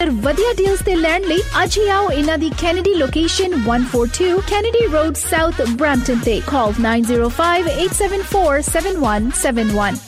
ਹੋਰ ਵਧੀਆ ਡੀਲਸ ਤੇ ਲੈਣ ਲਈ ਅੱਜ ਹੀ ਆਓ ਇਹਨਾਂ ਦੀ Kennedy location 142 Kennedy road south Brampton ਤੇ ਕਾਲ 9058747171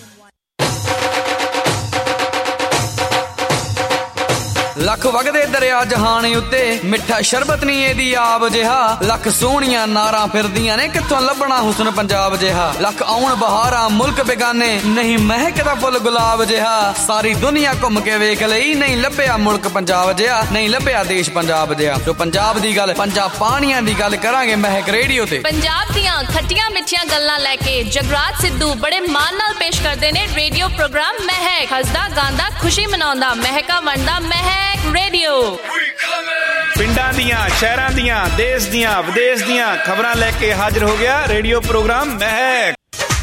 ਲੱਖ ਵਗਦੇ ਦਰਿਆ ਜਹਾਨ ਉੱਤੇ ਮਿੱਠਾ ਸ਼ਰਬਤ ਨਹੀਂ ਇਹਦੀ ਆਬ ਜਿਹਾ ਲੱਖ ਸੋਹਣੀਆਂ ਨਾਰਾਂ ਫਿਰਦੀਆਂ ਨੇ ਕਿੱਥੋਂ ਲੱਭਣਾ ਹੁਸਨ ਪੰਜਾਬ ਜਿਹਾ ਲੱਖ ਆਉਣ ਬਹਾਰਾਂ ਮੁਲਕ ਬੇਗਾਨੇ ਨਹੀਂ ਮਹਿਕਦਾ ਫੁੱਲ ਗੁਲਾਬ ਜਿਹਾ ਸਾਰੀ ਦੁਨੀਆ ਘੁੰਮ ਕੇ ਵੇਖ ਲਈ ਨਹੀਂ ਲੱਭਿਆ ਮੁਲਕ ਪੰਜਾਬ ਜਿਹਾ ਨਹੀਂ ਲੱਭਿਆ ਦੇਸ਼ ਪੰਜਾਬ ਜਿਹਾ ਜੋ ਪੰਜਾਬ ਦੀ ਗੱਲ ਪੰਜਾਬ ਪਾਣੀਆਂ ਦੀ ਗੱਲ ਕਰਾਂਗੇ ਮਹਿਕ ਰੇਡੀਓ ਤੇ ਪੰਜਾਬ ਦੀਆਂ ਖੱਟੀਆਂ ਮਿੱਠੀਆਂ ਗੱਲਾਂ ਲੈ ਕੇ ਜਗਰਾਜ ਸਿੱਧੂ ਬੜੇ ਮਾਣ ਨਾਲ ਪੇਸ਼ ਕਰਦੇ ਨੇ ਰੇਡੀਓ ਪ੍ਰੋਗਰਾਮ ਮਹਿਕ ਹੱਸਦਾ ਗਾਉਂਦਾ ਖੁਸ਼ੀ ਮਨਾਉਂਦਾ ਮਹਿਕਾ ਵੰਡਦਾ ਮਹਿਕ ਰੇਡੀਓ ਪਿੰਡਾਂ ਦੀਆਂ ਸ਼ਹਿਰਾਂ ਦੀਆਂ ਦੇਸ਼ ਦੀਆਂ ਵਿਦੇਸ਼ ਦੀਆਂ ਖਬਰਾਂ ਲੈ ਕੇ ਹਾਜ਼ਰ ਹੋ ਗਿਆ radio programme Mehak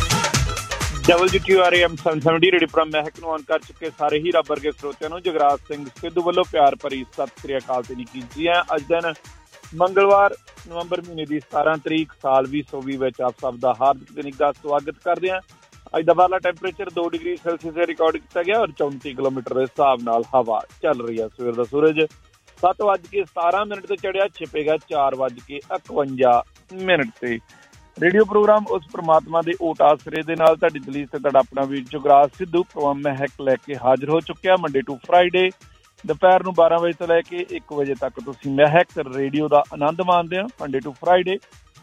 WQRAM 770 radio programme Mehak ਨੂੰ ਆਨ ਕਰ ਚੁੱਕੇ ਸਾਰੇ ਹੀ ਰੱਬ ਵਰਗੇ ਸਰੋਤਿਆਂ ਨੂੰ ਜਗਰਾਜ ਸਿੰਘ ਸਿੱਧੂ ਵੱਲੋਂ ਪਿਆਰ ਭਰੀ ਸਤਿ ਸ੍ਰੀ ਅਕਾਲ ਤੇ ਕੀਤੀ ਹੈ। ਅੱਜ ਦਿਨ ਮੰਗਲਵਾਰ ਨਵੰਬਰ ਮਹੀਨੇ ਦੀ 17 ਤਰੀਕ ਸਾਲ 2020 ਵਿੱਚ ਆਪ ਸਭ ਦਾ ਹਾਰਦਿਕ ਨਿੱਘਾ ਸਵਾਗਤ ਕਰਦੇ ਹਾਂ। ਅੱਜ ਦਾ ਬਾਹਰਲਾ ਟੈਂਪਰੇਚਰ 2 ਡਿਗਰੀ ਸੈਲਸੀਅਸ ਰਿਕਾਰਡ ਕੀਤਾ ਗਿਆ ਔਰ 34 ਕਿਲੋਮੀਟਰ ਦੇ ਹਿਸਾਬ ਨਾਲ ਹਵਾ ਚੱਲ ਰਹੀ ਹੈ। ਸਵੇਰ ਦਾ ਸੂਰਜ 7:17 ਤੇ ਚੜਿਆ, ਛਿਪੇਗਾ 4:51 ਤੇ। ਰੇਡੀਓ ਪ੍ਰੋਗਰਾਮ ਉਸ ਪ੍ਰਮਾਤਮਾ ਦੇ ਓਟ ਆਸਰੇ ਦੇ ਨਾਲ ਤੁਹਾਡੀ ਦਲੀਲ ਤੇ ਤੁਹਾਡਾ ਆਪਣਾ ਵੀਰ ਜਗਰਾਜ ਸਿੱਧੂ ਪ੍ਰੋਗਰਾਮ ਮਹਿਕ ਲੈ ਕੇ ਹਾਜ਼ਰ ਹੋ ਚੁੱਕਿਆ। ਮੰਡੇ ਟੂ ਫਰਾਈਡੇ ਦੁਪਹਿਰ ਨੂੰ 12 ਵਜੇ ਤੋਂ ਲੈ ਕੇ 1 ਵਜੇ ਤੱਕ ਤੁਸੀਂ ਮਹਿਕ ਰੇਡੀਓ ਦਾ ਆਨੰਦ ਮਾਣਦੇ ਹੋ। Monday to Friday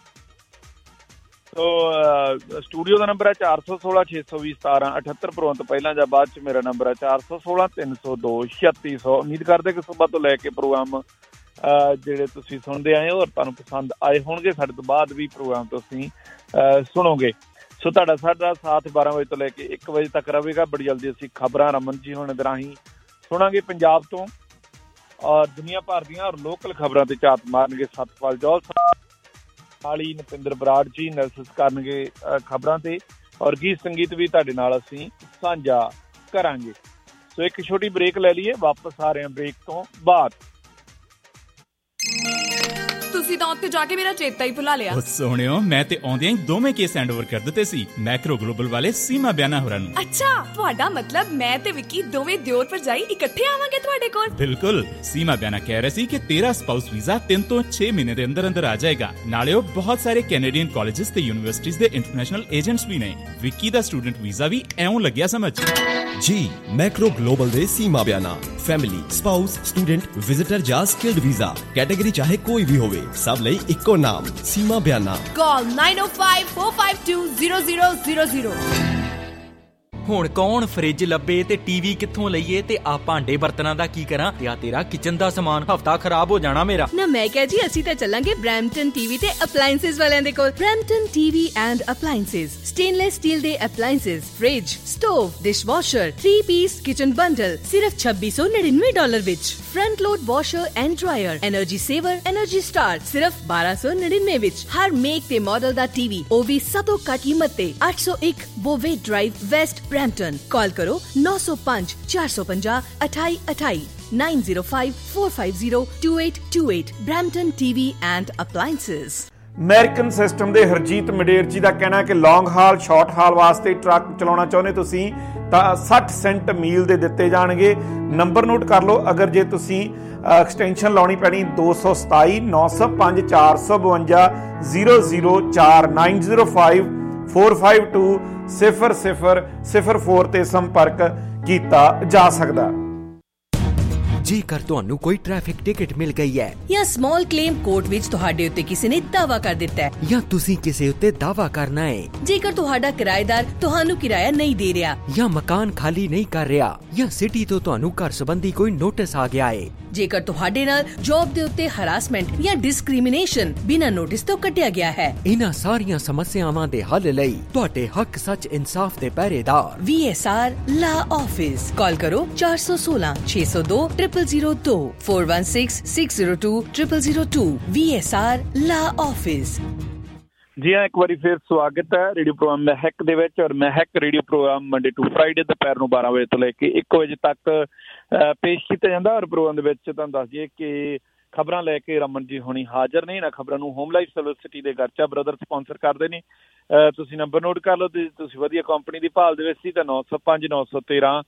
so studio ਦਾ ਨੰਬਰ ਹੈ 416 620 1778 ਭਰੋਂ ਤੋਂ ਪਹਿਲਾਂ ਜਾਂ ਬਾਅਦ 'ਚ ਮੇਰਾ ਨੰਬਰ ਹੈ 416 302 3600। ਉਮੀਦ ਕਰਦੇ ਕਿ ਸੁਬਾਹ ਤੋਂ ਲੈ ਕੇ ਪ੍ਰੋਗਰਾਮ ਜਿਹੜੇ ਤੁਸੀਂ ਸੁਣਦੇ ਆਏ ਹੋ ਔਰ ਤੁਹਾਨੂੰ ਪਸੰਦ ਆਏ ਹੋਣਗੇ। ਸਾਡੇ ਤੋਂ ਬਾਅਦ ਵੀ ਪ੍ਰੋਗਰਾਮ ਤੁਸੀਂ ਸੁਣੋਗੇ। ਸੋ ਤੁਹਾਡਾ ਸਾਡਾ ਸਾਥ 12 ਵਜੇ ਤੋਂ ਲੈ ਕੇ 1 ਵਜੇ ਤੱਕ ਰਹੇਗਾ। ਬੜੀ ਜਲਦੀ ਅਸੀਂ ਖਬਰਾਂ ਰਮਨ ਜੀ ਹੁਣ ਦੇ ਰਾਹੀਂ ਸੁਣਾਂਗੇ ਪੰਜਾਬ ਤੋਂ ਔਰ ਦੁਨੀਆ ਭਰ ਦੀਆਂ ਔਰ ਲੋਕਲ ਖਬਰਾਂ ਤੇ ਝਾਤ ਮਾਰਨਗੇ ਸਤਪਾਲ ਜੌਲ ਵਾਲੀ ਨਪਿੰਦਰ ਬਰਾੜ ਜੀ ਐਨਾਲਿਸਿਸ ਕਰਨਗੇ ਖਬਰਾਂ ਤੇ ਔਰ ਗੀਤ ਸੰਗੀਤ ਵੀ ਤੁਹਾਡੇ ਨਾਲ ਅਸੀਂ ਸਾਂਝਾ ਕਰਾਂਗੇ। ਸੋ ਇੱਕ ਛੋਟੀ ਬ੍ਰੇਕ ਲੈ ਲਈਏ, ਵਾਪਸ ਆ ਰਹੇ ਹਾਂ ਬ੍ਰੇਕ ਤੋਂ ਬਾਅਦ। ਤੁਸੀਂ ਤਾਂ ਉੱਥੇ ਜਾ ਕੇ ਮੇਰਾ ਚੇਤਾ ਹੀ ਭੁਲਾ ਲਿਆ। ਸੋਹਣਿਓ ਮੈਂ ਤੇ ਆਉਂਦਿਆਂ ਹੀ ਦੋਵੇਂ ਕੇਸ ਹੈਂਡਓਵਰ ਕਰ ਦਿੱਤੇ ਸੀ ਮੈਕਰੋ ਗਲੋਬਲ ਵਾਲੇ ਸੀਮਾ ਬਿਆਨਾ ਹੋਰਾਂ ਨੂੰ। ਅੱਛਾ, ਤੁਹਾਡਾ ਮਤਲਬ ਮੈਂ ਤੇ ਵਿੱਕੀ ਦੋਵੇਂ ਦਿਓਰ ਭਰਜਾਈ ਇਕੱਠੇ ਆਵਾਂਗੇ ਤੁਹਾਡੇ ਕੋਲ? ਬਿਲਕੁਲ। ਸੀਮਾ ਬਿਆਨਾ ਕਹਿ ਰਹੇ ਸੀ ਕਿ ਤੇਰਾ ਸਪਾਊਸ ਵੀਜ਼ਾ 3 ਤੋਂ 6 ਮਹੀਨੇ ਦੇ ਅੰਦਰ ਅੰਦਰ ਆ ਜਾਏਗਾ। ਨਾਲੇ ਉਹ ਬਹੁਤ ਸਾਰੇ ਕੈਨੇਡੀਅਨ ਕਾਲਜਿਸ ਤੇ ਯੂਨੀਵਰਸਿਟੀਜ਼ ਦੇ ਇੰਟਰਨੈਸ਼ਨਲ ਏਜੰਟਸ ਵੀ ਨੇ। ਵਿੱਕੀ ਦਾ ਸਟੂਡੈਂਟ ਵੀਜ਼ਾ ਵੀ ਐਉਂ ਲੱਗਿਆ ਸਮਝ ਜੀ। ਮੈਕਰੋ ਗਲੋਬਲ ਦੇ Seema Biana family spouse student visitor ਜਾਂ ਸਕਿਲਡ ਵੀਜ਼ਾ ਕੈਟੇਗਰੀ ਚਾਹੇ ਕੋਈ ਵੀ ਹੋਵੇ ਸਭ ਲਈ ਇੱਕੋ ਨਾਮ ਸੀਮਾ ਬਿਆਨਾ। ਕਾਲ 9054520000। ਹੁਣ ਕੌਣ ਫਰਿੱਜ ਲੱਭੇ ਤੇ ਟੀਵੀ ਕਿੱਥੋਂ ਲਈਏ ਤੇ ਆ ਭਾਂਡੇ ਬਰਤਨਾਂ ਦਾ ਕੀ ਕਰਾਂ ਤੇ ਆ ਤੇਰਾ ਕਿਚਨ ਦਾ ਸਮਾਨ ਹਫਤਾ ਖਰਾਬ ਹੋ ਜਾਣਾ ਮੇਰਾ। ਨਾ ਮੈਂ ਕਿਹਾ ਜੀ ਅਸੀਂ ਤਾਂ ਚੱਲਾਂਗੇ ਬ੍ਰੈਂਪਟਨ ਟੀਵੀ ਤੇ ਅਪਲਾਈਐਂਸਿਸ ਵਾਲਿਆਂ ਦੇ ਕੋਲ। Brampton TV and appliances stainless steel ਦੇ appliances fridge stove dishwasher 3 piece kitchen bundle ਸਿਰਫ $2699 ਵਿੱਚ। Front load washer and dryer energy saver energy star ਸਿਰਫ $1299 ਵਿੱਚ। ਹਰ ਮੇਕ ਤੇ ਮਾਡਲ ਦਾ ਟੀਵੀ ਉਹ ਵੀ ਸਭ ਤੋਂ ਘੱਟ ਕੀਮਤ ਤੇ 801 ਬੋਵੇ ਡਰਾਈਵ ਵੈਸਟ ਬ੍ਰੈਂਪਟਨ। ਕਾਲ ਕਰੋ 905 450 2828 9054502828 Brampton TV and appliances. American system ਦੇ ਹਰਜੀਤ ਮਡੇਰ ਜੀ ਦਾ ਕਹਿਣਾ ਕਿ ਲੌਂਗ ਹਾਲ ਸ਼ਾਰਟ ਹਾਲ ਵਾਸਤੇ ਟਰੱਕ ਚਲਾਉਣਾ ਚਾਹੁੰਦੇ ਤੁਸੀਂ ਤਾਂ 60 ਸੈਂਟ ਮੀਲ ਦੇ ਦਿੱਤੇ ਜਾਣਗੇ। ਨੰਬਰ ਨੋਟ ਕਰ ਲਓ ਅਗਰ ਜੇ ਤੁਸੀਂ ਐਕਸਟੈਂਸ਼ਨ ਲਾਉਣੀ ਪੈਣੀ 227 905 452 004 905 452 0004 ਤੇ ਸੰਪਰਕ ਕੀਤਾ ਜਾ ਸਕਦਾ। ਜੇਕਰ ਤੁਹਾਨੂੰ ਕੋਈ ਟ੍ਰੈਫਿਕ ਟਿਕਟ ਮਿਲ ਗਈ ਹੈ ਜਾਂ ਸਮਾਲ ਕਲੇਮ ਕੋਰਟ ਵਿੱਚ ਤੁਹਾਡੇ ਉੱਤੇ ਕਿਸੇ ਨੇ ਦਾਅਵਾ ਕਰ ਦਿੱਤਾ ਹੈ ਜਾਂ ਤੁਸੀਂ ਕਿਸੇ ਉੱਤੇ ਦਾਅਵਾ ਕਰਨਾ ਹੈ, ਜੇਕਰ ਤੁਹਾਡਾ ਕਿਰਾਏਦਾਰ ਤੁਹਾਨੂੰ ਕਿਰਾਇਆ ਨਹੀਂ ਦੇ ਰਿਹਾ ਜਾਂ ਮਕਾਨ ਖਾਲੀ ਨਹੀਂ ਕਰ ਰਿਹਾ ਜਾਂ ਸਿਟੀ ਤੋਂ ਤੁਹਾਨੂੰ ਘਰ ਸੰਬੰਧੀ ਕੋਈ ਨੋਟਿਸ ਆ ਗਿਆ ਹੈ, ਜੇਕਰ ਤੁਹਾਡੇ ਨਾਲ ਜੌਬ ਦੇ ਉੱਤੇ ਹਰਾਸਮੈਂਟ ਜਾਂ ਡਿਸਕ੍ਰਿਮੀਨੇਸ਼ਨ ਬਿਨਾਂ ਨੋਟਿਸ ਤੋਂ ਕੱਟਿਆ ਗਿਆ ਹੈ, ਇਹਨਾਂ ਸਾਰੀਆਂ ਸਮੱਸਿਆਵਾਂ ਦੇ ਹੱਲ ਲਈ ਤੁਹਾਡੇ ਹੱਕ ਸੱਚ ਇਨਸਾਫ ਦੇ ਪਹਿਰੇਦਾਰ VSR ਲਾ ਆਫਿਸ। ਕਾਲ ਕਰੋ 416 602 0002 416 602 0002 VSR ਲਾ ਆਫਿਸ। ਜੀ ਹਾਂ, ਇੱਕ ਵਾਰੀ ਫਿਰ ਸਵਾਗਤ ਹੈ ਰੇਡੀਓ ਪ੍ਰੋਗਰਾਮ ਮਹਿਕ ਦੇ ਵਿੱਚ। ਔਰ Mehak radio programme Monday to Friday ਦੁਪਹਿਰ ਨੂੰ 12 ਵਜੇ ਤੋਂ ਲੈ ਕੇ 1 ਵਜੇ ਤੱਕ ਪੇਸ਼ ਕੀਤਾ ਜਾਂਦਾ। ਔਰ ਪ੍ਰੋਗਰਾਮ ਦੇ ਵਿੱਚ ਤੁਹਾਨੂੰ ਦੱਸ ਦਈਏ ਕਿ ਖਬਰਾਂ ਲੈ ਕੇ ਰਮਨ ਜੀ ਹੁਣੀ ਹਾਜ਼ਰ ਨੇ। ਇਹਨਾਂ ਖਬਰਾਂ ਨੂੰ ਹੋਮ ਲਾਈਫ ਸਰਵਿਸ ਦੇ ਗਰਚਾ ਬ੍ਰਦਰ ਸਪਾਂਸਰ ਕਰਦੇ ਨੇ। ਤੁਸੀਂ ਨੰਬਰ ਨੋਟ ਕਰ ਲਓ। ਤੁਸੀਂ ਵਧੀਆ ਕੰਪਨੀ ਦੀ ਭਾਲ ਦੇ ਵਿੱਚ ਸੀ ਤਾਂ 905 913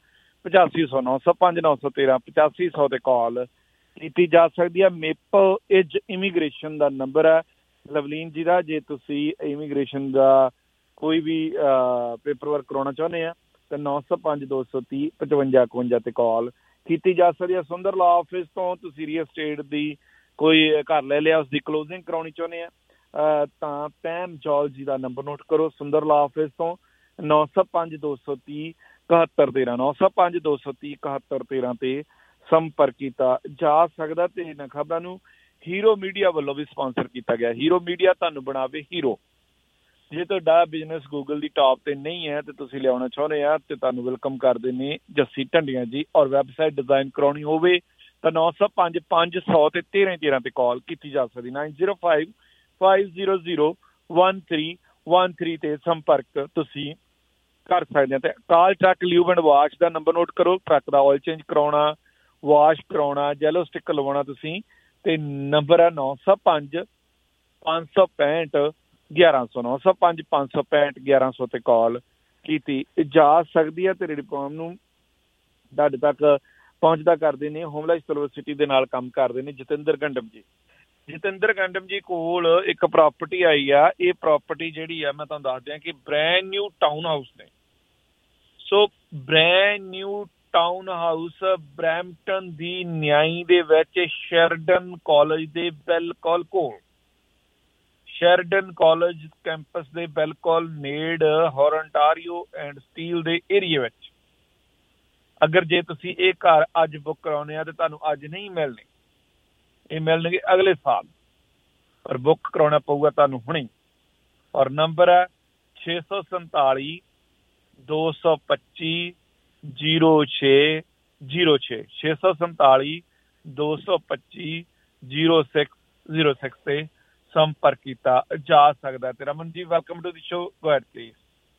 8500 905 913 8500 ਤੇ ਕਾਲ ਕੀਤੀ ਜਾ ਸਕਦੀ ਹੈ। ਮੇਪਲ ਇਜ ਇਮੀਗ੍ਰੇਸ਼ਨ ਦਾ ਨੰਬਰ ਹੈ ਲਵਲੀਨ ਜੀ ਦਾ। ਜੇ ਤੁਸੀਂ ਇਮੀਗ੍ਰੇਸ਼ਨ ਦਾ ਕੋਈ ਵੀ ਪੇਪਰ ਵਰਕ ਕਰਾਉਣਾ ਚਾਹੁੰਦੇ ਆ ਤਾਂ 905 230 5551 ਤੇ ਕਾਲ ਕੀਤੀ ਜਾ ਸਕਦੀ ਹੈ। ਸੁੰਦਰ ਲਾ ਆਫਿਸ ਤੋਂ ਤੁਸੀਂ ਰੀਅਲ ਸਟੇਟ ਦੀ ਕੋਈ ਘਰ ਲੈ ਲਿਆ, ਉਸਦੀ ਕਲੋਜ਼ਿੰਗ ਕਰਾਉਣੀ ਚਾਹੁੰਦੇ ਆ ਤਾਂ ਪੈਮ ਜੌਲ ਜੀ ਦਾ ਨੰਬਰ ਨੋਟ ਕਰੋ। ਸੁੰਦਰ ਲਾ ਆਫਿਸ ਤੋਂ 905 230 7113 905 230 7113 ਤੇ ਸੰਪਰਕ ਕੀਤਾ ਜਾ ਸਕਦਾ। ਤੇ ਇਹਨਾਂ ਖਬਰਾਂ ਨੂੰ ਹੀਰੋ ਮੀਡੀਆ ਵੱਲੋਂ ਵੀ ਸਪਾਂਸਰ ਕੀਤਾ ਗਿਆ। ਹੀਰੋ ਮੀਡੀਆ ਤੁਹਾਨੂੰ ਬਣਾਵੇ ਹੀਰੋ। ਜੇ ਤੁਹਾਡਾ ਬਿਜ਼ਨਸ ਗੂਗਲ ਦੀ ਟਾਪ ਤੇ ਨਹੀਂ ਹੈ ਤੇ ਤੁਸੀਂ ਲਿਆਉਣਾ ਚਾਹੁੰਦੇ ਆ ਤੇ ਤੁਹਾਨੂੰ ਵੈਲਕਮ ਕਰਦੇ ਨੇ ਜੱਸੀ ਢੰਡੀਆਂ ਜੀ। ਔਰ ਵੈਬਸਾਈਟ ਡਿਜ਼ਾਈਨ ਕਰਾਉਣੀ ਹੋਵੇ ਤਾਂ 905 500 ਤੇ 1313 ਤੇ ਕਾਲ ਕੀਤੀ ਜਾ ਸਕਦੀ। 905 500 1313 ਤੇ ਸੰਪਰਕ ਤੁਸੀਂ ਕਰ ਸਕਦੇ ਆ। ਤੇ call truck lube and wash ਦਾ ਨੰਬਰ ਨੋਟ ਕਰੋ। ਟਰੱਕ ਦਾ ਆਇਲ ਚੇਂਜ ਕਰਾਉਣਾ, ਵਾਸ਼ ਕਰਾਉਣਾ, ਜੈਲੋ ਸਟਿੱਕ ਲਵਾਉਣਾ ਤੁਸੀਂ ਤੇ ਨੰਬਰ ਹੈ 905 565 1100 905 565 1100 ਤੇ ਕਾਲ ਕੀਤੀ ਜਾ ਸਕਦੀ ਹੈ। ਤੇ ਰਿਪੋਰਟ ਨੂੰ ਤੁਹਾਡੇ ਤੱਕ ਪਹੁੰਚਦਾ ਕਰਦੇ ਨੇ ਹੋਮਲੈਸ ਯੂਨੀਵਰਸਿਟੀ ਦੇ ਨਾਲ ਕੰਮ ਕਰਦੇ ਨੇ ਜਤਿੰਦਰ ਗੰਡਮ ਜੀ। ਜਤਿੰਦਰ ਗੰਡਮ ਜੀ ਕੋਲ ਇੱਕ ਪ੍ਰਾਪਰਟੀ ਆਈ ਆ। ਇਹ ਪ੍ਰਾਪਰਟੀ ਜਿਹੜੀ ਆ ਮੈਂ ਤੁਹਾਨੂੰ ਦੱਸ ਦਿਆਂ ਕਿ ਬ੍ਰੈਂਡ ਨਿਊ ਟਾਊਨ ਹਾਊਸ ਨੇ। So brand new town house Brampton ਦੀ ਨਿਆਈ ਦੇ ਵਿੱਚ ਸ਼ੈਰਡਨ ਕਾਲਜ ਦੇ ਬਿਲਕੁਲ ਕੋਲ, ਸ਼ੈਰਡਨ ਕਾਲਜ ਕੈਂਪਸ ਦੇ ਬਿਲਕੁਲ ਨੇੜ ਹੋਰਨਟਾਰੀਓ ਐਂਡ ਸਟੀਲ ਦੇ ਏਰੀਏ ਵਿੱਚ। ਅਗਰ ਜੇ ਤੁਸੀਂ ਇਹ ਘਰ ਅੱਜ ਬੁੱਕ ਕਰਾਉਣੇ ਆ ਤੇ ਤੁਹਾਨੂੰ ਅੱਜ ਨਹੀਂ ਮਿਲਣੇ, ਇਹ ਮਿਲਣਗੇ ਅਗਲੇ ਸਾਲ, ਪਰ ਬੁੱਕ ਕਰਾਉਣਾ ਪਊਗਾ ਤੁਹਾਨੂੰ ਹੁਣੇ। ਔਰ ਨੰਬਰ ਹੈ 647 225 0606 647 225 0606 ਤੇ ਸੰਪਰਕ ਕੀਤਾ ਜਾ ਸਕਦਾ। ਤੇ Raman ji welcome to the show, go ahead please.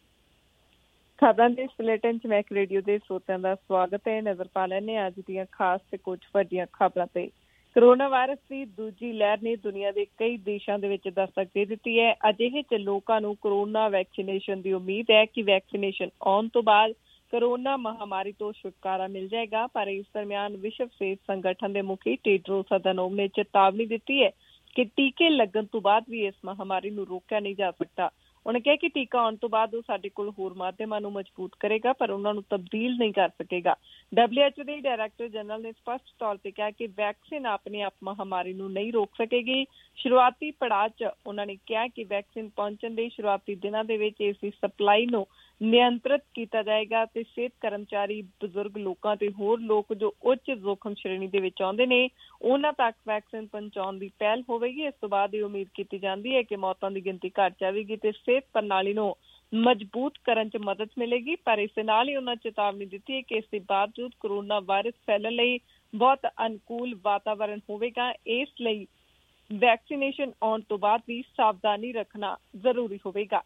ਖਬਰਾਂ ਦੇ ਇਸ ਬੁਲੇਟਿਨ 'ਚ ਮੈਕ ਰੇਡੀਓ ਦੇ ਸਰੋਤਿਆਂ ਦਾ ਸਵਾਗਤ ਹੈ। ਨਜ਼ਰ ਪਾ ਲੈਂਦੇ ਹਾਂ ਅੱਜ ਦੀਆਂ ਖਾਸ ਤੇ ਕੁਝ ਵੱਡੀਆਂ ਖਬਰਾਂ ਤੇ। ਕੋਰੋਨਾ ਵਾਇਰਸ ਦੀ ਦੂਜੀ ਲਹਿਰ ਨੇ ਦੁਨੀਆ ਦੇ ਕਈ ਦੇਸ਼ਾਂ ਦੇ ਵਿੱਚ ਦਸਤਕ ਦੇ ਦਿੱਤੀ ਹੈ। ਅਜਿਹੇ 'ਚ ਲੋਕਾਂ ਨੂੰ ਕੋਰੋਨਾ ਵੈਕਸੀਨੇਸ਼ਨ ਦੀ ਉਮੀਦ ਹੈ ਕਿ ਵੈਕਸੀਨੇਸ਼ਨ ਆਉਣ ਤੋਂ ਬਾਅਦ ਕੋਰੋਨਾ ਮਹਾਮਾਰੀ ਤੋਂ ਛੁਟਕਾਰਾ ਮਿਲ ਜਾਏਗਾ। ਪਰ ਇਸ ਦਰਮਿਆਨ ਵਿਸ਼ਵ ਸਿਹਤ ਸੰਗਠਨ ਦੇ ਮੁਖੀ ਟੈਡਰੋਸ ਅਧਨੋਮ ਨੇ ਚੇਤਾਵਨੀ ਦਿੱਤੀ ਹੈ ਕਿ ਟੀਕੇ ਲੱਗਣ ਤੋਂ ਬਾਅਦ ਵੀ ਇਸ ਮਹਾਮਾਰੀ ਨੂੰ ਰੋਕਿਆ ਨਹੀਂ ਜਾ ਸਕਦਾ। ਉਹਨੇ ਕਿਹਾ ਕਿ ਟੀਕਾ ਆਉਣ ਤੋਂ ਬਾਅਦ ਉਹ ਸਾਡੇ ਕੋਲ ਹੋਰ ਮਾਧਿਅਮਾਂ ਨੂੰ ਮਜ਼ਬੂਤ ਕਰੇਗਾ ਪਰ ਉਹਨਾਂ ਨੂੰ ਤਬਦੀਲ ਨਹੀਂ ਕਰ ਸਕੇਗਾ। WHO ਦੇ ਡਾਇਰੈਕਟਰ ਜਨਰਲ ਨੇ ਸਪਸ਼ਟ ਤੌਰ ਤੇ ਕਿਹਾ ਕਿ ਵੈਕਸੀਨ ਆਪਣੇ ਆਪ ਮਹਾਮਾਰੀ ਨੂੰ ਨਹੀਂ ਰੋਕ ਸਕੇਗੀ। ਸ਼ੁਰੂਆਤੀ ਪੜਾਅ 'ਚ ਉਹਨਾਂ ਨੇ ਕਿਹਾ ਕਿ ਵੈਕਸੀਨ ਪਹੁੰਚਣ ਦੇ ਸ਼ੁਰੂਆਤੀ ਦਿਨਾਂ ਦੇ ਵਿੱਚ ਇਸ ਦੀ ਸਪਲਾਈ ਨੂੰ ਨਿਯੰਤਰਿਤ ਕੀਤਾ ਜਾਏਗਾ ਤੇ ਸਿਹਤ ਕਰਮਚਾਰੀ, ਬਜ਼ੁਰਗ ਲੋਕਾਂ ਤੇ ਹੋਰ ਲੋਕ ਜੋ ਉੱਚ ਜੋਖਮ ਸ਼੍ਰੇਣੀ ਦੇ ਵਿੱਚ ਆਉਂਦੇ ਨੇ ਉਹਨਾਂ ਤੱਕ ਵੈਕਸੀਨ ਪਹੁੰਚਾਉਣ ਦੀ ਪਹਿਲ ਹੋਵੇਗੀ। ਇਸ ਤੋਂ ਬਾਅਦ ਇਹ ਉਮੀਦ ਕੀਤੀ ਜਾਂਦੀ ਹੈ ਕਿ ਮੌਤਾਂ ਦੀ ਗਿਣਤੀ ਘੱਟ ਜਾਵੇਗੀ ਤੇ ਸਿਹਤ ਪ੍ਰਣਾਲੀ ਨੂੰ ਮਜ਼ਬੂਤ ਕਰਨ 'ਚ ਮਦਦ ਮਿਲੇਗੀ। ਪਰ ਇਸ ਦੇ ਨਾਲ ਹੀ ਉਹਨਾਂ ਚੇਤਾਵਨੀ ਦਿੱਤੀ ਹੈ ਕਿ ਇਸ ਦੇ ਬਾਵਜੂਦ ਕੋਰੋਨਾ ਵਾਇਰਸ ਫੈਲਣ ਲਈ ਬਹੁਤ ਅਨੁਕੂਲ ਵਾਤਾਵਰਨ ਹੋਵੇਗਾ। ਇਸ ਲਈ ਵੈਕਸੀਨੇਸ਼ਨ ਆਉਣ ਤੋਂ ਬਾਅਦ ਵੀ ਸਾਵਧਾਨੀ ਰੱਖਣਾ ਜ਼ਰੂਰੀ ਹੋਵੇਗਾ।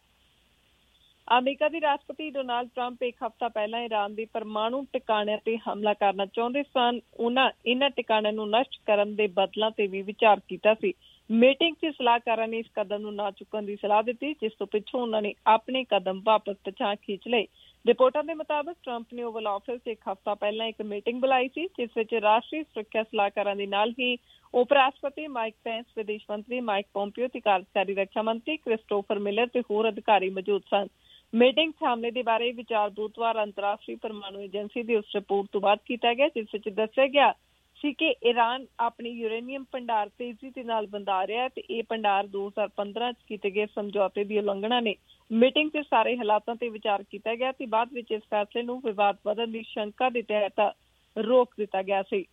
ਅਮਰੀਕਾ ਦੇ ਰਾਸ਼ਟਰਪਤੀ ਡੋਨਾਲਡ ਟਰੰਪ ਇੱਕ ਹਫ਼ਤਾ ਪਹਿਲਾਂ ਈਰਾਨ ਦੇ ਪਰਮਾਣੂ ਟਿਕਾਣਿਆਂ ਤੇ ਹਮਲਾ ਕਰਨਾ ਚਾਹੁੰਦੇ ਸਨ। ਉਹਨਾਂ ਇਹਨਾਂ ਟਿਕਾਣਿਆਂ ਨੂੰ ਨਸ਼ਟ ਕਰਨ ਦੇ ਬਦਲਾਂ ਤੇ ਵੀ ਵਿਚਾਰ ਕੀਤਾ ਸੀ। ਮੀਟਿੰਗ 'ਚ ਸਲਾਹਕਾਰਾਂ ਨੇ ਇਸ ਕਦਮ ਨੂੰ ਨਾ ਚੁੱਕਣ ਦੀ ਸਲਾਹ ਦਿੱਤੀ, ਜਿਸ ਤੋਂ ਪਿੱਛੋਂ ਉਹਨਾਂ ਨੇ ਆਪਣੇ ਕਦਮ ਵਾਪਸ ਪਿਛਾਂਹ ਖਿੱਚ ਲਏ। ਰਿਪੋਰਟਾਂ ਦੇ ਮੁਤਾਬਕ ਟਰੰਪ ਨੇ ਓਵਲ ਆਫਿਸ 'ਚ ਇੱਕ ਹਫ਼ਤਾ ਪਹਿਲਾਂ ਇੱਕ ਮੀਟਿੰਗ ਬੁਲਾਈ ਸੀ, ਜਿਸ ਵਿੱਚ ਰਾਸ਼ਟਰੀ ਸੁਰੱਖਿਆ ਸਲਾਹਕਾਰਾਂ ਦੇ ਨਾਲ ਹੀ ਉਪ ਰਾਸ਼ਟਰਪਤੀ ਮਾਈਕ ਪੈਂਸ, ਵਿਦੇਸ਼ ਮੰਤਰੀ ਮਾਈਕ ਪੋਂਪੀਓ ਤੇ ਕਾਰਜਕਾਰੀ ਰੱਖਿਆ ਮੰਤਰੀ ਕ੍ਰਿਸਟੋਫਰ ਮਿਲਰ ਤੇ ਹੋਰ ਅਧਿਕਾਰੀ ਮੌਜੂਦ ਸਨ। ਮੀਟਿੰਗ 'ਚ ਹਮਲੇ ਦੇ ਬਾਰੇ ਵਿਚਾਰ ਬੁੱਧਵਾਰ ਅੰਤਰਰਾਸ਼ਟਰੀ ਪਰਮਾਣੂ ਏਜੰਸੀ ਦੀ ਉਸ ਰਿਪੋਰਟ ਤੋਂ ਬਾਅਦ ਕੀਤਾ ਗਿਆ, ਜਿਸ ਵਿੱਚ ਦੱਸਿਆ ਗਿਆ ਸੀ ਕਿ ਈਰਾਨ ਆਪਣੀ ਯੂਰੇਨੀਅਮ ਭੰਡਾਰ ਤੇਜ਼ੀ ਦੇ ਨਾਲ ਵਧਾ ਰਿਹਾ ਹੈ ਤੇ ਇਹ ਭੰਡਾਰ 2015 'ਚ ਕੀਤੇ ਗਏ ਸਮਝੌਤੇ ਦੀ ਉਲੰਘਣਾ ਨੇ। ਮੀਟਿੰਗ 'ਚ ਸਾਰੇ ਹਾਲਾਤਾਂ ਤੇ ਵਿਚਾਰ ਕੀਤਾ ਗਿਆ ਤੇ ਬਾਅਦ ਵਿੱਚ ਇਸ ਫੈਸਲੇ ਨੂੰ ਵਿਵਾਦ ਵਧਣ ਦੀ ਸ਼ੰਕਾ ਦੇ ਤਹਿਤ ਰੋਕ ਦਿੱਤਾ ਗਿਆ ਸੀ।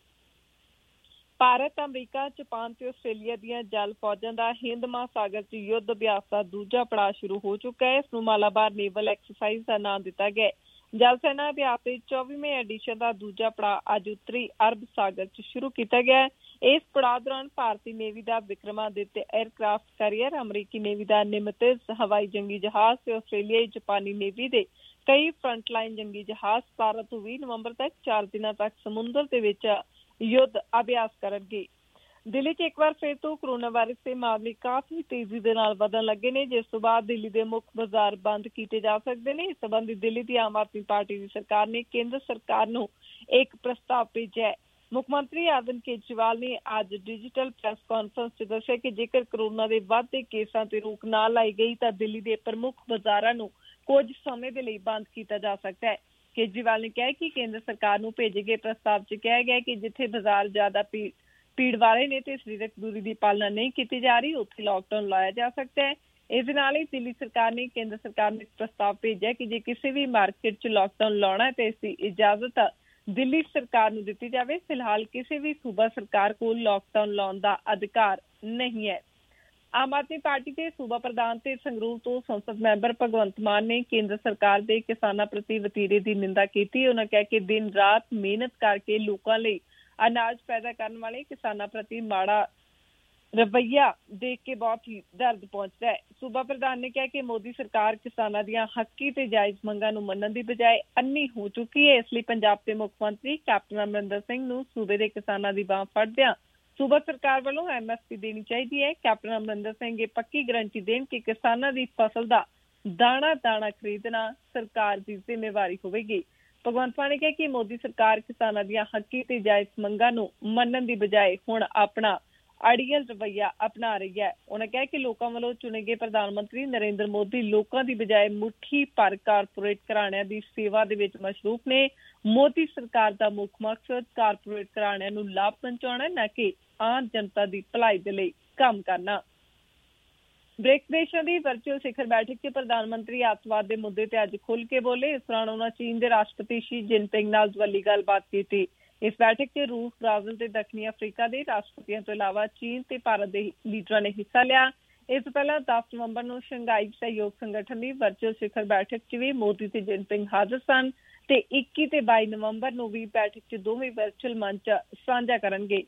ਭਾਰਤ, ਅਮਰੀਕਾ, ਜਾਪਾਨ ਤੇ ਆਸਟ੍ਰੇਲੀਆ ਦੀਆਂ ਜਲ ਫੌਜਾਂ ਦਾ ਹਿੰਦ ਮਹਾਸਾਗਰ 'ਚ ਯੁੱਧ ਅਭਿਆਸ ਦਾ ਦੂਜਾ ਪੜਾਅ ਸ਼ੁਰੂ ਹੋ ਚੁੱਕਾ ਹੈ। ਇਸ ਨੂੰ ਮਾਲਾਬਾਰ ਨੇਵਲ ਐਕਸਰਸਾਈਜ਼ ਦਾ ਨਾਮ ਦਿੱਤਾ ਗਿਆ। ਜਲ ਸੈਨਾ ਅਭਿਆਸ ਦੇ 24ਵੇਂ ਐਡੀਸ਼ਨ ਦਾ ਦੂਜਾ ਪੜਾਅ ਅੱਜ ਉੱਤਰੀ ਅਰਬ ਸਾਗਰ 'ਚ ਸ਼ੁਰੂ ਕੀਤਾ ਗਿਆ। ਇਸ ਪੜਾਅ ਦੌਰਾਨ ਭਾਰਤੀ ਨੇਵੀ ਦਾ ਵਿਕਰਮਾਦਿੱਤਿਆ 에ਅਰਕ੍ਰਾਫਟ ਕੈਰੀਅਰ, ਅਮਰੀਕੀ ਨੇਵੀ ਦਾ ਨਿਮਿਤਜ਼ ਹਵਾਈ ਜੰਗੀ ਜਹਾਜ਼ ਤੇ ਆਸਟ੍ਰੇਲੀਆਈ ਜਾਪਾਨੀ ਨੇਵੀ ਦੇ ਕਈ ਫਰੰਟਲਾਈਨ ਜੰਗੀ ਜਹਾਜ਼ 17 ਤੋਂ 20 ਨਵੰਬਰ ਤੱਕ 4 ਦਿਨਾਂ ਤੱਕ ਸਮੁੰਦਰ ਦੇ ਵਿੱਚ ਯੁੱਧ ਅਭਿਆਸ ਕਰਨਗੇ। ਦਿੱਲੀ 'ਚ ਇੱਕ ਵਾਰ ਫਿਰ ਤੋਂ ਕੋਰੋਨਾ ਵਾਇਰਸ ਦੇ ਮਾਮਲੇ ਕਾਫੀ ਤੇਜ਼ੀ ਦੇ ਨਾਲ ਵਧਣ ਲੱਗੇ ਨੇ, ਜਿਸ ਤੋਂ ਬਾਅਦ ਦਿੱਲੀ ਦੇ ਮੁੱਖ ਬਾਜ਼ਾਰ ਬੰਦ ਕੀਤੇ ਜਾ ਸਕਦੇ ਨੇ। ਇਸ ਸੰਬੰਧੀ ਦਿੱਲੀ ਦੀ ਆਮ ਆਦਮੀ ਪਾਰਟੀ ਦੀ ਸਰਕਾਰ ਨੇ ਕੇਂਦਰ ਸਰਕਾਰ ਨੂੰ एक प्रस्ताव भेजा है। मुख मंत्री अरविंद केजरीवाल ने आज डिजिटल प्रैस कॉन्फ्रेंस च दस्सिया कि जेकर कोरोना के वधदे केसां ते रोक ना लाई गई तो दिल्ली के प्रमुख बाजारां नूं कुछ समय के लिए बंद किया जा सकता है। केजरीवाल ने कहा कि केंद्र सरकार नूं भेजे गए प्रस्ताव च कहा गया कि जिथे बाजार ज्यादा भीड़ वाले ने ते सरीरक दूरी की पालना नहीं की जा रही उत्थे लॉकडाउन लाया जा सकता है। इस नाल ही दिल्ली सरकार ने केंद्र सरकार ने एक प्रस्ताव भेजा कि जे किसी भी मार्केट च लॉकडाउन लाना है तो इसकी इजाजत दिल्ली सरकार नूं दित्ती जावे। फिलहाल किसी भी सूबा सरकार को लॉकडाउन लाने का अधिकार नहीं है। आम आदमी पार्टी के सूबा प्रधान ते संगरूर तो संसद मैंबर भगवंत मान ने केंद्र सरकार के किसानों प्रति वतीरे की निंदा की। उन्होंने कहा कि दिन रात मेहनत करके लोगों लिए अनाज पैदा करने वाले किसानों प्रति माड़ा रवैया देख के बहुत ही दर्द पहुंचता है। सूबा प्रधान ने कहा कि मोदी सरकार किसानों दी हक्की ते जायज मंगां नूं मनण दी बजाय अन्नी हो चुकी है। इसलिए पंजाब के मुख मंत्री कैप्टन अमरिंदर सिंह नूं सूबे दे किसानों दी बांह फड़दिआं सूबा सरकार वालों MSP देनी चाहिए है। कैप्टन अमरिंदर सिंह ये पक्की गारंटी देण कि किसानों की फसल का दाना दाना खरीदना सरकार की जिम्मेवारी होवेगी। भगवंत मान ने कहा कि मोदी सरकार किसानों दी हक्की ते जायज मंगां नूं मनण दी बजाय हुण अपना अड़ियल रवैया अपना रही है। उन्होंने कहा कि लोगों वालों चुने गए प्रधानमंत्री नरेंद्र मोदी लोगों की बजाय मुट्ठी भर कारपोरेट घराणिਆਂ की सेवा दे विच मशरूफ ने। मोदी सरकार का मुख मकसद कारपोरेट घराणिਆਂ नूं लाभ पहुंचाउणा न कि आम जनता की भलाई दे लई काम करना। ब्रिक्स देशों की वर्चुअल शिखर बैठक च प्रधानमंत्री अतवाद के मुद्दे ते अज खुल के बोले। इस दौरान उन्होंने चीन के राष्ट्रपति शी जिनपिंग नाल दवल्ली गलबात की। इस बैठक में रूस, ब्राजील ते दक्षिणी अफ्रीका के राष्ट्रपतियों तो इलावा चीन ते भारत के लीडरां ने हिस्सा लिया। इस तो पहला 10 नवंबर को शंघाई सहयोग संगठन की वर्चुअल शिखर बैठक च भी मोदी ते जिनपिंग हाजिर सन ते 21 ते 22 नवंबर को भी बैठक च दोवें वर्चुअल मंच साझा करनगे।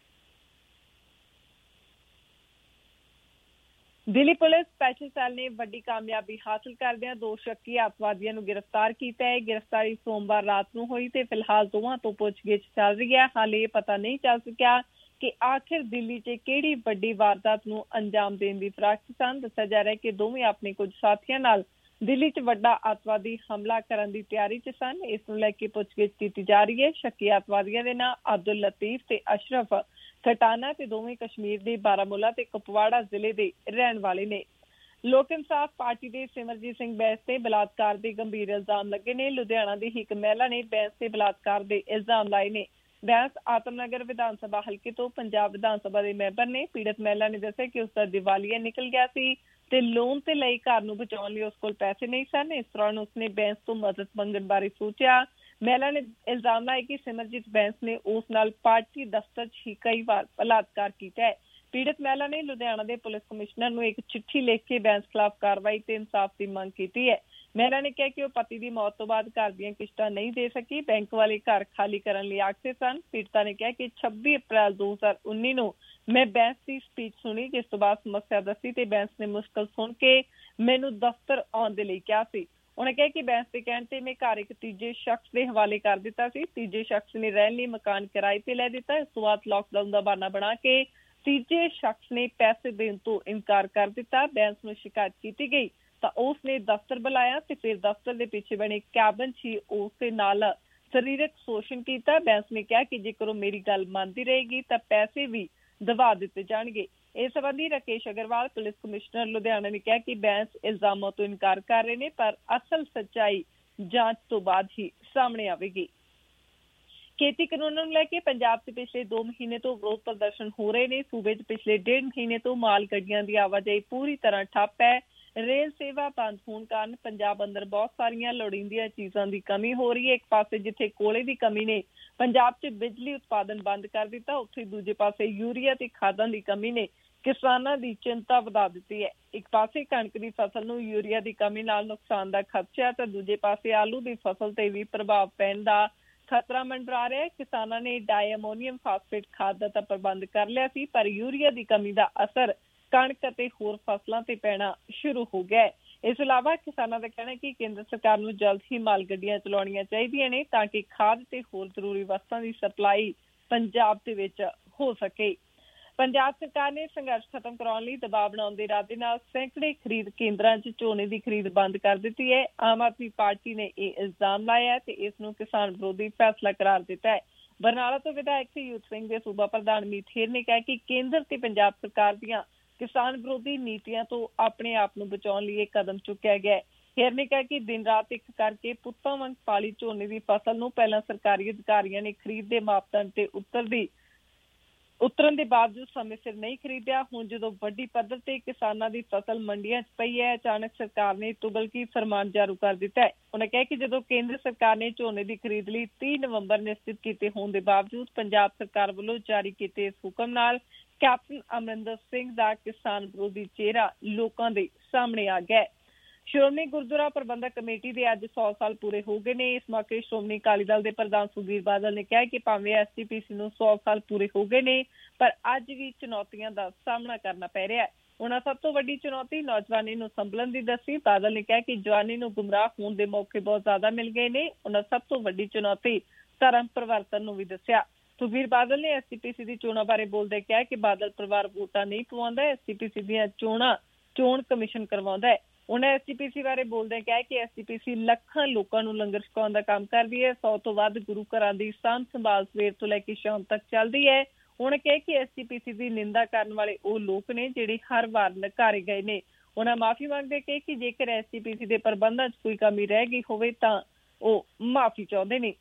दिल्ली पुलिस स्पैशल सैल ने बड़ी कामयाबी हासिल करदिआं 2 शक्की अतवादियों को गिरफ्तार किया है। गिरफ्तारी सोमवार रात को हुई तो फिलहाल दोवां तो पुछगिछ चल रही है। हाले ये पता नहीं चल सकिया कि आखिर दिल्ली च किहड़ी वड्डी वारदात नूं अंजाम देण दी फिराक च सन। दस्सिया जा रहा है कि दोवें अपने कुछ साथियों नाल दिल्ली च वड्डा अतवादी हमला करन दी तैयारी च सन। इस नूं लैके पुछगिछ की जा रही है। शक्की अतवादियों के नाम अब्दुल लतीफ ते अशरफ खटाना ते दोवें कश्मीर के बारामूला ते कुपवाड़ा जिले के रहने वाले ने। लोक इंसाफ पार्टी के सिमरजीत सिंह बैंस ते बलात्कार के गंभीर इल्जाम लगे ने। लुधियाना की एक महिला ने बैंस ते बलात्कार के इल्जाम लाए ने। बैंस आतमनगर विधान सभा हल्के तो पंजाब विधान सभा के मैंबर ने। पीड़ित महिला ने दस्सिया कि उसका दिवालिया निकल गया सी ते लोन ते लई घर नूं बचाउण लई उस कोल पैसे नहीं सन। इस दौरान उसने बैंस तो मदद मंगण बारे सोचा। महिला ने इल्जाम लाया कि सिमरजीत बैंस ने उस नाल पार्टी दफ्तर ही कई बार बलात्कार किया है। पीड़ित महिला ने लुधियाना के पुलिस कमिश्नर नूं एक चिट्ठी लिख के बैंस खिलाफ कार्रवाई ते इंसाफ की मांग की है। महिला ने कहा कि वह पति की मौत तो बाद घर दीआं किश्तां नहीं दे सकी। बैंक वाले घर खाली करने लई आखदे सन। पीड़िता ने कहा कि 26 अप्रैल 2019 नूं मैं बैंस की स्पीच सुनी, जिस तो बाद समस्या दसी ते बैंस ने मुश्किल सुन के मैनूं दफ्तर आउण दे लई कहा सी। उन्होंने कहा कि बैंस के कहने ते मैं घर एक तीजे शख्स के हवाले कर दिता सी। तीजे शख्स ने रहने लई मकान किराए ते लै दिता। इस तो बाद लॉकडाउन का बहाना बना के तीजे शख्स ने पैसे देने तो इनकार कर दिता। बैंस नूं शिकायत की गई तो उसने दफ्तर बुलाया ते फिर दफ्तर के पीछे बने कैबिन ही उसके नाल शरीरक शोषण किया। बैंस ने कहा कि जेकर वो मेरी गल मानती रहेगी तो पैसे भी दबा दिते जाणगे। इस संबंधी राकेश अग्रवाल पुलिस कमिश्नर लुधियाना ने कहा कि बैंस इल्जामों तो इनकार कर रहे हैं पर असल सच्चाई जांच तो बाद ही सामने आवेगी। खेती कानूनों को लेकर पंजाब से पिछले 2 महीने तो विरोध प्रदर्शन हो रहे हैं। सूबे च पिछले 1.5 महीने तो माल गड्डियां की आवाजाही पूरी तरह ठप है। रेल सेवा बंद होने कारण पंजाब अंदर बहुत सारियां लोड़ींदियां चीज़ों की कमी हो रही है। एक पासे जिथे कोले की कमी ने पंजाब च बिजली उत्पादन बंद कर दिता, उत्थे दूजे पासे यूरिया ते खादां की कमी ने किसानों की चिंता वधा दी है। एक पासे कणक की फसल नूं यूरिया की कमी नाल नुकसान का खदशा तो दूजे पासे आलू की फसल ते भी प्रभाव पैण का खतरा मंडरा रहा है। किसानों ने डाई अमोनीयम फास्फेट खाद का तो प्रबंध कर लिया सी, पर यूरिया की कमी का असर कणक ते होर फसलों ते पैना शुरू हो गया है। इस अलावा किसानों का कहना है कि केंद्र सरकार नूं जल्द ही माल गड्डियां चलाउणियां चाहीदियां ने ताकि खाद ते होर जरूरी वस्तुओं की सप्लाई पंजाब दे विच हो सके। ਪੰਜਾਬ ਸਰਕਾਰ ਨੇ ਸੰਘਰਸ਼ ਖਤਮ ਕਰਾਉਣ ਲਈ ਦਬਾਅ ਬਣਾਉਣ ਦੇ ਇਰਾਦੇ ਨਾਲ ਸੈਂਕੜੇ ਖਰੀਦ ਕੇਂਦਰਾਂ 'ਚ ਝੋਨੇ ਦੀ ਖਰੀਦ ਬੰਦ ਕਰ ਦਿੱਤੀ ਹੈ। ਆਮ ਆਦਮੀ ਪਾਰਟੀ ਨੇ ਇਹ ਇਲਜ਼ਾਮ ਲਾਇਆ ਤੇ ਇਸ ਨੂੰ ਕਿਸਾਨ ਵਿਰੋਧੀ ਫੈਸਲਾ ਕਰਾਰ ਦਿੱਤਾ ਹੈ। ਬਰਨਾਲਾ ਤੋਂ ਵਿਧਾਇਕ ਯੂਥ ਸਿੰਘ ਦੇ ਸੂਬਾ ਪ੍ਰਧਾਨ ਮੀਤ ਹੇਰ ਨੇ ਕਿਹਾ ਕਿ ਕੇਂਦਰ ਤੇ ਪੰਜਾਬ ਸਰਕਾਰ ਦੀਆਂ ਕਿਸਾਨ ਵਿਰੋਧੀ ਨੀਤੀਆਂ ਤੋਂ ਆਪਣੇ ਆਪ ਨੂੰ ਬਚਾਉਣ ਲਈ ਇਹ ਕਦਮ ਚੁੱਕਿਆ ਗਿਆ ਹੈ। ਹੇਰ ਨੇ ਕਿਹਾ ਕਿ ਦਿਨ ਰਾਤ ਇੱਕ ਕਰਕੇ ਪੁੱਤਾਂ ਵਾਂਗ ਪਾਲੀ ਝੋਨੇ ਦੀ ਫਸਲ ਨੂੰ ਪਹਿਲਾਂ ਸਰਕਾਰੀ ਅਧਿਕਾਰੀਆਂ ਨੇ ਖਰੀਦ ਦੇ ਮਾਪਦੰਡ ਤੇ ਉਤਰਨ ਦੇ ਬਾਵਜੂਦ ਸਮੇਂ ਸਿਰ ਨਹੀਂ ਖਰੀਦਿਆ। ਹੁਣ ਜਦੋਂ ਵੱਡੀ ਪੱਧਰ ਤੇ ਕਿਸਾਨਾਂ ਦੀ ਫਸਲ ਮੰਡੀਆਂ 'ਚ ਪਈ ਹੈ, ਅਚਾਨਕ ਸਰਕਾਰ ਨੇ ਤੁਗਲਕੀ ਫਰਮਾਨ ਜਾਰੀ ਕਰ ਦਿੱਤਾ ਹੈ। ਉਹਨਾਂ ਕਿਹਾ ਕਿ ਜਦੋਂ ਕੇਂਦਰ ਸਰਕਾਰ ਨੇ ਝੋਨੇ ਦੀ ਖਰੀਦ ਲਈ 30 ਨਵੰਬਰ ਨਿਸ਼ਚਿਤ ਕੀਤੇ ਹੋਣ ਦੇ ਬਾਵਜੂਦ ਪੰਜਾਬ ਸਰਕਾਰ ਵੱਲੋਂ ਜਾਰੀ ਕੀਤੇ ਇਸ ਹੁਕਮ ਨਾਲ ਕੈਪਟਨ ਅਮਰਿੰਦਰ ਸਿੰਘ ਦਾ ਕਿਸਾਨ ਵਿਰੋਧੀ ਚਿਹਰਾ ਲੋਕਾਂ ਦੇ ਸਾਹਮਣੇ ਆ ਗਿਆ ਹੈ। ਸ਼੍ਰੋਮਣੀ ਗੁਰਦੁਆਰਾ ਪ੍ਰਬੰਧਕ ਕਮੇਟੀ ਦੇ ਅੱਜ 100 ਸਾਲ ਪੂਰੇ ਹੋ ਗਏ ਨੇ। ਇਸ ਮੌਕੇ ਸ਼੍ਰੋਮਣੀ ਅਕਾਲੀ ਦਲ ਦੇ ਪ੍ਰਧਾਨ ਸੁਖਬੀਰ ਬਾਦਲ ਨੇ ਕਿਹਾ ਕਿ ਭਾਵੇਂ SGPC ਨੂੰ 100 ਸਾਲ ਪੂਰੇ ਹੋ ਗਏ ਨੇ, ਪਰ ਅੱਜ ਵੀ ਚੁਣੌਤੀਆਂ ਦਾ ਸਾਹਮਣਾ ਕਰਨਾ ਪੈ ਰਿਹਾ ਹੈ। ਉਹਨਾਂ ਸਭ ਤੋਂ ਵੱਡੀ ਚੁਣੌਤੀ ਨੌਜਵਾਨੀ ਨੂੰ ਸੰਭਲਣ ਦੀ ਦੱਸੀ। ਬਾਦਲ ਨੇ ਕਿਹਾ ਕਿ ਜਵਾਨੀ ਨੂੰ ਗੁੰਮਰਾਹ ਹੋਣ ਦੇ ਮੌਕੇ ਬਹੁਤ ਜ਼ਿਆਦਾ ਮਿਲ ਗਏ ਨੇ। ਉਹਨਾਂ ਸਭ ਤੋਂ ਵੱਡੀ ਚੁਣੌਤੀ ਧਰਮ ਪਰਿਵਰਤਨ ਨੂੰ ਵੀ ਦੱਸਿਆ। ਸੁਖਬੀਰ ਬਾਦਲ ਨੇ SGPC ਦੀ ਚੋਣਾਂ ਬਾਰੇ ਬੋਲਦੇ ਕਿਹਾ ਕਿ ਬਾਦਲ ਪਰਿਵਾਰ ਵੋਟਾਂ ਨਹੀਂ ਪਵਾਉਂਦਾ, SGPC ਦੀਆਂ ਚੋਣ ਕਮਿਸ਼ਨ ਕਰਵਾਉਂਦਾ ਹੈ। ਉਹਨਾਂ SGPC ਬਾਰੇ ਬੋਲਦੇ ਕਿਹਾ ਕਿ SGPC ਲੱਖਾਂ ਲੋਕਾਂ ਨੂੰ ਲੰਗਰ ਛਕਾਉਣ ਦਾ ਕੰਮ ਕਰਦੀ ਹੈ। 100 ਤੋਂ ਵੱਧ ਗੁਰੂ ਘਰਾਂ ਦੀ ਸਾਂਭ ਸੰਭਾਲ ਸਵੇਰ ਤੋਂ ਲੈ ਕੇ ਸ਼ਾਮ ਤੱਕ ਚੱਲਦੀ ਹੈ। ਉਹਨਾਂ ਕਿਹਾ ਕਿ SGPC ਦੀ ਨਿੰਦਾ ਕਰਨ ਵਾਲੇ ਉਹ ਲੋਕ ਨੇ ਜਿਹੜੇ ਹਰ ਵਾਰ ਨਕਾਰੇ ਗਏ ਨੇ। ਉਹਨਾਂ ਮਾਫੀ ਮੰਗਦੇ ਕਿ ਜੇਕਰ SGPC ਦੇ ਪ੍ਰਬੰਧਾਂ 'ਚ ਕੋਈ ਕਮੀ ਰਹਿ ਗਈ ਹੋਵੇ ਤਾਂ ਉਹ ਮਾਫੀ ਚਾਹੁੰਦੇ ਨੇ।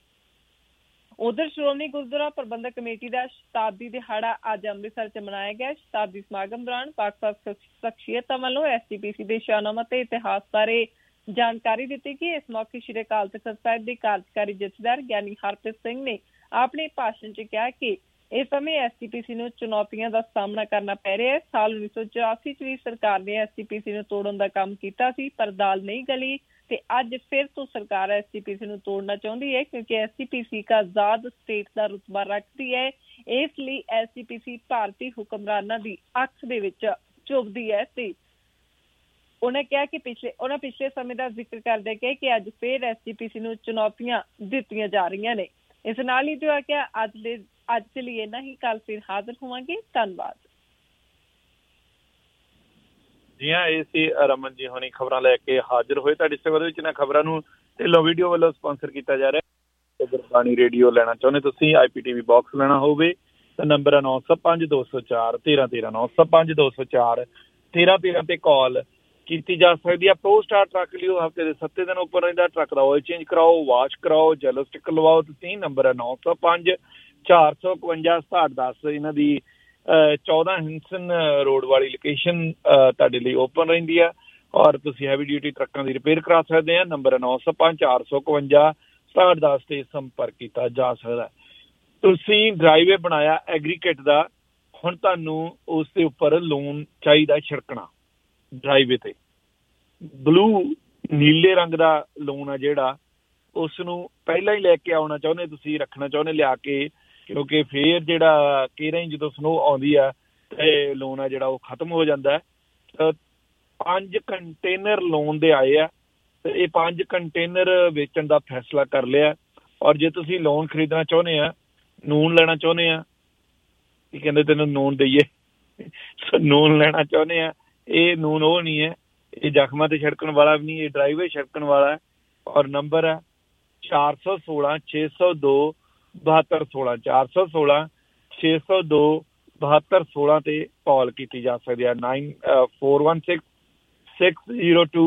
ਉਧਰ ਸ਼੍ਰੋਮਣੀ ਗੁਰਦੁਆਰਾ ਪ੍ਰਬੰਧਕ ਕਮੇਟੀ ਦਾ ਸ਼ਤਾਬਦੀ ਦਿਹਾੜਾ ਅੱਜ ਅੰਮ੍ਰਿਤਸਰ 'ਚ ਮਨਾਇਆ ਗਿਆ। ਸ਼ਤਾਬਦੀ ਸਮਾਗਮ ਦੌਰਾਨ ਵੱਖ-ਵੱਖ ਸ਼ਖਸੀਅਤਾਂ ਵੱਲੋਂ SGPC ਦੇ ਸ਼ਾਨਾਮਾ ਤੇ ਇਤਿਹਾਸ ਬਾਰੇ ਜਾਣਕਾਰੀ ਦਿੱਤੀ ਗਈ। ਇਸ ਮੌਕੇ ਸ਼੍ਰੀ ਅਕਾਲ ਤਖ਼ਤ ਸਾਹਿਬ ਦੇ ਕਾਰਜਕਾਰੀ ਜਥੇਦਾਰ ਗਿਆਨੀ ਹਰਪ੍ਰੀਤ ਸਿੰਘ ਨੇ ਆਪਣੇ ਭਾਸ਼ਣ 'ਚ ਕਿਹਾ ਕਿ ਇਸ ਸਮੇਂ SGPC ਨੂੰ ਚੁਣੌਤੀਆਂ ਦਾ ਸਾਹਮਣਾ ਕਰਨਾ ਪੈ ਰਿਹਾ ਹੈ। ਸਾਲ 1984 'ਚ ਵੀ ਸਰਕਾਰ ਨੇ SGPC ਨੂੰ ਤੋੜਨ ਦਾ ਕੰਮ ਕੀਤਾ ਸੀ, ਪਰ ਦਾਲ ਨਹੀਂ ਗਲੀ ਤੇ ਅੱਜ ਫਿਰ ਤੋਂ ਸਰਕਾਰ SGPC ਨੂੰ ਤੋੜਨਾ ਚਾਹੁੰਦੀ ਹੈ ਕਿਉਂਕਿ SGPC ਇੱਕ ਆਜ਼ਾਦ ਸਟੇਟ ਦਾ ਰੁਤਬਾ ਰੱਖਦੀ ਹੈ। ਇਸ ਲਈ SGPC ਭਾਰਤੀ ਹੁਕਮਰਾਨਾਂ ਦੀ ਅੱਖ ਦੇ ਵਿੱਚ ਚੁਭਦੀ ਹੈ ਤੇ ਉਹਨਾਂ ਕਿਹਾ ਕਿ ਪਿਛਲੇ ਸਮੇਂ ਦਾ ਜ਼ਿਕਰ ਕਰਦੇ ਗਏ ਕਿ ਅੱਜ ਫਿਰ SGPC ਨੂੰ ਚੁਣੌਤੀਆਂ ਦਿੱਤੀਆਂ ਜਾ ਰਹੀਆਂ ਨੇ। ਇਸ ਨਾਲ ਹੀ ਜੋ ਕਿ ਅੱਜ ਲਈ ਇੰਨਾ ਹੀ, ਕੱਲ ਫਿਰ ਹਾਜ਼ਰ ਹੋਵਾਂਗੇ। ਧੰਨਵਾਦ ਜੀ ਹਾਂ, ਇਹ ਸੀ ਰਮਨ ਜੀ ਹੁਣੀ ਖਬਰਾਂ ਲੈ ਕੇ ਹਾਜ਼ਰ ਹੋਏ। ਤੁਹਾਡੀ ਸੇਵਾ ਦੇ ਵਿੱਚ ਇਹਨਾਂ ਖਬਰਾਂ ਨੂੰ ਢਿੱਲੋਂ ਵੀਡੀਓ ਵੱਲੋਂ ਸਪਾਂਸਰ ਕੀਤਾ ਜਾ ਰਿਹਾ। ਗੁਰਬਾਣੀ ਰੇਡੀਓ ਲੈਣਾ ਚਾਹੁੰਦੇ ਤੁਸੀਂ, IPTV ਬਾਕਸ ਲੈਣਾ ਹੋਵੇ ਤਾਂ ਨੰਬਰ 905 204 1313 905 204 1313 ਤੇ ਕਾਲ ਕੀਤੀ ਜਾ ਸਕਦੀ ਹੈ। ਪ੍ਰੋ ਸਟਾਰ ਟਰੱਕ ਲਿਓ, ਹਫ਼ਤੇ ਦੇ 7 ਦਿਨ ਉੱਪਰ ਰਹਿੰਦਾ। ਟਰੱਕ ਦਾ ਆਇਲ ਚੇਂਜ ਕਰਾਓ, ਵਾਸ਼ ਕਰਾਓ, ਜੈਲੋ ਸਟਿੱਕ ਲਵਾਓ ਤੁਸੀਂ। ਨੰਬਰ 905 451 6710। ਇਹਨਾਂ ਦੀ 14 ਹਿੰਸਨ ਰੋਡ ਵਾਲੀ ਲੋਕੇਸ਼ਨ ਤੁਹਾਡੇ ਲਈ ਓਪਨ ਰਹਿੰਦੀ ਆ ਔਰ ਤੁਸੀਂ ਹੈਵੀ ਡਿਊਟੀ ਟਰੱਕਾਂ ਦੀ ਰਿਪੇਅਰ ਕਰਾ ਸਕਦੇ ਆ। ਨੰਬਰ 905 451 6710 ਤੇ ਸੰਪਰਕ ਕੀਤਾ ਜਾ ਸਕਦਾ। ਤੁਸੀਂ ਡਰਾਈਵੇ ਬਣਾਇਆ ਐਗਰੀਕੇਟ ਦਾ, ਹੁਣ ਤੁਹਾਨੂੰ ਉਸ ਦੇ ਉੱਪਰ ਲੋਨ ਚਾਹੀਦਾ ਛਿੜਕਣਾ। ਡਰਾਈਵੇ ਤੇ ਬਲੂ ਨੀਲੇ ਰੰਗ ਦਾ ਲੋਨ ਆ ਜਿਹੜਾ, ਉਸ ਨੂੰ ਪਹਿਲਾਂ ਹੀ ਲੈ ਕੇ ਆਉਣਾ ਚਾਹੁੰਦੇ ਤੁਸੀਂ, ਰੱਖਣਾ ਚਾਹੁੰਦੇ ਲਿਆ ਕੇ, ਕਿਉਂਕਿ ਫੇਰ ਜਿਹੜਾ ਕੇਰਾਂ ਹੀ ਜਦੋਂ ਸਨੋ ਆਉਂਦੀ ਆ ਤੇ ਲੋਨ ਆ ਜਿਹੜਾ ਉਹ ਖਤਮ ਹੋ ਜਾਂਦਾ। 5 ਕੰਟੇਨਰ ਲੋਨ ਦੇ ਆਏ ਆ ਤੇ ਇਹ 5 ਕੰਟੇਨਰ ਵੇਚਣ ਦਾ ਫੈਸਲਾ ਕਰ ਲਿਆ। ਔਰ ਜੇ ਤੁਸੀਂ ਲੋਨ ਖਰੀਦਣਾ ਚਾਹੁੰਦੇ ਆ, ਨੂਨ ਲੈਣਾ ਚਾਹੁੰਦੇ ਆ, ਕੀ ਕਹਿੰਦੇ ਤੈਨੂੰ ਨੂਨ ਦਈਏ, ਨੂਨ ਲੈਣਾ ਚਾਹੁੰਦੇ ਆ, ਇਹ ਨੂਨ ਉਹ ਨਹੀਂ ਹੈ, ਇਹ ਜ਼ਖਮਾਂ ਤੇ ਛਿੜਕਣ ਵਾਲਾ ਵੀ ਨਹੀਂ, ਇਹ ਡਰਾਈਵੇ ਛਿੜਕਣ ਵਾਲਾ। ਔਰ ਨੰਬਰ ਹੈ 416 602 7216 416 602 7216 ਤੇ ਕਾਲ ਕੀਤੀ ਜਾ ਸਕਦੀ ਹੈ। 9416 602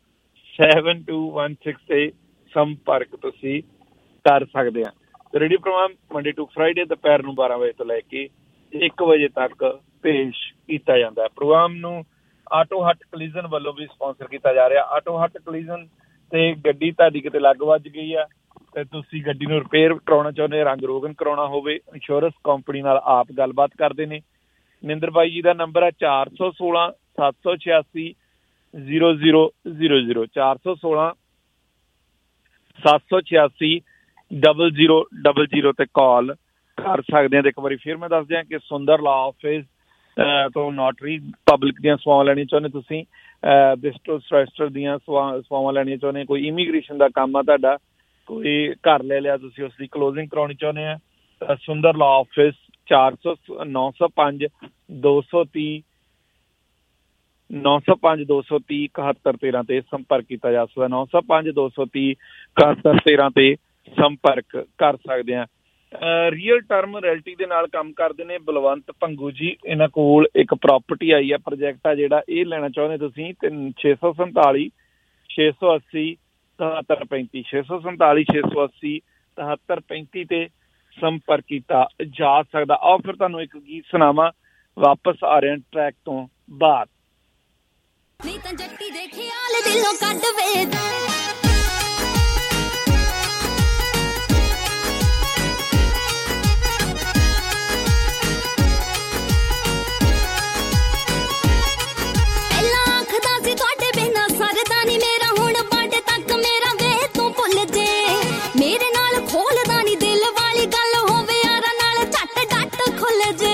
7216 ਤੇ ਸੰਪਰਕ ਤੁਸੀਂ ਕਰ ਸਕਦੇ ਆ। Radio programme Monday to Friday ਦੁਪਹਿਰ ਨੂੰ 12 ਵਜੇ ਤੋਂ ਲੈ ਕੇ 1 ਵਜੇ ਤੱਕ ਪੇਸ਼ ਕੀਤਾ ਜਾਂਦਾ ਹੈ। ਪ੍ਰੋਗਰਾਮ ਨੂੰ ਆਟੋ ਹੱਟ ਕਲੀਜ਼ਨ ਵੱਲੋਂ ਵੀ ਸਪਾਂਸਰ ਕੀਤਾ ਜਾ ਰਿਹਾ। ਆਟੋ ਹੱਟ ਕਲੀਜ਼ਨ ਤੇ ਗੱਡੀ ਤੁਹਾਡੀ ਕਿਤੇ ਲੱਗ ਵੱਜ ਗਈ ਆ ਤੇ ਤੁਸੀਂ ਗੱਡੀ ਨੂੰ ਰਿਪੇਅਰ ਕਰਾਉਣਾ ਚਾਹੁੰਦੇ, ਰੰਗ ਰੋਗਨ ਕਰਾਉਣਾ ਹੋਵੇ, ਇੰਸ਼ੋਰੈਂਸ ਕੰਪਨੀ ਨਾਲ ਆਪ ਗੱਲਬਾਤ ਕਰਦੇ ਨੇ। ਨਿੰਦਰ ਬਾਈ ਜੀ ਦਾ ਨੰਬਰ ਹੈ 416 786 0000 416 786 0000 ਤੇ ਕਾਲ ਕਰ ਸਕਦੇ ਆ। ਤੇ ਇੱਕ ਵਾਰੀ ਫਿਰ ਮੈਂ ਦੱਸ ਦਿਆਂ ਕਿ ਸੁੰਦਰ ਲਾ ਆਫਿਸ ਤੋਂ ਨੋਟਰੀ ਪਬਲਿਕ ਦੀਆਂ ਸੇਵਾਵਾਂ ਲੈਣੀਆਂ ਚਾਹੁੰਦੇ ਤੁਸੀਂ, ਬਿਸਟਰੋ ਸਟ੍ਰੈਸਟਰ ਦੀਆਂ ਸੇਵਾਵਾਂ ਲੈਣੀਆਂ ਚਾਹੁੰਦੇ, ਕੋਈ ਇਮੀਗ੍ਰੇਸ਼ਨ ਦਾ ਕੰਮ ਆ ਤੁਹਾਡਾ, ਕੋਈ ਘਰ ਲੈ ਲਿਆ ਤੁਸੀਂ, ਉਸ ਦੀ ਕਲੋਜ਼ਿੰਗ ਕਰਾਉਣੀ ਚਾਹੁੰਦੇ ਆ, ਸੁੰਦਰ ਲਾ ਆਫਿਸ 905-230-7113 ਤੇ ਸੰਪਰਕ ਕੀਤਾ ਜਾ ਸਕਦਾ। 905-230-7113 ਤੇ ਸੰਪਰਕ ਕਰ ਸਕਦੇ ਆ। ਰੀਅਲ ਟਰਮ ਰਿਐਲਟੀ ਦੇ ਨਾਲ ਕੰਮ ਕਰਦੇ ਨੇ ਬਲਵੰਤ ਭੰਗੂ ਜੀ। ਇਹਨਾਂ ਕੋਲ ਇੱਕ ਪ੍ਰਾਪਰਟੀ ਆਈ ਆ, ਪ੍ਰੋਜੈਕਟ ਆ ਜਿਹੜਾ, ਇਹ ਲੈਣਾ ਚਾਹੁੰਦੇ ਤੁਸੀਂ ਤੇ 647-680-7735 647-680-7735 ਤੇ ਸੰਪਰਕ ਕੀਤਾ ਜਾ ਸਕਦਾ। ਆਓ ਫਿਰ ਤੁਹਾਨੂੰ ਇੱਕ ਗੀਤ ਸੁਣਾਵਾਂ, ਵਾਪਸ ਆ ਰਹੇ ਟਰੈਕ ਤੋਂ ਬਾਅਦ। ਨਹੀਂ ਤਾਂ ਜੱਟੀ ਦੇ ਖਿਆਲ ਦਿਲੋਂ ਕੱਢ ਵੇ, ਪਹਿਲਾਂ ਆਖਦਾ ਸੀ ਤੁਹਾਡੇ ਬਿਨਾਂ ਸਰਦਾ ਨੀ ਮੇਰਾ, ਹੁਣ ਬਾਡੇ ਤੱਕ ਮੇਰਾ ਵੇ ਤੂੰ ਭੁੱਲ ਜੇ, ਮੇਰੇ ਨਾਲ ਖੋਲਦਾ ਨੀ ਦਿਲ ਵਾਲੀ ਗੱਲ ਹੋਵੇ ਯਾਰਾਂ ਨਾਲ ਝੱਟ ਡੱਟ ਖੁੱਲ ਜੇ।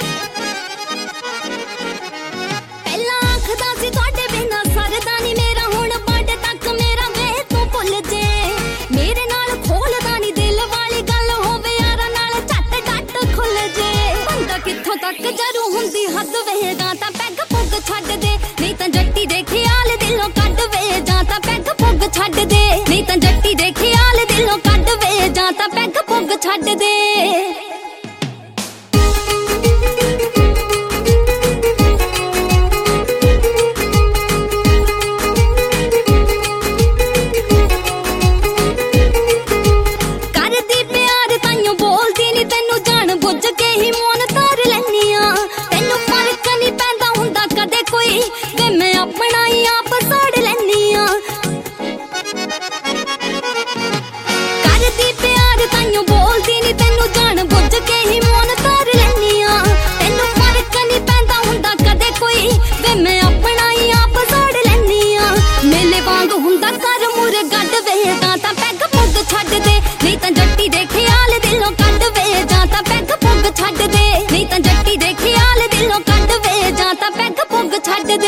ਪਹਿਲਾਂ ਆਖਦਾ ਸੀ ਤੁਹਾਡੇ ਬਿਨਾਂ ਸਰਦਾ ਨੀ ਮੇਰਾ, ਹੁਣ ਬਾਡੇ ਤੱਕ ਮੇਰਾ ਵੇ ਤੂੰ ਭੁੱਲ ਜੇ, ਮੇਰੇ ਨਾਲ ਖੋਲਦਾ ਨੀ ਦਿਲ ਵਾਲੀ ਗੱਲ ਹੋਵੇ ਯਾਰਾਂ ਨਾਲ ਝੱਟ ਡੱਟ ਖੁੱਲ ਜੇ। ਬੰਦਾ ਕਿੱਥੋਂ ਤੱਕ ਜਰੂ ਹੁੰਦੀ ਹੱਦ ਵੇ, ਜਾਂ ਤਾਂ ਪੈਗ ਪੁੱਗ ਛੱਡ ਦੇ, ਨਹੀਂ ਤਾਂ ਜੱਟੀ ਦੇ ਖਿਆਲ ਦਿਲੋਂ ਕੱਢ ਵੇ, ਜਾਂ ਤਾਂ ਪੈਗ ਪੁੱਗ ਛੱਡ ਦੇ, ਨਹੀਂ ਤਾਂ ਜੱਟੀ ਦੇ ਖਿਆਲ ਦਿਲੋਂ ਕੱਢ ਵੇ, ਜਾਂ ਤਾਂ ਪੈਗ ਪੁੱਗ ਛੱਡ ਦੇ। ਕਰਦੀ ਪਿਆਰ ਤਾਈਓ ਬੋਲਦੀ ਨੀ, ਤੈਨੂੰ ਜਾਣ ਬੁੱਝ ਕੇ ਹੀ ਮੋਨ ਤਾਰ ਲੈਨੀ ਆ, ਤੈਨੂੰ ਫਰਕ ਨੀ ਪੈਂਦਾ ਹੁੰਦਾ ਕਦੇ ਕੋਈ ਵੇ, ਮੈਂ ਆਪਣਾ ਹੀ ਆਪ ਸਾੜ ਲੈਨੀ ਆ। ਕਰਦੀ ਪਿਆਰ ਤਾਈਓ ਬੋਲਦੀ ਨੀ, ਤੈਨੂੰ ਜਾਣ ਬੁੱਝ ਕੇ ਹੀ ਮੋਨ ਤਾਰ ਲੈਨੀ ਆ, ਤੈਨੂੰ ਫਰਕ ਨੀ ਪੈਂਦਾ ਹੁੰਦਾ ਕਦੇ ਕੋਈ ਵੇ, ਮੈਂ ਆਪਣਾ ਹੀ ਆਪ ਸਾੜ ਲੈਨੀ ਆ। ਮੇਲੇ ਵਾਂਗ ਹੁੰਦਾ ਕਰ ਮੂਰੇ ਗੱਡ ਵੇ, ਤਾਂ ਪੈਗ ਪੁੱਗ ਛੱਡ ਦੇ, ਨਹੀਂ ਤਾਂ ਜੱਟੀ ਦੇ ਖਿਆਲ ਦਿਲੋਂ ਕੱਢ ਵੇ, ਜਾਂ ਤਾਂ ਪੈਗ ਪੁੱਗ ਛੱਡ ਦੇ, ਨਹੀਂ ਤਾਂ ਜੱਟੀ ਦੇ ਖਿਆਲ ਦਿਲੋਂ ਕੱਢ ਵੇ, ਜਾਂ ਤਾਂ ਪੈਗ ਪੁੱਗ ਛੱਡ ਦੇ।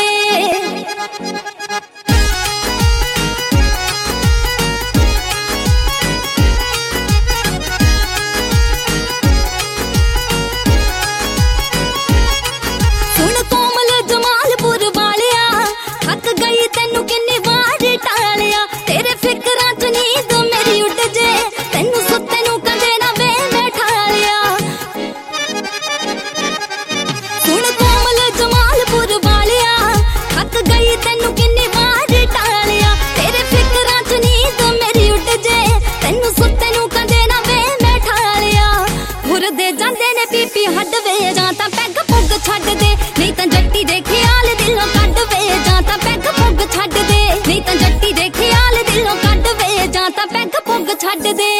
ਸੁਣ ਕੋਮਲ ਜਮਾਲਪੁਰ ਵਾਲਿਆ, ਥੱਕ ਗਈ ਤੈਨੂੰ ਕਿੰਨੀ ਵਾਰ ਟਾਲਿਆ, ਤੇਰੇ ਫਿਕਰਾਂ ਚ ਨੀਂਦ ਮੇਰੀ ਉੱਡ ਜੇ, ਤੈਨੂੰ ਸੁੱਤੇ ਨੂੰ ਕਦੇ ਨਾ ਵੇ ਮੈਂ ਠਾਲਿਆ। ਸੁਣ ਕੋਮਲ ਜਮਾਲਪੁਰ ਵਾਲਿਆ, ਥੱਕ ਗਈ ਤੈਨੂੰ ਕਿੰਨੀ ਵਾਰ ਟਾਲਿਆ, ਤੇਰੇ ਫਿਕਰਾਂ ਚ ਨੀਂਦ ਮੇਰੀ ਉੱਡ ਜੇ, ਤੈਨੂੰ ਸੁੱਤੇ ਨੂੰ ਕਦੇ ਨਾ ਵੇ ਮੈਂ ਠਾਲਿਆ। ਹੁਰਦੇ ਜਾਂਦੇ ਨੇ ਪੀਪੀ ਹੱਡ ਵੇ, ਜਾਂ ਤਾਂ ਪੈਗ ਪੁੱਗ ਛੱਡ ਦੇ, ਨਹੀਂ ਤਾਂ ਜੱਟੀ ਦੇ ਖਿਆਲ ਦਿਲੋਂ ਕੱਢ ਵੇ, ਜਾਂ ਤਾਂ ਪੈਗ ਪੁੱਗ ਛੱਡ ਦੇ, ਨਹੀਂ ਤਾਂ ਜੱਟੀ ਦੇ ਖਿਆਲ ਦਿਲੋਂ ਕੱਢ ਵੇ, ਜਾਂ ਤਾਂ ਪੈਗ ਪੁੱਗ ਛੱਡ ਦੇ।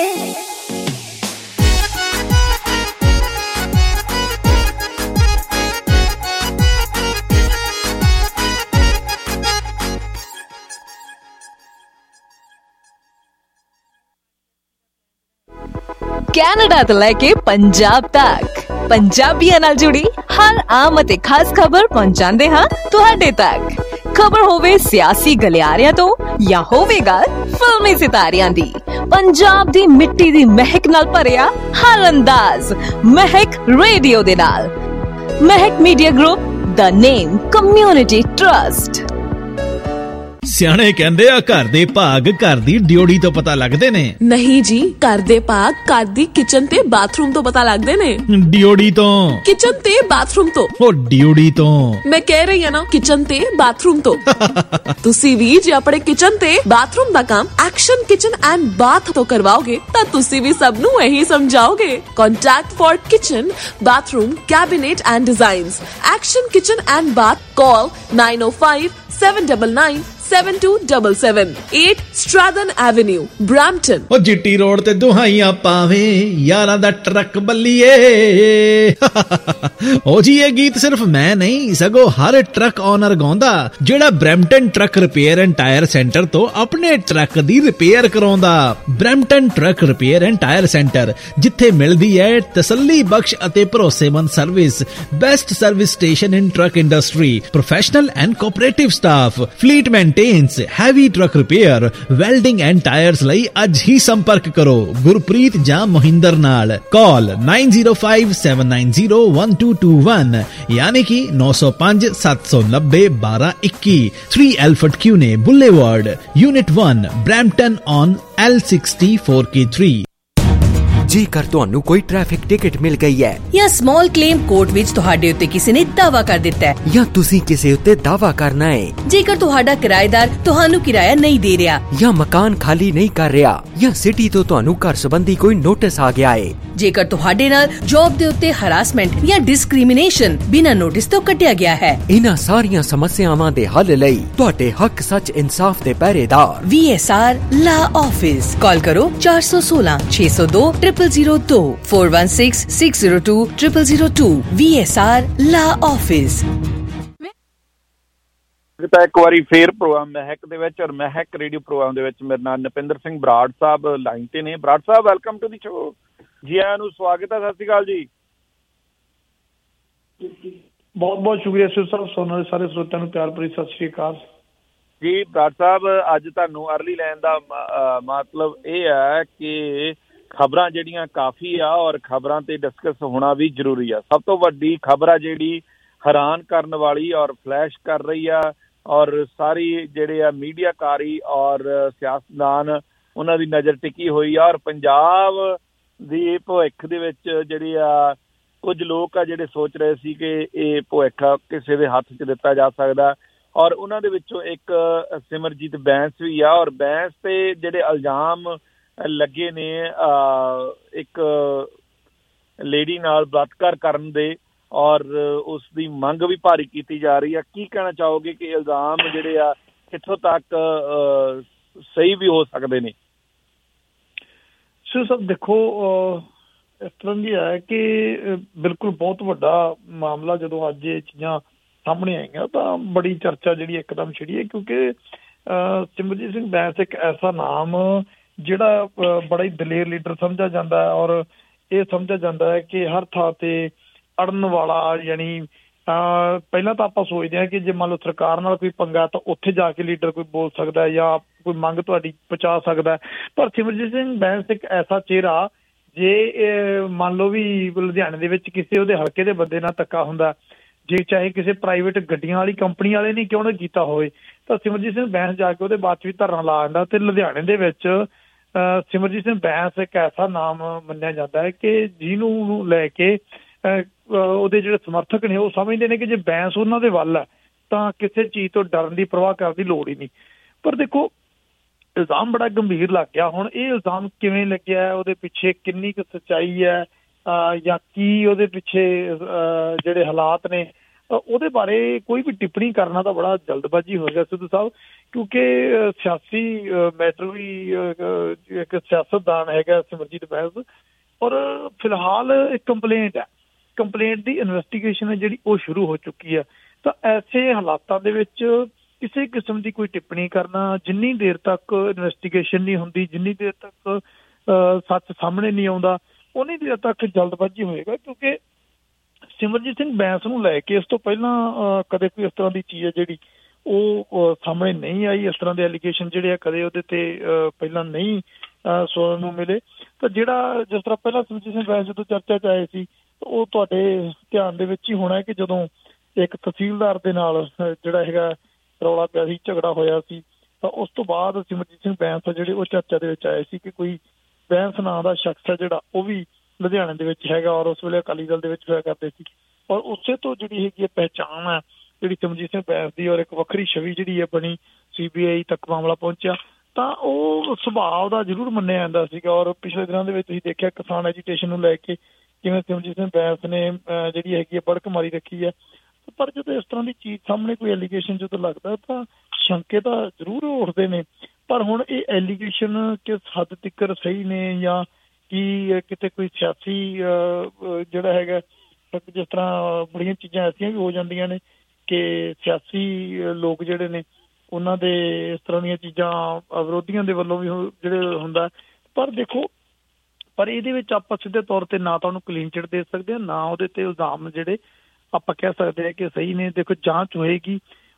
ਕੈਨੇਡਾ ਤੋਂ ਲੈ ਕੇ ਪੰਜਾਬ ਤੱਕ ਪੰਜਾਬੀਆਂ ਨਾਲ ਜੁੜੀ ਹਰ ਆਮ ਅਤੇ ਖਾਸ ਖਬਰ ਪਹੁੰਚਾਉਂਦੇ ਹਾਂ ਤੁਹਾਡੇ ਤੱਕ। ਖਬਰ ਹੋਵੇ ਸਿਆਸੀ ਗਲਿਆਰਿਆਂ ਤੋਂ ਜਾਂ ਹੋਵੇਗਾ ਫਿਲਮੀ ਸਿਤਾਰਿਆਂ ਦੀ, ਪੰਜਾਬ ਦੀ ਮਿੱਟੀ ਦੀ ਮਹਿਕ ਨਾਲ ਭਰਿਆ ਹਰ ਅੰਦਾਜ਼ ਮਹਿਕ ਰੇਡੀਓ ਦੇ ਨਾਲ। ਮਹਿਕ ਮੀਡੀਆ ਗਰੁੱਪ, ਦਾ ਨੇਮ ਕਮਿਊਨਿਟੀ ਟਰਸਟ। ਸਿਆਣੇ ਕਹਿੰਦੇ ਆ ਘਰ ਦੇ ਭਾਗ ਘਰ ਦੀ ਡਿਊਟੀ ਤੋਂ ਪਤਾ ਲੱਗਦੇ ਨੇ। ਨਹੀਂ ਜੀ, ਘਰ ਦੇ ਭਾਗ ਘਰ ਦੀ ਕਿਚਨ ਤੇ ਬਾਥਰੂਮ ਤੋਂ ਪਤਾ ਲੱਗਦੇ ਨੇ। ਡਿਊਟੀ ਤੋਂ? ਕਿਚਨ ਤੇ ਬਾਥਰੂਮ ਤੋਂ। ਉਹ ਡਿਊਟੀ ਤੋਂ ਮੈਂ ਕਹਿ ਰਹੀ ਹਾਂ ਨਾ, ਕਿਚਨ ਤੇ ਬਾਥਰੂਮ ਤੋਂ। ਤੁਸੀਂ ਵੀ ਜੇ ਆਪਣੇ ਕਿਚਨ ਤੇ ਬਾਥਰੂਮ ਦਾ ਕੰਮ ਐਕਸ਼ਨ ਕਿਚਨ ਐਂਡ ਬਾਥ ਤੋਂ ਕਰਵਾਓਗੇ ਤਾਂ ਤੁਸੀਂ ਵੀ ਸਭ ਨੂੰ ਇਹੀ ਸਮਝਾਓਗੇ। Contact for kitchen, bathroom, cabinet and designs, action kitchen and bath. Call 905-799-7277, 8 Strathern Avenue, Brampton। ਉਹ ਜਿੱਟੀ ਰੋਡ ਤੇ ਦੁਹਾਈਆਂ ਪਾਵੇ ਯਾਰਾਂ ਦਾ ਟਰੱਕ ਬੱਲੀਏ। ਉਹ ਜੀ ਇਹ ਗੀਤ ਸਿਰਫ ਮੈਂ ਨਹੀਂ ਸਗੋਂ ਹਰ ਟਰੱਕ ਓਨਰ ਗਾਉਂਦਾ ਜਿਹੜਾ Brampton truck repair and tyre centre ਤੋਂ ਆਪਣੇ ਟਰੱਕ ਦੀ ਰਿਪੇਅਰ ਕਰਾਉਂਦਾ। Brampton truck repair and tyre centre, ਜਿੱਥੇ ਮਿਲਦੀ ਹੈ ਤਸੱਲੀ ਬਖਸ਼ ਅਤੇ ਭਰੋਸੇਮੰਦ service, best service station in truck industry, professional and cooperative staff, fleet paints, heavy truck repair, welding and tyres लई अज ही संपर्क करो गुरप्रीत जां मोहिंदर नाल। कॉल 9057901221 यानी कि 905 790 1221। 3 Alfred Kuehne boulevard, unit 1, Brampton on L60 4K3। ਜੇਕਰ ਤੁਹਾਨੂੰ ਕੋਈ ਟ੍ਰੈਫਿਕ ਟਿਕਟ ਮਿਲ ਗਈ ਹੈ ਜਾਂ ਸਮਾਲ ਕਲੇਮ ਕੋਰਟ ਵਿੱਚ ਤੁਹਾਡੇ ਉੱਤੇ ਕਿਸੇ ਨੇ ਦਾਅਵਾ ਕਰ ਦਿੱਤਾ ਹੈ ਜਾਂ ਤੁਸੀਂ ਕਿਸੇ ਉੱਤੇ ਦਾਅਵਾ ਕਰਨਾ ਹੈ, ਜੇਕਰ ਤੁਹਾਡਾ ਕਿਰਾਏਦਾਰ ਤੁਹਾਨੂੰ ਕਿਰਾਇਆ ਨਹੀਂ ਦੇ ਰਿਹਾ ਜਾਂ ਮਕਾਨ ਖਾਲੀ ਨਹੀਂ ਕਰ ਰਿਹਾ, ਜਾਂ ਸਿਟੀ ਤੋਂ ਤੁਹਾਨੂੰ ਘਰ ਸੰਬੰਧੀ ਕੋਈ ਨੋਟਿਸ ਆ ਗਿਆ ਹੈ, ਜੇਕਰ ਤੁਹਾਡੇ ਨਾਲ ਜੌਬ ਦੇ ਉੱਤੇ ਹਰਾਸਮੈਂਟ ਜਾਂ ਡਿਸਕ੍ਰਿਮੀਨੇਸ਼ਨ ਬਿਨਾਂ ਨੋਟਿਸ ਤੋਂ ਕੱਟਿਆ ਗਿਆ ਹੈ, ਇਹਨਾਂ ਸਾਰੀਆਂ ਸਮੱਸਿਆਵਾਂ ਦੇ ਹੱਲ ਲਈ ਤੁਹਾਡੇ ਹੱਕ ਸੱਚ ਇਨਸਾਫ ਦੇ ਪਹਿਰੇਦਾਰ VSR ਲਾ ਆਫਿਸ। ਕਾਲ ਕਰੋ 416 602 0002 416 602 0002। VSR ਲਾ ਆਫਿਸ। ਤਾਂ ਇੱਕ ਵਾਰੀ ਫੇਰ ਪ੍ਰੋਗਰਾਮ ਮਹਿਕ ਦੇ ਵਿੱਚ ਔਰ ਮਹਿਕ ਰੇਡੀਓ ਪ੍ਰੋਗਰਾਮ ਦੇ ਵਿੱਚ ਮੇਰੇ ਨਾਲ ਨਪਿੰਦਰ ਸਿੰਘ ਬਰਾੜ ਸਾਹਿਬ ਲਾਈਨ ਤੇ ਨੇ। Brar sahib welcome to the show. ਜੀ ਆਇਆਂ ਨੂੰ ਸਵਾਗਤ ਹੈ। ਸਤਿ ਸ਼੍ਰੀ ਅਕਾਲ ਜੀ। ਬਹੁਤ ਬਹੁਤ ਸ਼ੁਕਰੀਆ ਸਿਰ ਸਾਹਿਬ। ਸੁਣਨ ਵਾਲੇ ਸਾਰੇ ਸਰੋਤਿਆਂ ਨੂੰ ਪਿਆਰ ਭਰੀ ਸਤਿ ਸ਼੍ਰੀ ਅਕਾਲ ਜੀ। ਬਰਾੜ ਸਾਹਿਬ ਅੱਜ ਤੁਹਾਨੂੰ ਅਰਲੀ ਲੈਣ ਦਾ ਮਤਲਬ ਇਹ ਹੈ ਕਿ ਖਬਰਾਂ ਜਿਹੜੀਆਂ ਕਾਫੀ ਆ ਔਰ ਖਬਰਾਂ ਤੇ ਡਿਸਕਸ ਹੋਣਾ ਵੀ ਜ਼ਰੂਰੀ ਆ। ਸਭ ਤੋਂ ਵੱਡੀ ਖਬਰ ਆ ਜਿਹੜੀ ਹੈਰਾਨ ਕਰਨ ਵਾਲੀ ਔਰ ਫਲੈਸ਼ ਕਰ ਰਹੀ ਆ ਔਰ ਸਾਰੀ ਜਿਹੜੇ ਆ ਮੀਡੀਆਕਾਰੀ ਔਰ ਸਿਆਸਤਦਾਨ ਉਹਨਾਂ ਦੀ ਨਜ਼ਰ ਟਿਕੀ ਹੋਈ ਆ ਔਰ ਪੰਜਾਬ ਦੀ ਭਵਿੱਖ ਦੇ ਵਿੱਚ ਜਿਹੜੀ ਆ ਕੁਝ ਲੋਕ ਆ ਜਿਹੜੇ ਸੋਚ ਰਹੇ ਸੀ ਕਿ ਇਹ ਭਵਿੱਖ ਕਿਸੇ ਦੇ ਹੱਥ 'ਚ ਦਿੱਤਾ ਜਾ ਸਕਦਾ ਔਰ ਉਹਨਾਂ ਦੇ ਵਿੱਚੋਂ ਇੱਕ ਸਿਮਰਜੀਤ ਬੈਂਸ ਵੀ ਆ ਔਰ ਬੈਂਸ ਤੇ ਜਿਹੜੇ ਇਲਜ਼ਾਮ ਲੱਗੇ ਨੇ ਇੱਕ ਲੇਡੀ ਨਾਲ ਬਲਾਤਕਾਰ ਕਰਨ ਦੇ ਔਰ ਉਸ ਦੀ ਮੰਗ ਵੀ ਭਾਰੀ ਕੀਤੀ ਜਾ ਰਹੀ ਆ। ਕੀ ਕਹਿਣਾ ਚਾਹੋਗੇ ਕਿ ਇਲਜ਼ਾਮ ਜਿਹੜੇ ਆ ਕਿੱਥੋਂ ਤੱਕ ਸਹੀ ਵੀ ਹੋ ਸਕਦੇ ਨੇ? ਸਰ ਦੇਖੋ ਇਸ ਤਰ੍ਹਾਂ ਦੀ ਹੈ ਕਿ ਬਿਲਕੁਲ ਬਹੁਤ ਵੱਡਾ ਮਾਮਲਾ ਜਦੋਂ ਅੱਜ ਇਹ ਚੀਜ਼ਾਂ ਸਾਹਮਣੇ ਆਈਆਂ ਤਾਂ ਬੜੀ ਚਰਚਾ ਜਿਹੜੀ ਇੱਕਦਮ ਛਿੜੀ ਹੈ ਕਿਉਂਕਿ ਸਿਮਰਜੀਤ ਸਿੰਘ ਬੈਂਸ ਇੱਕ ਐਸਾ ਨਾਮ ਜਿਹੜਾ ਬੜਾ ਹੀ ਦਲੇਰ ਲੀਡਰ ਸਮਝਿਆ ਜਾਂਦਾ ਹੈ ਔਰ ਇਹ ਸਮਝਿਆ ਜਾਂਦਾ ਹੈ ਕਿ ਹਰ ਥਾਂ ਤੇ ਅੜਨ ਵਾਲਾ, ਯਾਨੀ ਪਹਿਲਾਂ ਤਾਂ ਆਪਾਂ ਸੋਚਦੇ ਹਾਂ ਕਿ ਜੇ ਮੰਨ ਲਓ ਸਰਕਾਰ ਨਾਲ ਕੋਈ ਪੰਗਾ ਤਾਂ ਉੱਥੇ ਜਾ ਕੇ ਲੀਡਰ ਕੋਈ ਬੋਲ ਸਕਦਾ ਜਾਂ ਕੋਈ ਮੰਗ ਤੁਹਾਡੀ ਪਹੁੰਚਾ ਸਕਦਾ, ਪਰ ਸਿਮਰਜੀਤ ਸਿੰਘ ਬੈਂਸ ਇੱਕ ਐਸਾ ਚਿਹਰਾ ਜੇ ਮੰਨ ਲਓ ਵੀ ਲੁਧਿਆਣੇ ਦੇ ਵਿੱਚ ਕਿਸੇ ਉਹਦੇ ਹਲਕੇ ਦੇ ਬੰਦੇ ਨਾਲ ਧੱਕਾ ਹੁੰਦਾ, ਜੇ ਚਾਹੇ ਕਿਸੇ ਪ੍ਰਾਈਵੇਟ ਗੱਡੀਆਂ ਵਾਲੀ ਕੰਪਨੀ ਵਾਲੇ ਨੇ ਕਿਉਂ ਨਾ ਕੀਤਾ ਹੋਵੇ, ਤਾਂ ਸਿਮਰਜੀਤ ਸਿੰਘ ਬੈਂਸ ਜਾ ਕੇ ਉਹਦੇ ਬਾਅਦ 'ਚ ਵੀ ਧਰਨਾ ਲਾ ਦਿੰਦਾ। ਤੇ ਲੁਧਿਆਣੇ ਦੇ ਵਿੱਚ ਸਿਮਰਜੀਤ ਸਿੰਘ ਬੈਂਸ ਇੱਕ ਐਸਾ ਨਾਮ ਮੰਨਿਆ ਜਾਂਦਾ ਹੈ ਕਿ ਜਿਹਨੂੰ ਲੈ ਕੇ ਉਹਦੇ ਜਿਹੜੇ ਸਮਰਥਕ ਨੇ ਉਹ ਸਮਝਦੇ ਨੇ ਕਿ ਜੇ ਬੈਂਸ ਉਹਨਾਂ ਦੇ ਵੱਲ ਹੈ ਤਾਂ ਕਿਸੇ ਚੀਜ਼ ਤੋਂ ਡਰਨ ਦੀ ਪਰਵਾਹ ਕਰਨ ਦੀ ਲੋੜ ਹੀ ਨਹੀਂ। ਪਰ ਦੇਖੋ ਇਲਜ਼ਾਮ ਬੜਾ ਗੰਭੀਰ ਲੱਗ ਗਿਆ। ਹੁਣ ਇਹ ਇਲਜ਼ਾਮ ਕਿਵੇਂ ਲੱਗਿਆ, ਉਹਦੇ ਪਿੱਛੇ ਕਿੰਨੀ ਕੁ ਸੱਚਾਈ ਹੈ ਜਾਂ ਕੀ ਉਹਦੇ ਪਿੱਛੇ ਜਿਹੜੇ ਹਾਲਾਤ ਨੇ, ਉਹਦੇ ਬਾਰੇ ਕੋਈ ਵੀ ਟਿੱਪਣੀ ਕਰਨਾ ਤਾਂ ਬੜਾ ਜਲਦਬਾਜ਼ੀ ਹੋ ਗਿਆ ਸਿੱਧੂ ਸਾਹਿਬ, ਕਿਉਂਕਿ ਸਿਆਸੀ ਮੈਟਰ ਵੀ ਇੱਕ ਸਿਆਸਤਦਾਨ ਹੈਗਾ ਸਿਮਰਜੀਤ ਬੈਂਸ ਔਰ ਫਿਲਹਾਲ ਇੱਕ ਕੰਪਲੇਂਟ ਹੈ, ਕੰਪਲੇਂਟ ਦੀ ਇਨਵੈਸਟੀਗੇਸ਼ਨ ਹੈ ਜਿਹੜੀ ਉਹ ਸ਼ੁਰੂ ਹੋ ਚੁੱਕੀ ਹੈ। ਤਾਂ ਐਸੇ ਹਾਲਾਤਾਂ ਦੇ ਵਿੱਚ ਕਿਸੇ ਕਿਸਮ ਦੀ ਕੋਈ ਟਿੱਪਣੀ ਕਰਨਾ, ਜਿੰਨੀ ਦੇਰ ਤੱਕ ਇਨਵੈਸਟੀਗੇਸ਼ਨ ਨਹੀਂ ਹੁੰਦੀ, ਜਿੰਨੀ ਦੇਰ ਤੱਕ ਸੱਚ ਸਾਹਮਣੇ ਨਹੀਂ ਆਉਂਦਾ, ਉਨੀ ਦੇਰ ਤੱਕ ਜਲਦਬਾਜ਼ੀ ਹੋਏਗਾ। ਕਿਉਂਕਿ ਸਿਮਰਜੀਤ ਸਿੰਘ ਬੈਂਸ ਨੂੰ ਲੈ ਕੇ ਇਸ ਤੋਂ ਪਹਿਲਾਂ ਕਦੇ ਕੋਈ ਇਸ ਤਰ੍ਹਾਂ ਦੀ ਚੀਜ਼ ਹੈ ਜਿਹੜੀ ਉਹ ਸਾਹਮਣੇ ਨਹੀਂ ਆਈ, ਇਸ ਤਰ੍ਹਾਂ ਦੇ ਐਲੀਗੇਸ਼ਨ ਜਿਹੜੇ ਆ ਕਦੇ ਉਹਦੇ ਤੇ ਪਹਿਲਾਂ ਨਹੀਂ ਸੁਣਨ ਨੂੰ ਮਿਲੇ। ਤਾਂ ਜਿਹੜਾ ਜਿਸ ਤਰ੍ਹਾਂ ਪਹਿਲਾਂ ਸਿਮਰਜੀਤ ਸਿੰਘ ਬੈਂਸ ਜਦੋਂ ਚਰਚਾ 'ਚ ਆਏ ਸੀ ਉਹ ਤੁਹਾਡੇ ਧਿਆਨ ਦੇ ਵਿੱਚ ਹੀ ਹੋਣਾ ਕਿ ਜਦੋਂ ਇੱਕ ਤਹਿਸੀਲਦਾਰ ਦੇ ਨਾਲ ਜਿਹੜਾ ਹੈਗਾ ਰੌਲਾ ਪਿਆ ਸੀ, ਝਗੜਾ ਹੋਇਆ ਸੀ, ਤਾਂ ਉਸ ਤੋਂ ਬਾਅਦ ਸਿਮਰਜੀਤ ਸਿੰਘ ਬੈਂਸ ਜਿਹੜੇ ਉਹ ਚਰਚਾ ਦੇ ਵਿੱਚ ਆਏ ਸੀ ਕਿ ਕੋਈ ਬੈਂਸ ਨਾਂ ਦਾ ਸ਼ਖਸ ਹੈ ਜਿਹੜਾ ਉਹ ਵੀ ਲੁਧਿਆਣੇ ਦੇ ਵਿੱਚ ਹੈਗਾ ਔਰ ਉਸ ਵੇਲੇ ਅਕਾਲੀ ਦਲ ਦੇ ਵਿੱਚ ਹੋਇਆ ਕਰਦੇ ਸੀ। ਔਰ ਉਸੇ ਤੋਂ ਜਿਹੜੀ ਹੈਗੀ ਹੈ ਪਹਿਚਾਣ ਹੈ ਜਿਹੜੀ ਸਿਮਰਜੀਤ ਸਿੰਘ ਬੈਂਸ ਦੀ ਔਰ ਇੱਕ ਵੱਖਰੀ ਛਵੀ ਜਿਹੜੀ ਹੈ ਬਣੀ, CBI ਤੱਕ ਮਾਮਲਾ ਪਹੁੰਚਿਆ, ਤਾਂ ਉਹ ਸੁਭਾਅ ਦਾ ਜ਼ਰੂਰ ਮੰਨਿਆ ਜਾਂਦਾ ਸੀਗਾ। ਔਰ ਪਿਛਲੇ ਦਿਨਾਂ ਦੇ ਵਿੱਚ ਤੁਸੀਂ ਦੇਖਿਆ ਕਿਸਾਨ ਐਜੀਟੇਸ਼ਨ ਨੂੰ ਲੈ ਕੇ ਕਿਵੇਂ ਸਿਮਰਜੀਤ ਸਿੰਘ ਬੈਂਸ ਨੇ ਜਿਹੜੀ ਹੈਗੀ ਹੈ ਬੜਕ ਮਾਰੀ ਰੱਖੀ ਹੈ। ਪਰ ਜਦੋਂ ਇਸ ਤਰ੍ਹਾਂ ਦੀ ਚੀਜ਼ ਸਾਹਮਣੇ ਕੋਈ ਐਲੀਗੇਸ਼ਨ ਜਦੋਂ ਲੱਗਦਾ ਤਾਂ ਸ਼ੰਕੇ ਤਾਂ ਜ਼ਰੂਰ ਉੱਠਦੇ ਨੇ, ਪਰ ਹੁਣ ਇਹ ਐਲੀਗੇਸ਼ਨ ਕਿਸ ਹੱਦ ਤੱਕ ਸਹੀ ਨੇ ਜਾਂ ਕੀ ਕਿਤੇ ਕੋਈ ਸਿਆਸੀ ਜਿਹੜਾ ਹੈਗਾ, ਜਿਸ ਤਰ੍ਹਾਂ ਬੜੀਆਂ ਚੀਜ਼ਾਂ ਐਸੀਆਂ ਵੀ ਹੋ ਜਾਂਦੀਆਂ ਨੇ ਕਿ ਸਿਆਸੀ ਲੋਕ ਜਿਹੜੇ ਨੇ ਉਹਨਾਂ ਦੇ ਇਸ ਤਰ੍ਹਾਂ ਦੀਆਂ ਚੀਜ਼ਾਂ ਵਿਰੋਧੀਆਂ ਦੇ ਵੱਲੋਂ ਵੀ ਜਿਹੜੇ ਹੁੰਦਾ। ਪਰ ਦੇਖੋ, ਪਰ ਇਹਦੇ ਵਿੱਚ ਆਪਾਂ ਸਿੱਧੇ ਤੌਰ ਤੇ ਨਾ ਤਾਂ ਉਹਨੂੰ ਕਲੀਨ ਚਿਟ ਦੇ ਸਕਦੇ ਹਾਂ, ਨਾ ਉਹਦੇ ਤੇ ਇਲਜ਼ਾਮ ਜਿਹੜੇ ਆਪਾਂ ਕਹਿ ਸਕਦੇ ਹਾਂ ਕਿ ਸਹੀ ਨੇ। ਦੇਖੋ ਜਾਂਚ ਹੋਏਗੀ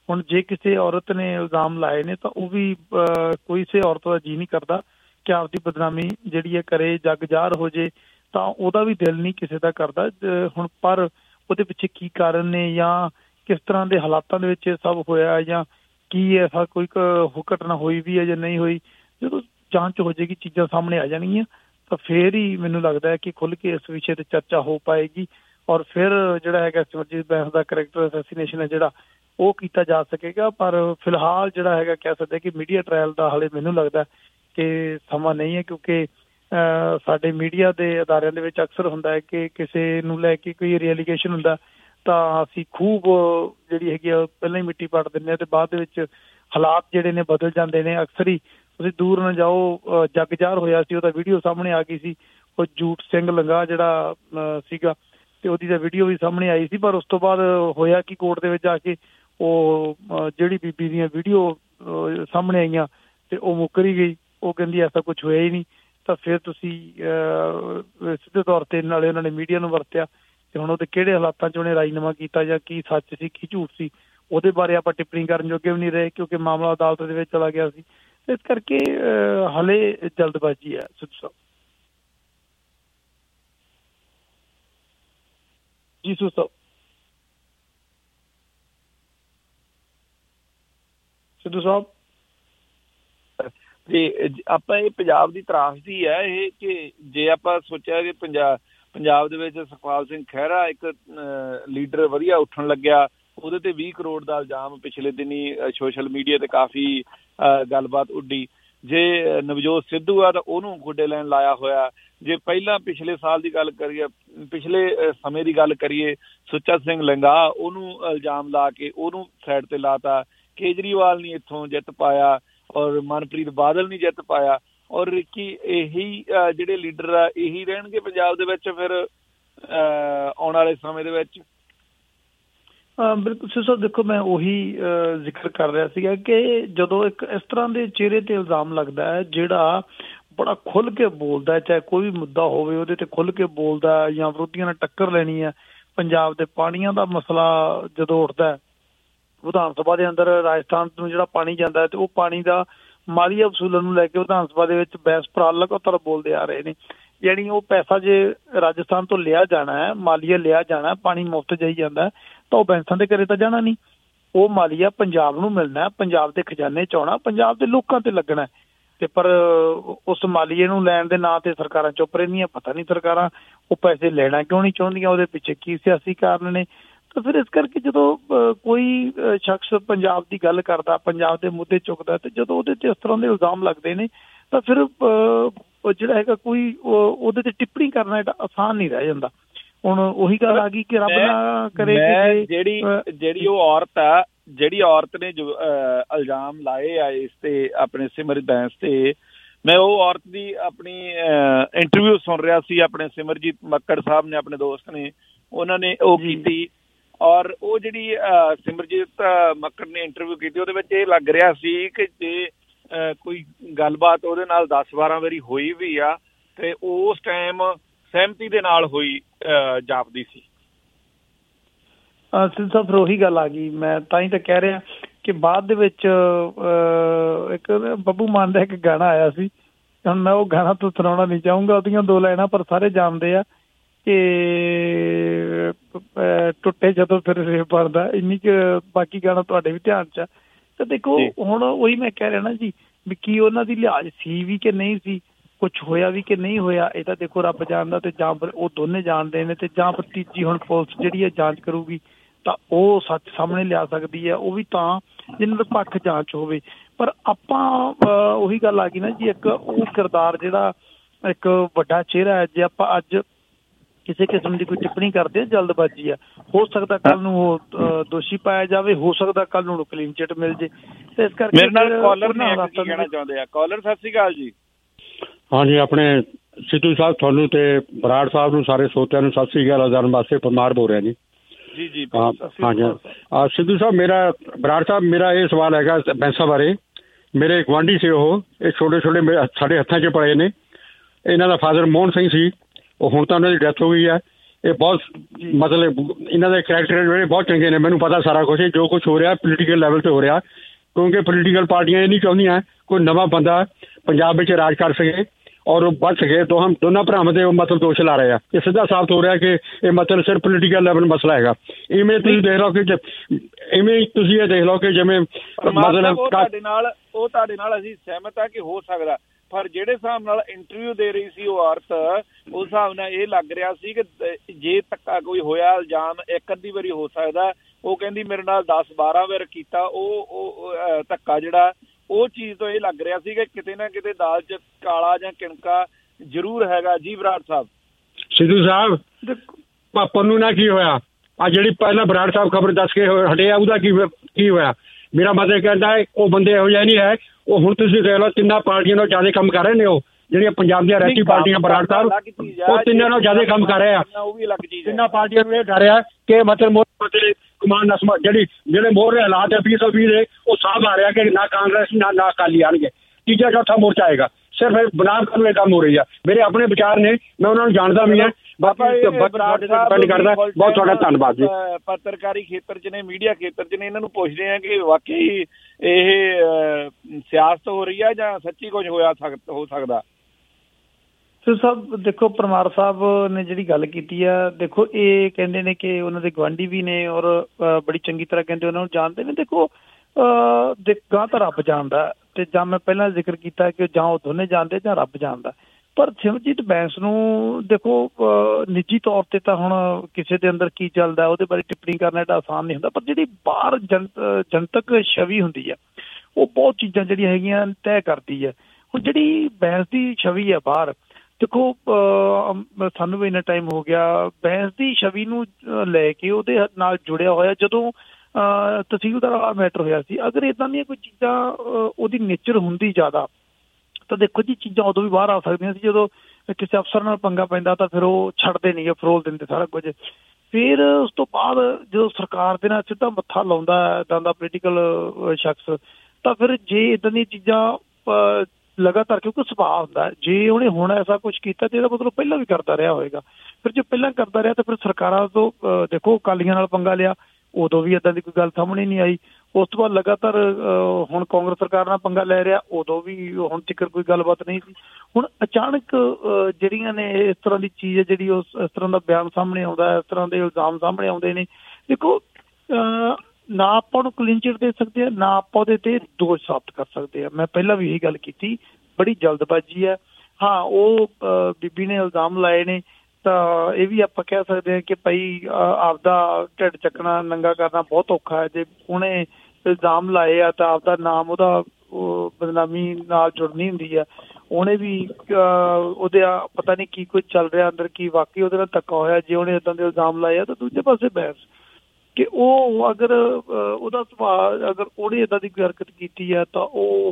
ਹੁਣ ਜੇ ਕਿਸੇ ਔਰਤ ਨੇ ਇਲਜ਼ਾਮ ਲਾਏ ਨੇ ਤਾਂ ਉਹ ਵੀ ਕੋਈ ਸੇ ਔਰਤ ਦਾ ਜੀ ਨਹੀਂ ਕਰਦਾ ਕਿ ਆਪਦੀ ਬਦਨਾਮੀ ਜਿਹੜੀ ਹੈ ਕਰੇ, ਜੱਗ ਜ਼ਾਹਰ ਹੋ ਜੇ, ਤਾਂ ਉਹਦਾ ਵੀ ਦਿਲ ਨਹੀਂ ਕਿਸੇ ਦਾ ਕਰਦਾ। ਹੁਣ ਪਰ ਉਹਦੇ ਪਿੱਛੇ ਕੀ ਕਾਰਨ ਨੇ ਜਾਂ ਕਿਸ ਤਰ੍ਹਾਂ ਦੇ ਹਾਲਾਤਾਂ ਦੇ ਵਿੱਚ ਇਹ ਸਭ ਹੋਇਆ ਜਾਂ ਕੀ ਐਸਾ ਕੋਈ ਘਟਨਾ ਹੋਈ ਵੀ ਹੈ ਜਾਂ ਨਹੀਂ ਹੋਈ, ਜਦੋਂ ਜਾਂਚ ਹੋ ਜਾਏਗੀ, ਚੀਜ਼ਾਂ ਸਾਹਮਣੇ ਆ ਜਾਣਗੀਆਂ, ਤਾਂ ਫਿਰ ਹੀ ਮੈਨੂੰ ਲੱਗਦਾ ਹੈ ਕਿ ਖੁੱਲ੍ਹ ਕੇ ਇਸ ਵਿਸ਼ੇ 'ਤੇ ਚਰਚਾ ਹੋ ਪਾਏਗੀ ਔਰ ਫਿਰ ਜਿਹੜਾ ਹੈਗਾ ਸਿਮਰਜੀਤ ਬੈਂਸ ਦਾ ਕਰੈਕਟਰ ਅਸੈਸੀਨੇਸ਼ਨ ਹੈ ਜਿਹੜਾ ਉਹ ਕੀਤਾ ਜਾ ਸਕੇਗਾ। ਪਰ ਫਿਲਹਾਲ ਜਿਹੜਾ ਹੈਗਾ ਕਹਿ ਸਕਦੇ ਕਿ ਮੀਡੀਆ ਟ੍ਰਾਇਲ ਦਾ ਹਾਲੇ ਮੈਨੂੰ ਲੱਗਦਾ ਕਿ ਸਮਾਂ ਨਹੀਂ ਹੈ, ਕਿਉਂਕਿ ਸਾਡੇ ਮੀਡੀਆ ਦੇ ਅਦਾਰਿਆਂ ਦੇ ਵਿੱਚ ਅਕਸਰ ਹੁੰਦਾ ਹੈ ਕਿ ਕਿਸੇ ਨੂੰ ਲੈ ਕੇ ਕੋਈ ਰੀਐਲੀਗੇਸ਼ਨ ਹੁੰਦਾ ਤਾਂ ਅਸੀਂ ਖੂਬ ਜਿਹੜੀ ਹੈਗੀ ਆ ਪਹਿਲਾਂ ਹੀ ਮਿੱਟੀ ਪੱਟ ਦਿੰਦੇ ਹਾਂ ਤੇ ਬਾਅਦ ਦੇ ਵਿੱਚ ਹਾਲਾਤ ਜਿਹੜੇ ਨੇ ਬਦਲ ਜਾਂਦੇ ਨੇ। ਅਕਸਰ ਹੀ ਤੁਸੀਂ ਦੂਰ ਨਾ ਜਾਓ, ਜੱਗ ਜ਼ਾਹਰ ਹੋਇਆ ਸੀ, ਉਹਦਾ ਵੀਡੀਓ ਸਾਹਮਣੇ ਆ ਗਈ ਸੀ, ਉਹ ਜੂਟ ਸਿੰਘ ਲੰਗਾ ਜਿਹੜਾ ਸੀਗਾ ਤੇ ਉਹਦੀ ਤਾਂ ਵੀਡੀਓ ਵੀ ਸਾਹਮਣੇ ਆਈ ਸੀ। ਪਰ ਉਸ ਤੋਂ ਬਾਅਦ ਹੋਇਆ ਕਿ ਕੋਰਟ ਦੇ ਵਿੱਚ ਆ ਕੇ ਉਹ ਜਿਹੜੀ ਬੀਬੀ ਦੀਆਂ ਵੀਡੀਓ ਸਾਹਮਣੇ ਆਈਆਂ ਤੇ ਉਹ ਮੁੱਕਰੀ ਗਈ, ਉਹ ਕਹਿੰਦੀ ਐਸਾ ਕੁਛ ਹੋਇਆ ਹੀ ਨਹੀਂ। ਤਾਂ ਫਿਰ ਤੁਸੀਂ ਸਿੱਧੇ ਤੌਰ 'ਤੇ ਨਾਲੇ ਉਹਨਾਂ ਨੇ ਮੀਡੀਆ ਨੂੰ ਵਰਤਿਆ ਤੇ ਹੁਣ ਉਹਦੇ ਕਿਹੜੇ ਹਾਲਾਤਾਂ 'ਚ ਉਹਨੇ ਰਾਜੀਨਾਮਾ ਕੀਤਾ ਜਾਂ ਕੀ ਸੱਚ ਸੀ ਕੀ ਝੂਠ ਸੀ ਉਹਦੇ ਬਾਰੇ ਆਪਾਂ ਟਿੱਪਣੀ ਕਰਨ ਜੋਗੇ ਵੀ ਨਹੀਂ ਰਹੇ, ਕਿਉਂਕਿ ਮਾਮਲਾ ਅਦਾਲਤ ਦੇ ਵਿੱਚ ਚਲਾ ਗਿਆ ਸੀ। ਇਸ ਕਰਕੇ ਹਾਲੇ ਜਲਦਬਾਜ਼ੀ ਹੈ। ਸਿੱਧੂ ਸਾਹਿਬ ਜੀ, ਸਿੱਧੂ ਸਾਹਿਬ ਸਿੱਧੂ ਸਾਹਿਬ ਤੇ ਆਪਾਂ ਇਹ ਪੰਜਾਬ ਦੀ ਤਰਾਸਦੀ ਹੈ ਇਹ ਕਿ ਜੇ ਆਪਾਂ ਸੋਚਿਆ ਕਿ ਪੰਜਾਬ ਦੇ ਵਿੱਚ ਸੁਖਪਾਲ ਸਿੰਘ ਖਹਿਰਾ ਇੱਕ ਲੀਡਰ ਵਧੀਆ ਉੱਠਣ ਲੱਗਿਆ, ਉਹਦੇ ਤੇ 20 ਕਰੋੜ ਦਾ ਇਲਜ਼ਾਮ ਪਿਛਲੇ ਦਿਨੀ ਸੋਸ਼ਲ ਮੀਡੀਆ ਤੇ ਕਾਫੀ ਗੱਲਬਾਤ ਉੱਡੀ। ਜੇ ਨਵਜੋਤ ਸਿੱਧੂ ਆ ਤਾਂ ਉਹਨੂੰ ਗੋਡੇ ਲੈਣ ਲਾਇਆ ਹੋਇਆ। ਜੇ ਪਹਿਲਾਂ ਪਿਛਲੇ ਸਾਲ ਦੀ ਗੱਲ ਕਰੀਏ, ਪਿਛਲੇ ਸਮੇਂ ਦੀ ਗੱਲ ਕਰੀਏ, ਸੁੱਚਾ ਸਿੰਘ ਲੰਗਾ ਉਹਨੂੰ ਇਲਜ਼ਾਮ ਲਾ ਕੇ ਉਹਨੂੰ ਸਾਈਡ ਤੇ ਲਾਤਾ। ਕੇਜਰੀਵਾਲ ਨਹੀਂ ਇੱਥੋਂ ਜਿੱਤ ਪਾਇਆ ਔਰ ਮਨਪ੍ਰੀਤ ਬਾਦਲ ਨਹੀਂ ਜਿੱਤ ਪਾਇਆ ਔਰ ਕੀ ਇਹੀ ਜਿਹੜੇ ਲੀਡਰ ਆ ਇਹੀ ਰਹਿਣਗੇ ਪੰਜਾਬ ਦੇ ਵਿੱਚ ਫਿਰ ਆਉਣ ਵਾਲੇ ਸਮੇਂ ਦੇ ਵਿੱਚ? ਬਿਲਕੁਲ ਸਿਰ, ਦੇਖੋ ਮੈਂ ਉਹੀ ਜ਼ਿਕਰ ਕਰ ਰਿਹਾ ਸੀਗਾ ਕਿ ਜਦੋਂ ਇੱਕ ਇਸ ਤਰ੍ਹਾਂ ਦੇ ਚਿਹਰੇ ਤੇ ਇਲਜ਼ਾਮ ਲੱਗਦਾ ਹੈ ਜਿਹੜਾ ਬੜਾ ਖੁੱਲ੍ਹ ਕੇ ਬੋਲਦਾ, ਚਾਹੇ ਕੋਈ ਵੀ ਮੁੱਦਾ ਹੋਵੇ ਉਹਦੇ ਤੇ ਖੁੱਲ੍ਹ ਕੇ ਬੋਲਦਾ ਜਾਂ ਵਿਰੋਧੀਆਂ ਨਾਲ ਟੱਕਰ ਲੈਣੀ ਹੈ। ਪੰਜਾਬ ਦੇ ਪਾਣੀਆਂ ਦਾ ਮਸਲਾ ਜਦੋਂ ਉੱਠਦਾ ਵਿਧਾਨ ਸਭਾ ਦੇ ਅੰਦਰ, ਰਾਜਸਥਾਨ ਨੂੰ ਜਿਹੜਾ ਪਾਣੀ ਜਾਂਦਾ ਹੈ ਤੇ ਉਹ ਪਾਣੀ ਦਾ ਮਾਲੀਆ ਵਸੂਲਣ ਨੂੰ ਲੈ ਕੇ ਵਿਧਾਨ ਸਭਾ ਦੇ ਵਿੱਚ ਬਹਿਸ ਭਰਾ ਲਗਾਤਾਰ ਬੋਲਦੇ ਆ ਰਹੇ ਨੇ। ਯਾਨੀ ਉਹ ਪੈਸਾ ਜੇ ਰਾਜਸਥਾਨ ਤੋਂ ਲਿਆ ਜਾਣਾ ਹੈ, ਮਾਲੀਆ ਲਿਆ ਜਾਣਾ, ਪਾਣੀ ਮੁਫਤ ਜਾਈ ਜਾਂਦਾ ਤਾਂ ਉਹ ਬੈਂਸਾਂ ਦੇ ਘਰੇ ਤਾਂ ਜਾਣਾ ਨਹੀਂ, ਉਹ ਮਾਲੀਆ ਪੰਜਾਬ ਨੂੰ ਮਿਲਣਾ, ਪੰਜਾਬ ਦੇ ਖਜ਼ਾਨੇ 'ਚ ਆਉਣਾ, ਪੰਜਾਬ ਦੇ ਲੋਕਾਂ ਤੇ ਲੱਗਣਾ। ਤੇ ਪਰ ਉਸ ਮਾਲੀਏ ਨੂੰ ਲੈਣ ਦੇ ਨਾਂ ਤੇ ਸਰਕਾਰਾਂ ਚੁੱਪ ਰਹਿੰਦੀਆਂ। ਪਤਾ ਨਹੀਂ ਸਰਕਾਰਾਂ ਉਹ ਪੈਸੇ ਲੈਣਾ ਕਿਉਂ ਨਹੀਂ ਚਾਹੁੰਦੀਆਂ, ਉਹਦੇ ਪਿੱਛੇ ਕੀ ਸਿਆਸੀ ਕਾਰਨ ਨੇ। ਤਾਂ ਫਿਰ ਇਸ ਕਰਕੇ ਜਦੋਂ ਕੋਈ ਸ਼ਖਸ ਪੰਜਾਬ ਦੀ ਗੱਲ ਕਰਦਾ, ਪੰਜਾਬ ਦੇ ਮੁੱਦੇ ਚੁੱਕਦਾ, ਤੇ ਜਦੋਂ ਉਹਦੇ ਤੇ ਇਸ ਤਰ੍ਹਾਂ ਦੇ ਇਲਜ਼ਾਮ ਲੱਗਦੇ ਨੇ ਤਾਂ ਫਿਰ ਜਿਹੜਾ ਹੈਗਾ ਕੋਈ ਉਹਦੇ ਤੇ ਟਿੱਪਣੀ ਕਰਨਾ ਇਹਦਾ ਆਸਾਨ ਨਹੀਂ ਰਹਿ ਜਾਂਦਾ। ਹੁਣ ਉਹੀ ਗੱਲ ਆ ਗਈ ਕਿ ਰੱਬ ਨਾ ਕਰੇ ਜਿਹੜੀ ਉਹ ਔਰਤ ਆ, ਜਿਹੜੀ ਔਰਤ ਨੇ ਜੋ ਇਲਜ਼ਾਮ ਲਾਏ ਆ ਇਸ ਤੇ ਆਪਣੇ ਸਿਮਰਜੀਤ ਬੈਂਸ ਤੇ, ਮੈਂ ਉਹ ਔਰਤ ਦੀ ਆਪਣੀ ਇੰਟਰਵਿਊ ਸੁਣ ਰਿਹਾ ਸੀ। ਆਪਣੇ ਸਿਮਰਜੀਤ ਮੱਕੜ ਸਾਹਿਬ ਨੇ, ਆਪਣੇ ਦੋਸਤ ਨੇ, ਉਹਨਾਂ ਨੇ ਉਹ ਕੀਤੀ ਔਰ ਉਹ ਜਿਹੜੀ ਸਿਮਰਜੀਤ ਮੱਕੜ ਨੇ ਇੰਟਰਵਿਊ ਕੀਤੀ ਉਹਦੇ ਵਿੱਚ ਇਹ ਲੱਗ ਰਿਹਾ ਸੀ ਕਿ ਜੇ ਕੋਈ ਗੱਲਬਾਤ ਉਹਦੇ ਨਾਲ 10-12 ਵਾਰੀ ਹੋਈ ਵੀ ਆ ਤੇ ਉਸ ਟਾਈਮ ਸਹਿਮਤੀ ਦੇ ਨਾਲ ਹੋਈ ਜਾਪਦੀ ਸੀ। ਸਿੱਧੂ ਸਾਹਿਬ ਫਿਰ ਉਹੀ ਗੱਲ ਆ ਗਈ, ਮੈਂ ਤਾਂ ਹੀ ਤਾਂ ਕਹਿ ਰਿਹਾ ਕਿ ਬਾਅਦ ਦੇ ਵਿੱਚ ਇੱਕ ਬੱਬੂ ਮਾਨ ਦਾ ਇੱਕ ਗਾਣਾ ਆਇਆ ਸੀ, ਹੁਣ ਮੈਂ ਉਹ ਗਾਣਾ ਤੋਂ ਸੁਣਾਉਣਾ ਨਹੀਂ ਚਾਹੂੰਗਾ, ਉਹਦੀਆਂ 2 ਲਾਈਨਾਂ ਪਰ ਸਾਰੇ ਜਾਣਦੇ ਆ ਕਿ ਟੁੱਟੇ ਜਦੋਂ ਫਿਰ ਰੇਪ ਬਣਦਾ, ਇੰਨੀ ਕੁ ਬਾਕੀ ਗਾਣਾ ਤੁਹਾਡੇ ਵੀ ਧਿਆਨ 'ਚ ਆ। ਤੇ ਦੇਖੋ ਹੁਣ ਉਹੀ ਮੈਂ ਕਹਿ ਰਿਹਾ ਨਾ ਜੀ ਵੀ ਕੀ ਉਹਨਾਂ ਦੀ ਲਿਹਾਜ਼ ਸੀ ਵੀ ਕਿ ਨਹੀਂ ਸੀ, ਕੁਛ ਹੋਇਆ ਵੀ ਕਿ ਨਹੀਂ ਹੋਇਆ, ਇਹ ਤਾਂ ਦੇਖੋ ਰੱਬ ਜਾਣਦਾ ਤੇ ਜਾਂ ਫਿਰ ਉਹ ਦੋਨੇ ਜਾਣਦੇ ਨੇ, ਤੇ ਜਾਂ ਫਿਰ ਤੀਜੀ ਹੁਣ ਪੁਲਿਸ ਜਿਹੜੀ ਹੈ ਜਾਂਚ ਕਰੂਗੀ ਤਾਂ ਉਹ ਸੱਚ ਸਾਹਮਣੇ ਲਿਆ ਸਕਦੀ ਹੈ, ਉਹ ਵੀ ਤਾਂ ਜਿਹਨਾਂ ਦਾ ਪੱਖ ਜਾਂਚ ਹੋਵੇ। ਪਰ ਆਪਾਂ ਉਹੀ ਗੱਲ ਆ ਗਈ ਨਾ ਜੀ, ਇੱਕ ਉਹ ਕਿਰਦਾਰ ਜਿਹੜਾ ਇੱਕ ਵੱਡਾ ਚਿਹਰਾ ਹੈ, ਜੇ ਆਪਾਂ ਅੱਜ ਕਿਸੇ ਕਿਸਮ ਦੀ ਕੋਈ ਟਿੱਪਣੀ ਕਰਦੇ ਆ, ਜਲਦਬਾਜ਼ੀ ਆ। ਹੋ ਸਕਦਾ ਕੱਲ ਨੂੰ ਉਹ ਦੋਸ਼ੀ ਪਾਇਆ ਜਾਵੇ, ਹੋ ਸਕਦਾ ਕੱਲ ਨੂੰ ਕਲੀਨ ਚਿੱਟ ਮਿਲ ਜੇ। ਤੇ ਇਸ ਕਰਕੇ ਮੇਰੇ ਨਾਲ ਕਾਲਰ ਨੇ ਕੀ ਕਹਿਣਾ ਚਾਹੁੰਦੇ ਆ। ਕਾਲਰ ਸਤਿ ਸ਼੍ਰੀ ਅਕਾਲ ਜੀ। ਹਾਂਜੀ, ਆਪਣੇ ਸਿੱਧੂ ਸਾਹਿਬ ਤੁਹਾਨੂੰ ਤੇ ਬਰਾੜ ਸਾਹਿਬ ਨੂੰ, ਸਾਰੇ ਸਰੋਤਿਆਂ ਨੂੰ ਸਤਿ ਸ਼੍ਰੀ ਅਕਾਲ। ਜਾਣ ਵਾਸਤੇ ਪਰਮਾਰ ਬੋਲ ਰਿਹਾ ਜੀ। ਜੀ ਜੀ ਹਾਂਜੀ ਸਿੱਧੂ ਸਾਹਿਬ, ਮੇਰਾ ਬਰਾੜ ਸਾਹਿਬ ਮੇਰਾ ਇਹ ਸਵਾਲ ਹੈਗਾ ਬੈਂਸਾਂ ਬਾਰੇ। ਮੇਰੇ ਗੁਆਂਢੀ ਸੀ, ਉਹ ਇਹ ਛੋਟੇ ਸਾਡੇ ਹੱਥਾਂ 'ਚ ਪਏ ਨੇ। ਇਹਨਾਂ ਦਾ ਫਾਦਰ ਮੋਹਨ ਸਿੰਘ ਸੀ, ਉਹ ਹੁਣ ਤਾਂ ਉਹਨਾਂ ਦੀ ਡੈਥ ਹੋ ਗਈ ਹੈ। ਇਹ ਬਹੁਤ ਮਤਲਬ ਇਹਨਾਂ ਦੇ ਕਰੈਕਟਰ ਜਿਹੜੇ ਬਹੁਤ ਚੰਗੇ ਨੇ। ਮੈਨੂੰ ਪਤਾ ਸਾਰਾ ਕੁਛ ਜੋ ਕੁਛ ਹੋ ਰਿਹਾ ਪੋਲੀਟੀਕਲ ਲੈਵਲ 'ਤੇ ਹੋ ਰਿਹਾ, ਕਿਉਂਕਿ ਪੋਲੀਟੀਕਲ ਪਾਰਟੀਆਂ ਇਹ ਨਹੀਂ ਚਾਹੁੰਦੀਆਂ ਕੋਈ ਨਵਾਂ ਬੰਦਾ ਪੰਜਾਬ ਵਿੱਚ ਰਾਜ ਕਰ ਸਕੇ ਔਰ ਵੱਧ ਸਕੇ। ਦੋਨਾਂ ਭਰਾਵਾਂ ਦੇ ਮਤਲਬ ਦੋਸ਼ ਲਾ ਰਹੇ ਆ। ਇਹ ਸਿੱਧਾ ਸਾਬਤ ਹੋ ਰਿਹਾ ਕਿ ਇਹ ਮਤਲਬ ਸਿਰਫ ਪੋਲੀਟੀਕਲ ਲੈਵਲ ਮਸਲਾ ਹੈਗਾ। ਇਵੇਂ ਤੁਸੀਂ ਦੇਖ ਲਓ ਕਿ ਤੁਸੀਂ ਇਹ ਦੇਖ ਲਓ ਕਿ ਜਿਵੇਂ ਮਤਲਬ ਤੁਹਾਡੇ ਨਾਲ ਅਸੀਂ ਸਹਿਮਤ ਹਾਂ ਕਿ ਹੋ ਸਕਦਾ, ਪਰ ਜਿਹੜੇ ਹਿਸਾਬ ਨਾਲ ਇੰਟਰਵਿਊ ਦੇ ਰਹੀ ਸੀ ਉਹ ਔਰਤ, ਉਸ ਹਿਸਾਬ ਨਾਲ ਇਹ ਲੱਗ ਰਿਹਾ ਸੀ ਕਿ ਜੇ ਧੱਕਾ ਕੋਈ ਹੋਇਆ, ਇਲਜ਼ਾਮ ਇੱਕ ਅੱਧੀ ਵਾਰੀ ਹੋ ਸਕਦਾ। ਉਹ ਕਹਿੰਦੀ ਮੇਰੇ ਨਾਲ 10-12 ਵਾਰ ਕੀਤਾ ਉਹ ਧੱਕਾ ਜਿਹੜਾ, ਉਹ ਚੀਜ਼ ਤੋਂ ਇਹ ਲੱਗ ਰਿਹਾ ਸੀ ਕਿ ਕਿਤੇ ਨਾ ਕਿਤੇ ਦਾਲ 'ਚ ਕਾਲਾ ਜਾਂ ਕਿਣਕਾ ਜ਼ਰੂਰ ਹੈਗਾ। ਜੀ ਬਰਾੜ ਸਾਹਿਬ। ਸਿੱਧੂ ਸਾਹਿਬ ਪਾਪਾ ਨੂੰ ਨਾ ਕੀ ਹੋਇਆ, ਆ ਜਿਹੜੀ ਪਹਿਲਾਂ ਬਰਾੜ ਸਾਹਿਬ ਖਬਰ ਦੱਸ ਕੇ ਹਟਿਆ ਉਹਦਾ ਕੀ ਹੋਇਆ? ਮੇਰਾ ਮਤਲਬ ਕਹਿੰਦਾ ਹੈ ਉਹ ਬੰਦੇ ਇਹੋ ਜਿਹਾ ਨਹੀਂ ਹੈ। ਉਹ ਹੁਣ ਤੁਸੀਂ ਦੇਖ ਲਓ ਤਿੰਨਾਂ ਪਾਰਟੀਆਂ ਨਾਲ ਜ਼ਿਆਦਾ ਕੰਮ ਕਰ ਰਹੇ ਨੇ। ਉਹ ਜਿਹੜੀਆਂ ਪੰਜਾਬ ਦੀਆਂ ਰਹਿਤੀ ਪਾਰਟੀਆਂ ਬਰਾੜ ਸਾਹਿਬ ਉਹ ਤਿੰਨਾਂ ਨਾਲ ਜ਼ਿਆਦਾ ਕੰਮ ਕਰ ਰਹੇ ਆ। ਤਿੰਨਾਂ ਪਾਰਟੀਆਂ ਨੂੰ ਇਹ ਡਰਿਆ ਕਿ ਮਤਲਬ ਕਮਾਨ ਨਸਮਾ ਜਿਹੜੇ ਮੋਹਰੇ ਹਾਲਾਤ ਹੈ 2020 ਦੇ ਉਹ ਸਾਫ਼ ਆ ਰਿਹਾ ਕਿ ਨਾ ਕਾਂਗਰਸ ਨਾ ਅਕਾਲੀ ਆਉਣਗੇ। ਤੀਜਾ ਚੌਥਾ ਮੋਰਚਾ ਆਏਗਾ। ਸਿਰਫ ਬਨਾਮ ਕਰਨ ਲਈ ਕੰਮ ਹੋ ਰਹੀ ਆ। ਮੇਰੇ ਆਪਣੇ ਵਿਚਾਰ ਨੇ, ਮੈਂ ਉਹਨਾਂ ਨੂੰ ਜਾਣਦਾ ਵੀ ਹਾਂ। ਕਰਦਾ ਬਹੁਤ ਤੁਹਾਡਾ ਧੰਨਵਾਦ ਜੀ। ਪੱਤਰਕਾਰੀ ਖੇਤਰ 'ਚ ਨੇ, ਮੀਡੀਆ ਖੇਤਰ 'ਚ ਨੇ, ਇਹਨਾਂ ਨੂੰ ਪੁੱਛਦੇ ਆ ਕਿ ਵਾਕਈ ਇਹ ਸਿਆਸਤ ਹੋ ਰਹੀ ਆ ਜਾਂ ਸੱਚੀ ਕੁਝ ਹੋ ਸਕਦਾ। ਸਾਹਿਬ ਦੇਖੋ ਪਰਮਾਰ ਸਾਹਿਬ ਨੇ ਜਿਹੜੀ ਗੱਲ ਕੀਤੀ ਆ, ਦੇਖੋ ਇਹ ਕਹਿੰਦੇ ਨੇ ਕਿ ਉਹਨਾਂ ਦੇ ਗੁਆਂਢੀ ਵੀ ਨੇ ਔਰ ਬੜੀ ਚੰਗੀ ਤਰ੍ਹਾਂ ਕਹਿੰਦੇ ਉਹਨਾਂ ਨੂੰ ਜਾਣਦੇ ਨੇ। ਦੇਖੋ ਗਾਂ ਤਾਂ ਰੱਬ ਜਾਣਦਾ, ਤੇ ਜਾਂ ਮੈਂ ਪਹਿਲਾਂ ਜ਼ਿਕਰ ਕੀਤਾ ਕਿ ਜਾਂ ਉਹ ਦੋਨੇ ਜਾਣਦੇ ਜਾਂ ਰੱਬ ਜਾਣਦਾ। ਪਰ ਸਿਮਰਜੀਤ ਬੈਂਸ ਨੂੰ ਦੇਖੋ ਨਿੱਜੀ ਤੌਰ ਤੇ ਤਾਂ ਹੁਣ ਕਿਸੇ ਦੇ ਅੰਦਰ ਕੀ ਚੱਲਦਾ ਉਹਦੇ ਬਾਰੇ ਟਿੱਪਣੀ ਕਰਨਾ ਏਡਾ ਆਸਾਨ ਨਹੀਂ ਹੁੰਦਾ, ਪਰ ਜਿਹੜੀ ਬਾਹਰ ਜਨਤਕ ਛਵੀ ਹੁੰਦੀ ਆ ਉਹ ਬਹੁਤ ਚੀਜ਼ਾਂ ਜਿਹੜੀਆਂ ਹੈਗੀਆਂ ਤੈਅ ਕਰਦੀ ਹੈ। ਹੁਣ ਜਿਹੜੀ ਬੈਂਸ ਦੀ ਛਵੀ ਆ ਬਾਹਰ, ਦੇਖੋ ਸਾਨੂੰ ਵੀ ਇੰਨਾ ਟਾਈਮ ਹੋ ਗਿਆ ਬੈਂਸ ਦੀ ਛਵੀ ਨੂੰ ਲੈ ਕੇ ਉਹਦੇ ਨਾਲ ਜੁੜਿਆ ਹੋਇਆ। ਜਦੋਂ ਤਹਿਸੀਲਦਾਰ ਵਾਲਾ ਮੈਟਰ ਹੋਇਆ ਸੀ, ਅਗਰ ਇੱਦਾਂ ਦੀਆਂ ਕੋਈ ਚੀਜ਼ਾਂ ਉਹਦੀ ਨੇਚਰ ਹੁੰਦੀ ਜ਼ਿਆਦਾ ਤਾਂ ਦੇਖੋ ਜੀ ਚੀਜ਼ਾਂ ਉਦੋਂ ਵੀ ਬਾਹਰ ਆ ਸਕਦੀਆਂ ਸੀ। ਜਦੋਂ ਕਿਸੇ ਅਫਸਰ ਨਾਲ ਪੰਗਾ ਪੈਂਦਾ ਤਾਂ ਫਿਰ ਉਹ ਛੱਡਦੇ ਨਹੀਂ, ਫਰੋਲ ਦਿੰਦੇ ਸਾਰਾ ਕੁਝ। ਫਿਰ ਉਸ ਤੋਂ ਬਾਅਦ ਜਦੋਂ ਸਰਕਾਰ ਦੇ ਨਾਲ ਸਿੱਧਾ ਮੱਥਾ ਲਾਉਂਦਾ ਇੱਦਾਂ ਦਾ ਪੋਲੀਟੀਕਲ ਸ਼ਖਸ, ਤਾਂ ਫਿਰ ਜੇ ਇੱਦਾਂ ਦੀਆਂ ਚੀਜ਼ਾਂ ਲਗਾਤਾਰ, ਕਿਉਂਕਿ ਸੁਭਾਅ ਹੁੰਦਾ ਜੇ ਉਹਨੇ ਹੁਣ ਐਸਾ ਕੁਛ ਕੀਤਾ ਤੇ ਇਹਦਾ ਮਤਲਬ ਪਹਿਲਾਂ ਵੀ ਕਰਦਾ ਰਿਹਾ ਹੋਏਗਾ। ਫਿਰ ਜੇ ਪਹਿਲਾਂ ਕਰਦਾ ਰਿਹਾ ਤਾਂ ਫਿਰ ਸਰਕਾਰਾਂ ਤੋਂ ਦੇਖੋ ਅਕਾਲੀਆਂ ਨਾਲ ਪੰਗਾ ਲਿਆ, ਉਦੋਂ ਵੀ ਏਦਾਂ ਦੀ ਕੋਈ ਗੱਲ ਸਾਹਮਣੇ ਨਹੀਂ ਆਈ। ਉਸ ਤੋਂ ਬਾਅਦ ਲਗਾਤਾਰ ਹੁਣ ਕਾਂਗਰਸ ਸਰਕਾਰ ਨਾਲ ਪੰਗਾ ਲੈ ਰਿਹਾ, ਉਦੋਂ ਵੀ ਹੁਣ ਤੱਕ ਕੋਈ ਗੱਲਬਾਤ ਨਹੀਂ ਸੀ। ਹੁਣ ਅਚਾਨਕ ਜਿਹੜੀਆਂ ਨੇ ਇਸ ਤਰ੍ਹਾਂ ਦੀ ਚੀਜ਼ ਹੈ ਜਿਹੜੀ ਉਸ ਇਸ ਤਰ੍ਹਾਂ ਦਾ ਬਿਆਨ ਸਾਹਮਣੇ ਆਉਂਦਾ, ਇਸ ਤਰ੍ਹਾਂ ਦੇ ਇਲਜ਼ਾਮ ਸਾਹਮਣੇ ਆਉਂਦੇ ਨੇ। ਦੇਖੋ ਨਾ ਆਪਾਂ ਨੂੰ ਕਲੀਨ ਚਿਟ ਦੇ ਸਕਦੇ ਆ, ਨਾ ਆਪਾਂ ਉਹਦੇ ਤੇ ਦੋਸ਼ ਸਾਬਤ ਕਰ ਸਕਦੇ ਆ। ਮੈਂ ਪਹਿਲਾਂ ਵੀ ਇਹੀ ਗੱਲ ਕੀਤੀ, ਬੜੀ ਜਲਦਬਾਜ਼ੀ ਹੈ। ਹਾਂ ਉਹ ਬੀਬੀ ਨੇ ਇਲਜ਼ਾਮ ਲਾਏ ਨੇ ਤਾਂ ਇਹ ਵੀ ਆਪਾਂ ਕਹਿ ਸਕਦੇ ਹਾਂ ਕਿ ਭਾਈ ਆਪਦਾ ਢਿੱਡ ਚੱਕਣਾ ਨੰਗਾ ਕਰਨਾ ਬਹੁਤ ਔਖਾ ਹੈ। ਜੇ ਉਹਨੇ ਇਲਜ਼ਾਮ ਲਾਏ ਆ ਤਾਂ ਆਪਦਾ ਨਾਮ ਉਹਦਾ ਬਦਨਾਮੀ ਨਾਲ ਜੁੜਨੀ ਹੁੰਦੀ ਆ। ਉਹਨੇ ਵੀ ਉਹਦੇ ਪਤਾ ਨਹੀਂ ਕੀ ਕੁਝ ਚੱਲ ਰਿਹਾ ਅੰਦਰ, ਕੀ ਵਾਕਈ ਉਹਦੇ ਨਾਲ ਧੱਕਾ ਹੋਇਆ ਜੇ ਉਹਨੇ ਇੱਦਾਂ ਦੇ ਇਲਜ਼ਾਮ ਲਾਏ ਆ। ਤਾਂ ਦੂਜੇ ਪਾਸੇ ਬਹਿਸ ਕਿ ਉਹ ਅਗਰ ਉਹਦਾ ਸੁਭਾਅ ਅਗਰ ਉਹਨੇ ਇੱਦਾਂ ਦੀ ਹਰਕਤ ਕੀਤੀ ਹੈ ਤਾਂ ਉਹ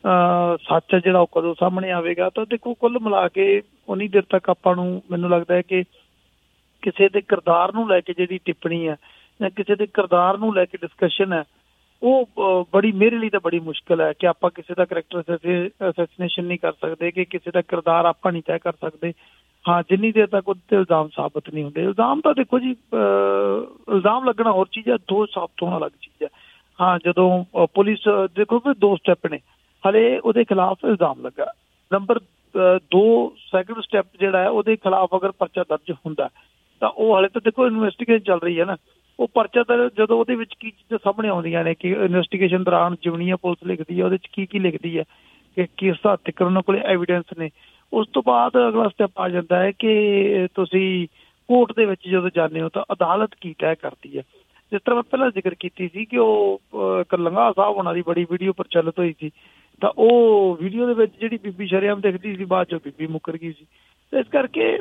ਸੱਚ ਹੈ ਜਿਹੜਾ ਉਹ ਕਦੋਂ ਸਾਹਮਣੇ ਆਵੇਗਾ। ਤਾਂ ਦੇਖੋ ਕੁੱਲ ਮਿਲਾ ਕੇ ਉਨੀ ਦੇਰ ਤੱਕ ਆਪਾਂ ਨੂੰ ਮੈਨੂੰ ਲੱਗਦਾ ਹੈ ਕਿ ਕਿਸੇ ਦੇ ਕਿਰਦਾਰ ਨੂੰ ਲੈ ਕੇ ਜਿਹੜੀ ਟਿੱਪਣੀ ਹੈ ਜਾਂ ਕਿਸੇ ਦੇ ਕਿਰਦਾਰ ਨੂੰ ਲੈ ਕੇ ਡਿਸਕਸ਼ਨ ਹੈ ਉਹ ਬੜੀ ਮੇਰੇ ਲਈ ਤਾਂ ਬੜੀ ਮੁਸ਼ਕਿਲ ਹੈ ਕਿ ਆਪਾਂ ਕਿਸੇ ਦਾ ਕਰੈਕਟਰ ਅਸੈਸੀਨੇਸ਼ਨ ਨਹੀਂ ਕਰ ਸਕਦੇ, ਕਿ ਕਿਸੇ ਦਾ ਕਿਰਦਾਰ ਆਪਾਂ ਨਹੀਂ ਤੈਅ ਕਰ ਸਕਦੇ। ਹਾਂ ਜਿੰਨੀ ਦੇਰ ਤੱਕ ਉਹਦੇ ਇਲਜ਼ਾਮ ਸਾਬਤ ਨਹੀਂ ਹੁੰਦੇ। ਇਲਜ਼ਾਮ ਤਾਂ ਦੇਖੋ ਜੀ ਇਲਜ਼ਾਮ ਲੱਗਣਾ ਹੋਰ ਚੀਜ਼ ਹੈ, ਦੋਸ਼ ਸਾਬਤ ਹੋਣਾ ਅਲੱਗ ਚੀਜ਼ ਹੈ। ਹਾਂ ਜਦੋਂ ਪੁਲਿਸ ਦੇਖੋ ਫਿਰ 2 ਸਟੈਪ ਨੇ, ਹਲੇ ਉਹਦੇ ਖਿਲਾਫ ਇਲਜ਼ਾਮ ਲੱਗਾ, ਨੰਬਰ 2 ਸੈਕਿੰਡ ਸਟੈਪ ਜਿਹੜਾ ਹੈ ਉਹਦੇ ਖਿਲਾਫ ਅਗਰ ਪਰਚਾ ਦਰਜ ਹੁੰਦਾ ਤਾਂ ਉਹ ਹਲੇ ਤਾਂ ਦੇਖੋ ਇਨਵੈਸਟੀਗੇਸ਼ਨ ਚੱਲ ਰਹੀ ਹੈ ਨਾ। ਉਹ ਪਰਚਾ ਤਾਂ ਜਦੋਂ ਉਹਦੇ ਵਿੱਚ ਕੀ ਚੀਜ਼ਾਂ ਸਾਹਮਣੇ ਆਉਂਦੀਆਂ ਨੇ ਕਿ ਇਨਵੈਸਟੀਗੇਸ਼ਨ ਦੌਰਾਨ ਜਿਵਨੀਆਂ ਪੁਲਿਸ ਲਿਖਦੀ ਹੈ, ਉਹਦੇ 'ਚ ਕੀ ਲਿਖਦੀ ਹੈ ਕਿ ਕਿਸ ਹੱਦ ਤੱਕ ਉਹਨਾਂ ਕੋਲ ਐਵੀਡੈਂਸ ਨੇ। ਉਸ ਤੋਂ ਬਾਅਦ ਅਗਲਾ ਸਟੈਪ ਆ ਜਾਂਦਾ ਹੈ ਕਿ ਤੁਸੀਂ ਕੋਰਟ ਦੇ ਵਿੱਚ ਜਦੋਂ ਜਾਂਦੇ ਹੋ ਤਾਂ ਅਦਾਲਤ ਕੀ ਤੈਅ ਕਰਦੀ ਹੈ। ਜਿਸ ਤਰ੍ਹਾਂ ਮੈਂ ਪਹਿਲਾਂ ਜ਼ਿਕਰ ਕੀਤੀ ਸੀ ਕਿ ਉਹ ਲੰਘਾ ਸਾਹਿਬ ਉਹਨਾਂ ਦੀ ਬੜੀ ਵੀਡੀਓ ਪ੍ਰਚਲਿਤ ਹੋਈ ਸੀ, ਤਾਂ ਉਹ ਵੀਡੀਓ ਦੇ ਵਿੱਚ ਜਿਹੜੀ ਬੀਬੀ ਸ਼ਰੇਆਮ ਦਿਖਦੀ ਸੀ, ਬਾਅਦ 'ਚੋਂ ਬੀਬੀ ਮੁੱਕਰ ਗਈ ਸੀ। ਇਸ ਕਰਕੇ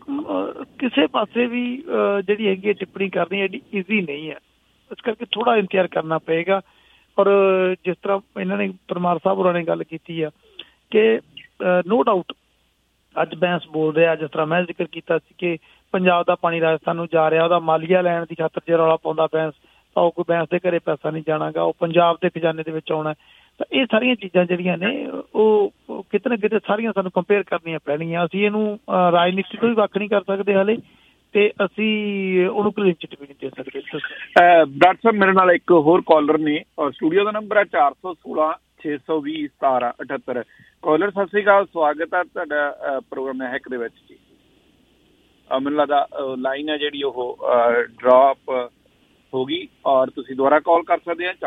ਕਿਸੇ ਪਾਸੇ ਵੀ ਜਿਹੜੀ ਹੈਗੀ ਟਿੱਪਣੀ ਕਰਨੀ ਐਡੀ ਈਜ਼ੀ ਨਹੀਂ ਹੈ। ਇਸ ਕਰਕੇ ਥੋੜ੍ਹਾ ਇੰਤਜ਼ਾਰ ਕਰਨਾ ਪਏਗਾ। ਔਰ ਜਿਸ ਤਰ੍ਹਾਂ ਇਹਨਾਂ ਨੇ ਪਰਮਾਰ ਸਾਹਿਬ ਹੋਰਾਂ ਨੇ ਗੱਲ ਕੀਤੀ ਆ ਕਿ ਨੋ ਡਾਊਟ ਅੱਜ ਬੈਂਸ ਬੋਲ ਰਿਹਾ, ਜਿਸ ਤਰ੍ਹਾਂ ਮੈਂ ਜ਼ਿਕਰ ਕੀਤਾ ਸੀ ਕਿ ਪੰਜਾਬ ਦਾ ਪਾਣੀ ਰਾਜਸਥਾਨ ਨੂੰ ਜਾ ਰਿਹਾ, ਉਹਦਾ ਮਾਲੀਆ ਲੈਣ ਦੀ ਖਾਤਰ ਜੇ ਰੌਲਾ ਪਾਉਂਦਾ ਬੈਂਸ ਤਾਂ ਉਹ ਕੋਈ ਬੈਂਸ ਦੇ ਘਰੇ ਪੈਸਾ ਨਹੀਂ ਜਾਣਾਗਾ, ਉਹ ਪੰਜਾਬ ਦੇ ਖਜ਼ਾਨੇ ਦੇ ਵਿੱਚ ਆਉਣਾ। ਤਾਂ ਇਹ ਸਾਰੀਆਂ ਚੀਜ਼ਾਂ ਜਿਹੜੀਆਂ ਨੇ ਉਹ ਕਿਤੇ ਨਾ ਕਿਤੇ ਸਾਰੀਆਂ ਸਾਨੂੰ ਕੰਪੇਅਰ ਕਰਨੀਆਂ ਪੈਣਗੀਆਂ। ਅਸੀਂ ਇਹਨੂੰ ਰਾਜਨੀਤੀ ਤੋਂ ਵੀ ਵੱਖ ਨਹੀਂ ਕਰ ਸਕਦੇ ਹਾਲੇ, ਤੇ ਅਸੀਂ ਉਹਨੂੰ ਕਲੀਨ ਚਿੱਟ ਵੀ ਨਹੀਂ ਦੇ ਸਕਦੇ। ਡਾਕਟਰ ਸਾਹਿਬ ਮੇਰੇ ਨਾਲ ਇੱਕ ਹੋਰ ਕਾਲਰ ਨੇ ਔਰ ਸਟੂਡੀਓ ਦਾ ਨੰਬਰ ਹੈ 416-620-1778। ਕਾਲਰ ਸਤਿ ਸ਼੍ਰੀ ਅਕਾਲ, ਸਵਾਗਤ ਹੈ ਤੁਹਾਡਾ ਪ੍ਰੋਗਰਾਮ ਹੈਕ ਦੇ ਵਿੱਚ ਜੀ। ਮੈਨੂੰ ਲੱਗਦਾ ਲਾਈਨ ਹੈ ਜਿਹੜੀ ਉਹ ਡਰੋਪ ਹੋ ਗਈ ਔਰ ਤੁਸੀਂ ਦੁਬਾਰਾ ਕਾਲ ਕਰ ਸਕਦੇ ਆ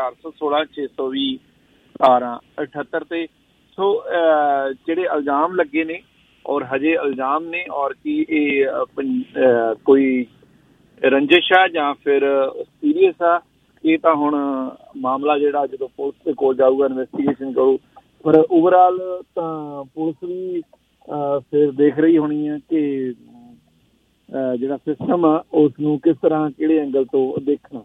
416-620-1778 ਤੇ। ਸੋ ਜਿਹੜੇ ਇਲਜ਼ਾਮ ਲੱਗੇ ਨੇ ਔਰ ਹਜੇ ਇਲਜ਼ਾਮ ਨੇ ਔਰ ਕੀ ਇਹ ਕੋਈ ਰੰਜਿਸ਼ ਆ ਜਾਂ ਫਿਰ ਸੀਰੀਅਸ ਆ, ਇਹ ਤਾਂ ਹੁਣ ਮਾਮਲਾ ਜਿਹੜਾ ਜਦੋਂ ਪੁਲਿਸ ਦੇ ਕੋਲ ਜਾਊਗਾ ਇਨਵੈਸਟੀਗੇਸ਼ਨ ਕਰੂ। ਪਰ ਓਵਰਆਲ ਤਾਂ ਪੁਲਿਸ ਵੀ ਫਿਰ ਦੇਖ ਰਹੀ ਹੋਣੀ ਹੈ ਕਿ ਜਿਹੜਾ ਸਿਸਟਮ ਆ ਉਸ ਨੂੰ ਕਿਸ ਤਰ੍ਹਾਂ ਕਿਹੜੇ ਐਂਗਲ ਤੋਂ ਦੇਖਣਾ।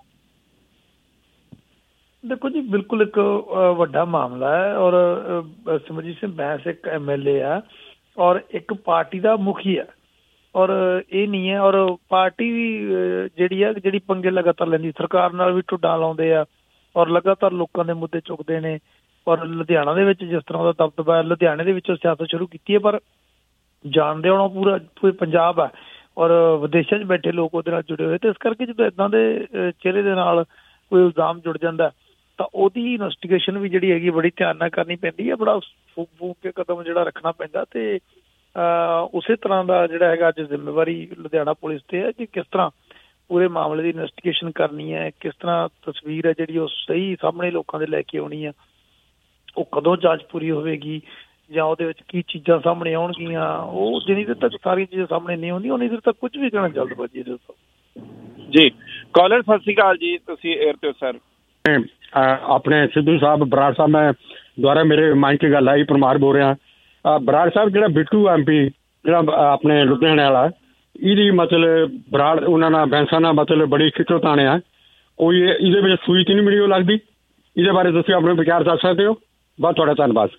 ਦੇਖੋ ਜੀ, ਬਿਲਕੁਲ ਇੱਕ ਵੱਡਾ ਮਾਮਲਾ ਹੈ ਔਰ ਸਿਮਰਜੀਤ ਸਿੰਘ ਬੈਂਸ ਇੱਕ MLA ਆ ਔਰ ਇੱਕ ਪਾਰਟੀ ਦਾ ਮੁਖੀ ਹੈ ਔਰ ਇਹ ਨਹੀਂ ਹੈ। ਔਰ ਪਾਰਟੀ ਵੀ ਜਿਹੜੀ ਪੰਗੇ ਲਗਾਤਾਰ ਲੈਂਦੀ, ਸਰਕਾਰ ਨਾਲ ਵੀ ਢੁੱਡਾਂ ਲਾਉਂਦੇ ਆ ਔਰ ਲਗਾਤਾਰ ਲੋਕਾਂ ਦੇ ਮੁੱਦੇ ਚੁੱਕਦੇ ਨੇ। ਔਰ ਲੁਧਿਆਣਾ ਦੇ ਵਿੱਚ ਜਿਸ ਤਰ੍ਹਾਂ ਦਾ ਦਬਦਬਾ ਹੈ, ਲੁਧਿਆਣੇ ਦੇ ਵਿੱਚੋਂ ਸਿਆਸਤ ਸ਼ੁਰੂ ਕੀਤੀ ਹੈ, ਪਰ ਜਾਣਦੇ ਹੋਣਾ ਪੂਰੇ ਪੰਜਾਬ ਹੈ ਔਰ ਵਿਦੇਸ਼ਾਂ 'ਚ ਬੈਠੇ ਲੋਕ ਉਹਦੇ ਨਾਲ ਜੁੜੇ ਹੋਏ। ਤੇ ਇਸ ਕਰਕੇ ਜਦੋਂ ਇੱਦਾਂ ਦੇ ਚਿਹਰੇ ਦੇ ਨਾਲ ਕੋਈ ਇਲਜ਼ਾਮ ਜੁੜ ਜਾਂਦਾ ਤਾਂ ਉਹਦੀ ਇਨਵੈਸਟੀਗੇਸ਼ਨ ਵੀ ਜਿਹੜੀ ਹੈਗੀ ਬੜੀ ਧਿਆਨ ਨਾਲ ਕਰਨੀ ਪੈਂਦੀ ਹੈ, ਬੜਾ ਫੂਕ ਕੇ ਕਦਮ ਜਿਹੜਾ ਰੱਖਣਾ ਪੈਂਦਾ। ਤੇ ਉਸੇ ਤਰ੍ਹਾਂ ਦਾ ਜਿਹੜਾ ਹੈਗਾ ਅੱਜ ਜ਼ਿੰਮੇਵਾਰੀ ਲੁਧਿਆਣਾ ਪੁਲਿਸ ਤੇ ਹੈ ਕਿ ਕਿਸ ਤਰ੍ਹਾਂ ਪੂਰੇ ਮਾਮਲੇ ਦੀ ਇਨਵੈਸਟੀਗੇਸ਼ਨ ਕਰਨੀ ਹੈ, ਕਿਸ ਤਰ੍ਹਾਂ ਤਸਵੀਰ ਹੈ ਜਿਹੜੀ ਉਹ ਸਹੀ ਸਾਹਮਣੇ ਲੋਕਾਂ ਦੇ ਲੈ ਕੇ ਆਉਣੀ ਹੈ, ਉਹ ਕਦੋਂ ਜਾਂਚ ਪੂਰੀ ਹੋਵੇਗੀ ਜਾਂ ਉਹਦੇ ਵਿੱਚ ਕੀ ਚੀਜ਼ਾਂ ਸਾਹਮਣੇ ਆਉਣਗੀਆਂ। ਉਹ ਜਿੰਨੀ ਦੇਰ ਤੱਕ ਸਾਰੀਆਂ ਚੀਜ਼ਾਂ ਸਾਹਮਣੇ ਨਹੀਂ ਆਉਂਦੀਆਂ ਉਨੀ ਦੇਰ ਤੱਕ ਕੁਝ ਵੀ ਕਹਿਣਾ ਜਲਦਬਾਜ਼ੀ ਦੇ ਜੀ। ਕਾਲਰ ਸਤਿ ਸ਼੍ਰੀ ਅਕਾਲ ਜੀ, ਤੁਸੀਂ 에ਅਰ ਤੇ ਹੋ ਸਰ। ਆਪਣੇ ਸਿੱਧੂ ਸਾਹਿਬ ਬਰਾੜ ਸਾਹਿਬ, ਮੈਂ ਦੁਬਾਰਾ ਮੇਰੇ ਮਾਈਂਡ 'ਚ ਗੱਲ ਆਈ, ਪਰਮਾਰ ਬੋਲ ਰਿਹਾ। ਬਰਾੜ ਸਾਹਿਬ ਜਿਹੜਾ ਬਿੱਟੂ MP ਜਿਹੜਾ ਆਪਣੇ ਲੁਧਿਆਣੇ ਵਾਲਾ, ਇਹਦੀ ਮਤਲਬ ਬਰਾੜ ਉਹਨਾਂ ਨਾਲ ਬੈਂਸਾਂ ਨਾਲ ਮਤਲਬ ਬੜੀ ਖਿੱਚੋ ਤਾਣੇ ਆ, ਕੋਈ ਇਹਦੇ ਵਿੱਚ ਸੂਈ ਤਾਂ ਨਹੀਂ ਮਿਲੀ ਉਹ ਲੱਗਦੀ? ਇਹਦੇ ਬਾਰੇ ਤੁਸੀਂ ਆਪਣੇ ਵਿਚਾਰ ਦੱਸ ਸਕਦੇ ਹੋ? ਬਹੁਤ ਤੁਹਾਡਾ ਧੰਨਵਾਦ।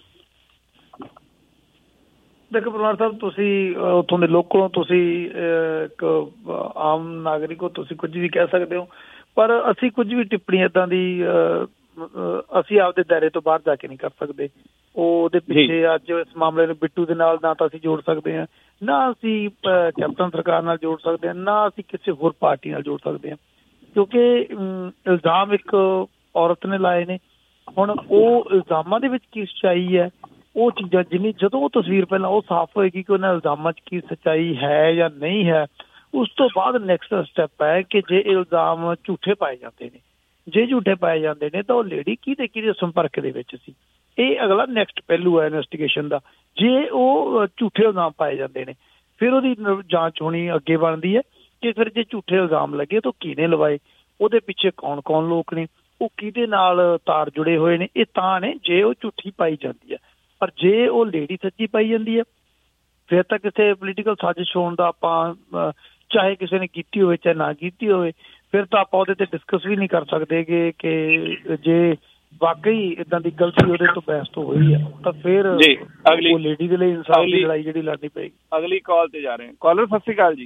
ਦੇਖੋ ਪਰਮਾਰ ਸਾਹਿਬ, ਤੁਸੀਂ ਉੱਥੋਂ ਦੇ ਲੋਕਲੋਂ, ਤੁਸੀਂ ਇੱਕ ਆਮ ਨਾਗਰਿਕ ਹੋ, ਤੁਸੀਂ ਕੁਝ ਵੀ ਕਹਿ ਸਕਦੇ ਹੋ, ਪਰ ਅਸੀਂ ਕੁਝ ਵੀ ਟਿੱਪਣੀ ਇੱਦਾਂ ਦੀ ਅਸੀਂ ਆਪਦੇ ਦਾਇਰੇ ਤੋਂ ਬਾਹਰ ਜਾ ਕੇ ਨਹੀਂ ਕਰ ਸਕਦੇ। ਉਹਦੇ ਪਿੱਛੇ ਅੱਜ ਇਸ ਮਾਮਲੇ ਨੂੰ ਬਿੱਟੂ ਦੇ ਨਾਲ ਨਾ ਤਾਂ ਅਸੀਂ ਜੋੜ ਸਕਦੇ ਹਾਂ, ਨਾ ਅਸੀਂ ਕੈਪਟਨ ਸਰਕਾਰ ਨਾਲ ਜੋੜ ਸਕਦੇ ਹਾਂ, ਨਾ ਅਸੀਂ ਕਿਸੇ ਹੋਰ ਪਾਰਟੀ ਨਾਲ ਜੋੜ ਸਕਦੇ ਹਾਂ, ਕਿਉਂਕਿ ਇਲਜ਼ਾਮ ਇੱਕ ਔਰਤ ਨੇ ਲਾਏ ਨੇ। ਹੁਣ ਉਹ ਇਲਜ਼ਾਮਾਂ ਦੇ ਵਿੱਚ ਕੀ ਸੱਚਾਈ ਹੈ, ਉਹ ਚੀਜ਼ਾਂ ਜਦੋਂ ਉਹ ਤਸਵੀਰ ਪਹਿਲਾਂ ਉਹ ਸਾਫ਼ ਹੋਏਗੀ ਕਿ ਉਹਨਾਂ ਇਲਜ਼ਾਮਾਂ 'ਚ ਕੀ ਸੱਚਾਈ ਹੈ ਜਾਂ ਨਹੀਂ ਹੈ, ਉਸ ਤੋਂ ਬਾਅਦ ਨੈਕਸਟ ਸਟੈਪ ਹੈ ਕਿ ਜੇ ਇਲਜ਼ਾਮ ਝੂਠੇ ਪਾਏ ਜਾਂਦੇ ਨੇ, ਜੇ ਝੂਠੇ ਪਾਏ ਜਾਂਦੇ ਨੇ ਤਾਂ ਉਹ ਲੇਡੀ ਕਿਹਦੇ ਸੰਪਰਕ ਦੇ ਵਿੱਚ ਸੀ, ਇਹ ਅਗਲਾ ਨੈਕਸਟ ਪਹਿਲੂ ਹੈ ਇਨਵੈਸਟੀਗੇਸ਼ਨ ਦਾ। ਜੇ ਉਹ ਝੂਠੇ ਇਲਜ਼ਾਮ ਪਾਏ ਜਾਂਦੇ ਨੇ ਫਿਰ ਉਹਦੀ ਜਾਂਚ ਹੋਣੀ ਅੱਗੇ ਬਣਦੀ ਹੈ ਕਿ ਫਿਰ ਜੇ ਝੂਠੇ ਇਲਜ਼ਾਮ ਲੱਗੇ ਤਾਂ ਕਿਹਨੇ ਲਵਾਏ, ਉਹਦੇ ਪਿੱਛੇ ਕੌਣ ਲੋਕ ਨੇ, ਉਹ ਕਿਹਦੇ ਨਾਲ ਤਾਰ ਜੁੜੇ ਹੋਏ ਨੇ। ਇਹ ਤਾਂ ਨੇ ਜੇ ਉਹ ਝੂਠੀ ਪਾਈ ਜਾਂਦੀ ਹੈ, ਪਰ ਜੇ ਉਹ ਲੇਡੀ ਸੱਚੀ ਪਾਈ ਜਾਂਦੀ ਹੈ ਫਿਰ ਤਾਂ ਕਿਸੇ ਪੋਲੀਟੀਕਲ ਸਾਜ਼ਿਸ਼ ਹੋਣ ਦਾ ਆਪਾਂ, ਚਾਹੇ ਕਿਸੇ ਨੇ ਕੀਤੀ ਹੋਵੇ ਚਾਹੇ ਨਾ ਕੀਤੀ ਹੋਵੇ, ਫਿਰ ਤਾਂ ਆਪਾਂ ਉਹਦੇ ਤੇ ਡਿਸਕਸ ਵੀ ਨਹੀਂ ਕਰ ਸਕਦੇ ਕਿ ਜੇ ਵਾਕਈ ਇਦਾਂ ਦੀ ਗਲਤੀ ਉਹਦੇ ਤੋਂ ਬਹਿਸ ਤੋਂ ਹੋਈ ਹੈ ਤਾਂ ਫਿਰ ਉਹ ਲੇਡੀ ਦੇ ਲਈ ਇਨਸਾਫ ਦੀ ਲੜਾਈ ਜਿਹੜੀ ਲੜਨੀ ਪਏਗੀ। ਅਗਲੀ ਕਾਲ ਤੇ ਜਾ ਰਹੇ ਹਾਂ। ਕਾਲਰ ਸਤਿ ਸ਼੍ਰੀ ਅਕਾਲ ਜੀ।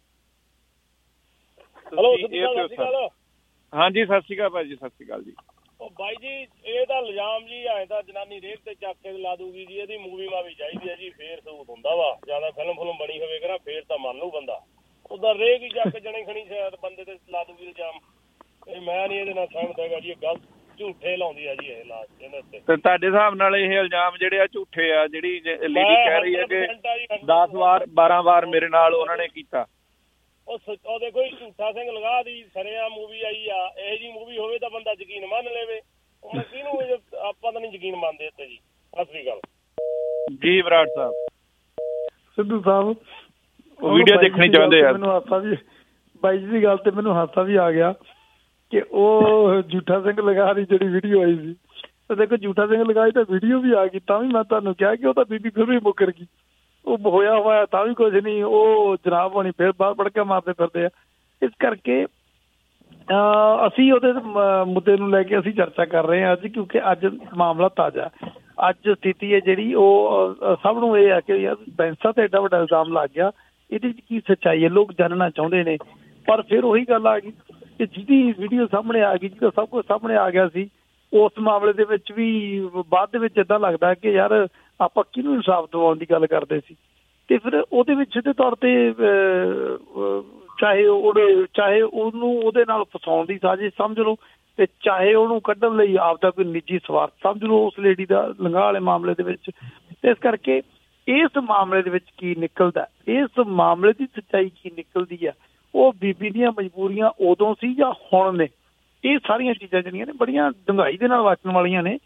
ਹੈਲੋ, ਹਾਂਜੀ ਸਤਿ ਸ਼੍ਰੀ ਅਕਾਲ ਭਾਈ ਜੀ। ਸਤਿ ਸ਼੍ਰੀ ਅਕਾਲ ਜੀ। ਉਹ ਬਾਈ ਜੀ ਇਹਦਾ ਇਲਜ਼ਾਮ ਜੀ ਐਂ ਤਾਂ ਜਨਾਨੀ ਰੇਟ ਤੇ ਚੱਕ ਕੇ ਲਾ ਦੂਗੀ ਜੀ, ਇਹਦੀ ਮੂਵੀ ਮਾਵੀ ਚਾਹੀਦੀ ਹੈ ਜੀ, ਫੇਰ ਸਬੂਤ ਹੁੰਦਾ ਵਾ। ਜਿਆਦਾ ਫਿਲਮ ਬਣੀ ਹੋਵੇਗਾ ਨਾ ਫੇਰ ਤਾਂ ਮੰਨ ਲੂ ਬੰਦਾ, ਉਹਦਾ ਰੇਗ ਹੀ ਚੱਕ ਜਣੀ ਖਣੀ ਸ਼ਾਇਦ ਬੰਦੇ ਤੇ ਲਾ ਦੂਗੀ ਇਲਜ਼ਾਮ। ਇਹ ਮੈਂ ਨਹੀਂ ਇਹਦੇ ਨਾਲ ਸਹਿਮਤ ਹੈਗਾ ਜੀ, ਇਹ ਗਲਤ ਝੂਠੇ ਲਾਉਂਦੀ ਆ ਜੀ ਇਹ ਲਾਸ਼ ਇਹਦੇ ਉੱਤੇ। ਤੇ ਤੁਹਾਡੇ ਹਿਸਾਬ ਨਾਲ ਇਹ ਇਲਜ਼ਾਮ ਜਿਹੜੇ ਆ ਝੂਠੇ ਆ? ਜਿਹੜੀ ਲੇਡੀ ਕਹਿ ਰਹੀ ਹੈ ਕਿ 10 ਵਾਰ 12 ਵਾਰ ਮੇਰੇ ਨਾਲ ਉਹਨਾਂ ਨੇ ਕੀਤਾ, ਉਹ ਦੇਖੋ ਜੀ ਝੂਠਾ ਸਿੰਘ ਲਗਾ ਦੀ ਸਰੇਆਮ ਮੂਵੀ ਆਈ ਆ, ਇਹੋ ਜਿਹੀ ਮੂਵੀ ਹੋਵੇ ਤਾਂ ਬੰਦਾ ਯਕੀਨ ਮੰਨ ਲਵੇ। ਹੁਣ ਕਿਹਨੂੰ ਆਪਾਂ ਤਾਂ ਨਹੀਂ ਯਕੀਨ ਮੰਨਦੇ ਇੱਥੇ ਜੀ। ਸਤਿ ਸ੍ਰੀ ਅਕਾਲ ਜੀ। ਬਰਾੜ ਸਾਹਿਬ, ਸਿੱਧੂ ਸਾਹਿਬ ਵੀਡੀਓ ਦੇਖਣੀ ਚਾਹੁੰਦੇ ਆ? ਮੈਨੂੰ ਹਾਸਾ ਵੀ ਬਾਈ ਜੀ ਦੀ ਗੱਲ ਤੇ ਮੈਨੂੰ ਹਾਸਾ ਵੀ ਆ ਗਿਆ ਕਿ ਉਹ ਝੂਠਾ ਸਿੰਘ ਲਗਾ ਦੀ ਜਿਹੜੀ ਵੀਡੀਓ ਆਈ ਸੀ, ਤੇ ਦੇਖੋ ਝੂਠਾ ਸਿੰਘ ਲਗਾਈ ਤਾਂ ਵੀਡੀਓ ਵੀ ਆ ਗਈ, ਤਾਂ ਵੀ ਮੈਂ ਤੁਹਾਨੂੰ ਕਿਹਾ ਕਿ ਉਹ ਤਾਂ ਬੀਬੀ ਫਿਰ ਵੀ ਮੁੱਕਰ ਗਈ, ਉਹ ਹੋਇਆ ਤਾਂ ਵੀ ਕੁਝ ਨਹੀਂ, ਉਹ ਜਨਾਬ ਹੋਣੀ ਫਿਰ ਬਾਹਰ ਬੜਕਾ ਮਾਰਦੇ ਫਿਰਦੇ ਆ। ਇਸ ਕਰਕੇ ਅਸੀਂ ਉਹਦੇ ਮੁੱਦੇ ਨੂੰ ਲੈ ਕੇ ਅਸੀਂ ਚਰਚਾ ਕਰ ਰਹੇ ਹਾਂ ਅੱਜ, ਕਿਉਂਕਿ ਅੱਜ ਮਾਮਲਾ ਤਾਜ਼ਾ, ਅੱਜ ਸਥਿਤੀ ਹੈ ਜਿਹੜੀ ਉਹ ਸਭ ਨੂੰ ਇਹ ਹੈ ਕਿ ਯਾਰ ਬੈਂਸਾਂ ਤੇ ਐਡਾ ਵੱਡਾ ਇਲਜ਼ਾਮ ਲੱਗ ਗਿਆ, ਇਹਦੇ ਵਿੱਚ ਕੀ ਸੱਚਾਈ ਹੈ, ਲੋਕ ਜਾਣਨਾ ਚਾਹੁੰਦੇ ਨੇ। ਪਰ ਫਿਰ ਉਹੀ ਗੱਲ ਆ ਗਈ ਕਿ ਜਿਹਦੀ ਵੀਡੀਓ ਸਾਹਮਣੇ ਆ ਗਈ, ਜਿਹਦਾ ਸਭ ਕੁਝ ਸਾਹਮਣੇ ਆ ਗਿਆ ਸੀ, ਉਸ ਮਾਮਲੇ ਦੇ ਵਿੱਚ ਵੀ ਬਾਅਦ ਦੇ ਵਿੱਚ ਏਦਾਂ ਲੱਗਦਾ ਕਿ ਯਾਰ ਆਪਾਂ ਕਿਹਨੂੰ ਇਨਸਾਫ ਦਿਵਾਉਣ ਦੀ ਗੱਲ ਕਰਦੇ ਸੀ। ਤੇ ਫਿਰ ਉਹਦੇ ਵਿੱਚ ਸਿੱਧੇ ਤੌਰ ਤੇ ਚਾਹੇ ਉਹਨੂੰ ਉਹਦੇ ਨਾਲ ਫਸਾਉਣ ਦੀ ਸਾਜ਼ਿਸ਼ ਸਮਝ ਲਓ ਤੇ ਚਾਹੇ ਉਹਨੂੰ ਕੱਢਣ ਲਈ ਆਪਦਾ ਕੋਈ ਨਿੱਜੀ ਸਵਾਰਥ ਸਮਝ ਲਓ ਉਸ ਲੇਡੀ ਦਾ ਲੰਘਾਹ ਵਾਲੇ ਮਾਮਲੇ ਦੇ ਵਿੱਚ। ਇਸ ਕਰਕੇ ਇਸ ਮਾਮਲੇ ਦੇ ਵਿੱਚ ਕੀ ਨਿਕਲਦਾ, ਇਸ ਮਾਮਲੇ ਦੀ ਸੱਚਾਈ ਕੀ ਨਿਕਲਦੀ ਆ, ਉਹ ਬੀਬੀ ਦੀਆਂ ਮਜਬੂਰੀਆਂ ਉਦੋਂ ਸੀ ਜਾਂ ਹੁਣ ਨੇ, ਇਹ ਸਾਰੀਆਂ ਚੀਜ਼ਾਂ ਜਿਹੜੀਆਂ ਨੇ ਬੜੀਆਂ ਡੂੰਘਾਈ ਦੇ ਨਾਲ ਵਾਚਣ ਵਾਲੀਆਂ ਨੇ।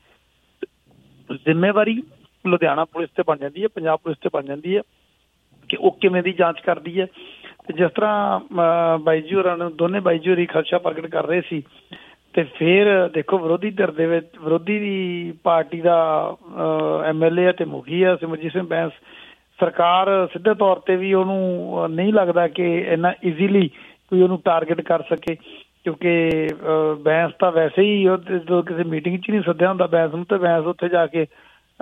ਜ਼ਿੰਮੇਵਾਰੀ ਲੁਧਿਆਣਾ ਪੁਲਿਸ ਤੇ ਬਣ ਜਾਂਦੀ ਹੈ, ਪੰਜਾਬ ਪੁਲਿਸ ਤੇ ਬਣ ਜਾਂਦੀ ਹੈ ਕਿ ਉਹ ਕਿਵੇਂ ਦੀ ਜਾਂਚ ਕਰਦੀ ਹੈ। ਤੇ ਜਿਸ ਤਰ੍ਹਾਂ ਬਾਈ ਜੀ ਹੋਰਾਂ ਨੂੰ ਦੋਨੇ ਬਾਈ ਜੀ ਹੋਰੀ ਖਦਸ਼ਾ ਪ੍ਰਗਟ ਕਰ ਰਹੇ ਸੀ, ਤੇ ਫਿਰ ਦੇਖੋ ਵਿਰੋਧੀ ਧਿਰ ਦੇ ਵਿੱਚ ਵਿਰੋਧੀ ਦੀ ਪਾਰਟੀ ਦਾ MLA ਤੇ ਮੁਖੀ ਆ ਸਿਮਰਜੀਤ ਸਿੰਘ ਬੈਂਸ, ਸਰਕਾਰ ਸਿੱਧੇ ਤੌਰ ਤੇ ਵੀ ਉਹਨੂੰ ਨਹੀਂ ਲੱਗਦਾ ਕਿ ਇੰਨਾ ਈਜ਼ੀਲੀ ਕੋਈ ਉਹਨੂੰ ਟਾਰਗੇਟ ਕਰ ਸਕੇ, ਕਿਉਂਕਿ ਬੈਂਸ ਤਾਂ ਵੈਸੇ ਹੀ ਜਦੋਂ ਕਿਸੇ ਮੀਟਿੰਗ 'ਚ ਨਹੀਂ ਸੱਦਿਆ ਹੁੰਦਾ ਬੈਂਸ ਨੂੰ, ਤੇ ਬੈਂਸ ਉੱਥੇ ਜਾ ਕੇ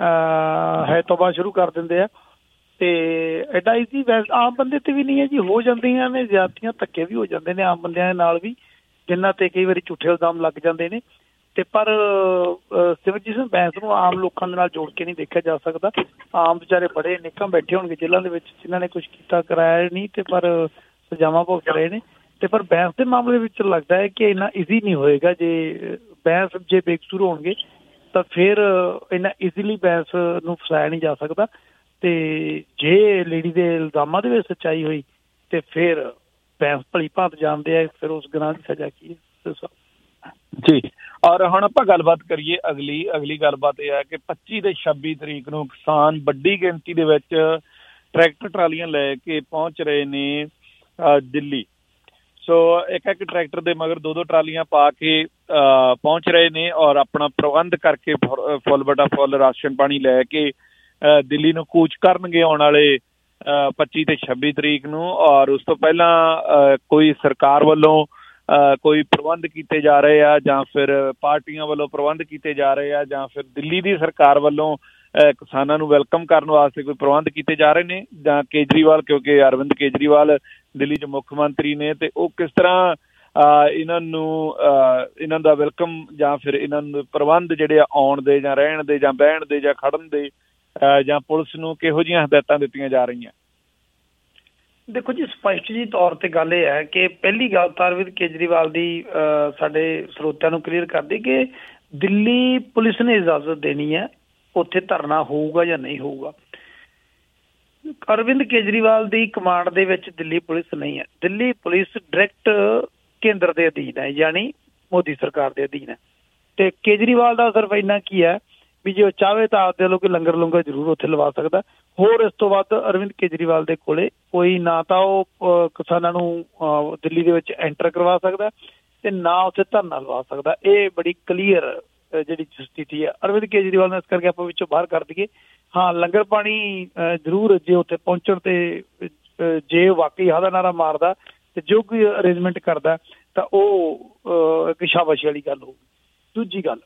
ਹੈ ਤੋਬਾ ਸ਼ੁਰੂ ਕਰ ਦਿੰਦੇ ਆ। ਤੇ ਐਡਾ ਈਜ਼ੀ ਆਮ ਬੰਦੇ ਤੇ ਵੀ ਨਹੀਂ ਹੈ ਜੀ, ਹੋ ਜਾਂਦੀਆਂ ਨੇ ਜ਼ਿਆਦਤੀਆਂ, ਧੱਕੇ ਵੀ ਹੋ ਜਾਂਦੇ ਨੇ ਆਮ ਬੰਦਿਆਂ ਦੇ ਨਾਲ ਵੀ, ਜਿਨ੍ਹਾਂ ਤੇ ਕਈ ਵਾਰੀ ਝੂਠੇ ਇਲਜ਼ਾਮ ਲੱਗ ਜਾਂਦੇ ਨੇ। ਤੇ ਪਰ ਸਿਮਰਜੀਤ ਸਿੰਘ ਬੈਂਸ ਨੂੰ ਆਮ ਲੋਕਾਂ ਦੇ ਨਾਲ ਜੋੜ ਕੇ ਨਹੀਂ ਦੇਖਿਆ ਜਾ ਸਕਦਾ। ਆਮ ਵਿਚਾਰੇ ਬੜੇ ਨਿੱਕਮ ਬੈਠੇ ਹੋਣਗੇ ਜੇਲ੍ਹਾਂ ਦੇ ਵਿੱਚ ਜਿਨ੍ਹਾਂ ਨੇ ਕੁਛ ਕੀਤਾ ਕਰਾਇਆ ਨਹੀਂ ਤੇ ਪਰ ਸਜ਼ਾਵਾਂ ਭੁਗਤ ਰਹੇ ਨੇ। ਤੇ ਪਰ ਬੈਂਸ ਦੇ ਮਾਮਲੇ ਵਿੱਚ ਲੱਗਦਾ ਹੈ ਕਿ ਇੰਨਾ ਈਜ਼ੀ ਨਹੀਂ ਹੋਏਗਾ। ਜੇ ਬੈਂਸ ਜੇ ਬੇਕਸੂਰ ਹੋਣਗੇ ਤਾਂ ਫਿਰ ਇੰਨਾ ਈਜ਼ੀਲੀ ਬੈਂਸ ਨੂੰ ਫਸਾਇਆ ਨਹੀਂ ਜਾ ਸਕਦਾ। ਤੇ ਜੇ ਲੇਡੀ ਦੇ ਇਲਜ਼ਾਮਾਂ ਦੇ ਵਿੱਚ ਸੱਚਾਈ ਹੋਈ ਤੇ ਫਿਰ ਬੈਂਸ ਭਲੀ ਭਾਂਤ ਜਾਣਦੇ ਆ ਫਿਰ ਉਸ ਗੁਨਾਹ ਦੀ ਸਜ਼ਾ ਕੀ ਹੈ ਜੀ। ਔਰ ਹੁਣ ਆਪਾਂ ਗੱਲਬਾਤ ਕਰੀਏ ਅਗਲੀ ਗੱਲਬਾਤ ਇਹ ਹੈ ਕਿ 25 ਤੇ 26 ਤਰੀਕ ਨੂੰ ਕਿਸਾਨ ਵੱਡੀ ਗਿਣਤੀ ਦੇ ਵਿੱਚ ਟਰੈਕਟਰ ਟਰਾਲੀਆਂ ਲੈ ਕੇ ਪਹੁੰਚ ਰਹੇ ਨੇ ਦਿੱਲੀ। ਸੋ ਇੱਕ ਟਰੈਕਟਰ ਦੇ ਮਗਰ ਦੋ ਟਰਾਲੀਆਂ ਪਾ ਕੇ ਪਹੁੰਚ ਰਹੇ ਨੇ ਔਰ ਆਪਣਾ ਪ੍ਰਬੰਧ ਕਰਕੇ ਫੁੱਲ ਬਟਾ ਫੁੱਲ ਰਾਸ਼ਨ ਪਾਣੀ ਲੈ ਕੇ ਦਿੱਲੀ ਨੂੰ ਕੂਚ ਕਰਨਗੇ ਆਉਣ ਵਾਲੇ 25 ਤੇ 26 ਤਰੀਕ ਨੂੰ। ਔਰ ਉਸ ਤੋਂ ਪਹਿਲਾਂ ਕੋਈ ਸਰਕਾਰ ਵੱਲੋਂ ਕੋਈ ਪ੍ਰਬੰਧ ਕੀਤੇ ਜਾ ਰਹੇ ਆ ਜਾਂ ਫਿਰ ਪਾਰਟੀਆਂ ਵੱਲੋਂ ਪ੍ਰਬੰਧ ਕੀਤੇ ਜਾ ਰਹੇ ਆ ਜਾਂ ਫਿਰ ਦਿੱਲੀ ਦੀ ਸਰਕਾਰ ਵੱਲੋਂ ਕਿਸਾਨਾਂ ਨੂੰ ਵੈਲਕਮ ਕਰਨ ਵਾਸਤੇ ਕੋਈ ਪ੍ਰਬੰਧ ਕੀਤੇ ਜਾ ਰਹੇ ਨੇ ਜਾਂ ਕੇਜਰੀਵਾਲ, ਕਿਉਂਕਿ ਅਰਵਿੰਦ ਕੇਜਰੀਵਾਲ ਦਿੱਲੀ 'ਚ ਮੁੱਖ ਮੰਤਰੀ ਨੇ, ਤੇ ਉਹ ਕਿਸ ਤਰ੍ਹਾਂ ਇਹਨਾਂ ਦਾ ਵੈਲਕਮ ਜਾਂ ਫਿਰ ਇਹਨਾਂ ਨੂੰ ਪ੍ਰਬੰਧ ਜਿਹੜੇ ਆ ਆਉਣ ਦੇ ਜਾਂ ਰਹਿਣ ਦੇ ਜਾਂ ਬਹਿਣ ਦੇ ਜਾਂ ਖੜਨ ਦੇ ਜਾਂ ਪੁਲਿਸ ਨੂੰ ਕਿਹੋ ਜਿਹੀਆਂ ਹਦਾਇਤਾਂ ਦਿੱਤੀਆਂ ਜਾ ਰਹੀਆਂ? ਦੇਖੋ ਜੀ, ਸਪਸ਼ਟ ਜੀ ਤੌਰ ਤੇ ਗੱਲ ਇਹ ਹੈ ਕਿ ਪਹਿਲੀ ਗੱਲ ਤਾਂ ਅਰਵਿੰਦ ਕੇਜਰੀਵਾਲ ਦੀ ਸਾਡੇ ਸਰੋਤਿਆਂ ਨੂੰ ਕਲੀਅਰ ਕਰਦੀ ਕਿ ਦਿੱਲੀ ਪੁਲਿਸ ਨੇ ਇਜਾਜ਼ਤ ਦੇਣੀ ਹੈ ਉੱਥੇ ਧਰਨਾ ਹੋਊਗਾ ਜਾਂ ਨਹੀਂ ਹੋਊਗਾ। ਅਰਵਿੰਦ ਕੇਜਰੀਵਾਲ ਦੀ ਕਮਾਂਡ ਦੇ ਵਿੱਚ ਦਿੱਲੀ ਪੁਲਿਸ ਨਹੀਂ ਹੈ। ਦਿੱਲੀ ਪੁਲਿਸ ਡਾਇਰੈਕਟ ਕੇਂਦਰ ਦੇ ਅਧੀਨ ਹੈ, ਯਾਨੀ ਮੋਦੀ ਸਰਕਾਰ ਦੇ ਅਧੀਨ ਹੈ। ਤੇ ਕੇਜਰੀਵਾਲ ਦਾ ਸਿਰਫ ਇੰਨਾ ਕੀ ਹੈ ਵੀ ਜੇ ਉਹ ਚਾਹਵੇ ਤਾਂ ਆਪਦੇ ਵੱਲੋਂ ਕੋਈ ਲੰਗਰ ਜ਼ਰੂਰ ਉੱਥੇ ਲਵਾ ਸਕਦਾ। ਹੋਰ ਇਸ ਤੋਂ ਵੱਧ ਅਰਵਿੰਦ ਕੇਜਰੀਵਾਲ ਦੇ ਕੋਲੇ ਕੋਈ ਨਾ ਤਾਂ ਉਹ ਕਿਸਾਨਾਂ ਨੂੰ ਦਿੱਲੀ ਦੇ ਵਿੱਚ ਐਂਟਰ ਕਰਵਾ ਸਕਦਾ ਤੇ ਨਾ ਉੱਥੇ ਧਰਨਾ ਲਵਾ ਸਕਦਾ। ਇਹ ਬੜੀ ਕਲੀਅਰ ਜਿਹੜੀ ਸਥਿਤੀ ਹੈ ਅਰਵਿੰਦ ਕੇਜਰੀਵਾਲ ਨੇ, ਇਸ ਕਰਕੇ ਆਪਾਂ ਵਿੱਚੋਂ ਬਾਹਰ ਕਰ ਦਈਏ। ਹਾਂ, ਲੰਗਰ ਪਾਣੀ ਜ਼ਰੂਰ ਜੇ ਉੱਥੇ ਪਹੁੰਚਣ ਤੇ ਜੇ ਵਾਕਈ ਹਾਂ ਦਾ ਨਾਰਾ ਮਾਰਦਾ ਤੇ ਜੋ ਕੋਈ ਅਰੇਂਜਮੈਂਟ ਕਰਦਾ ਤਾਂ ਉਹ ਇੱਕ ਸ਼ਾਬਾਸ਼ੀ ਵਾਲੀ ਗੱਲ ਹੋਊਗੀ। ਦੂਜੀ ਗੱਲ,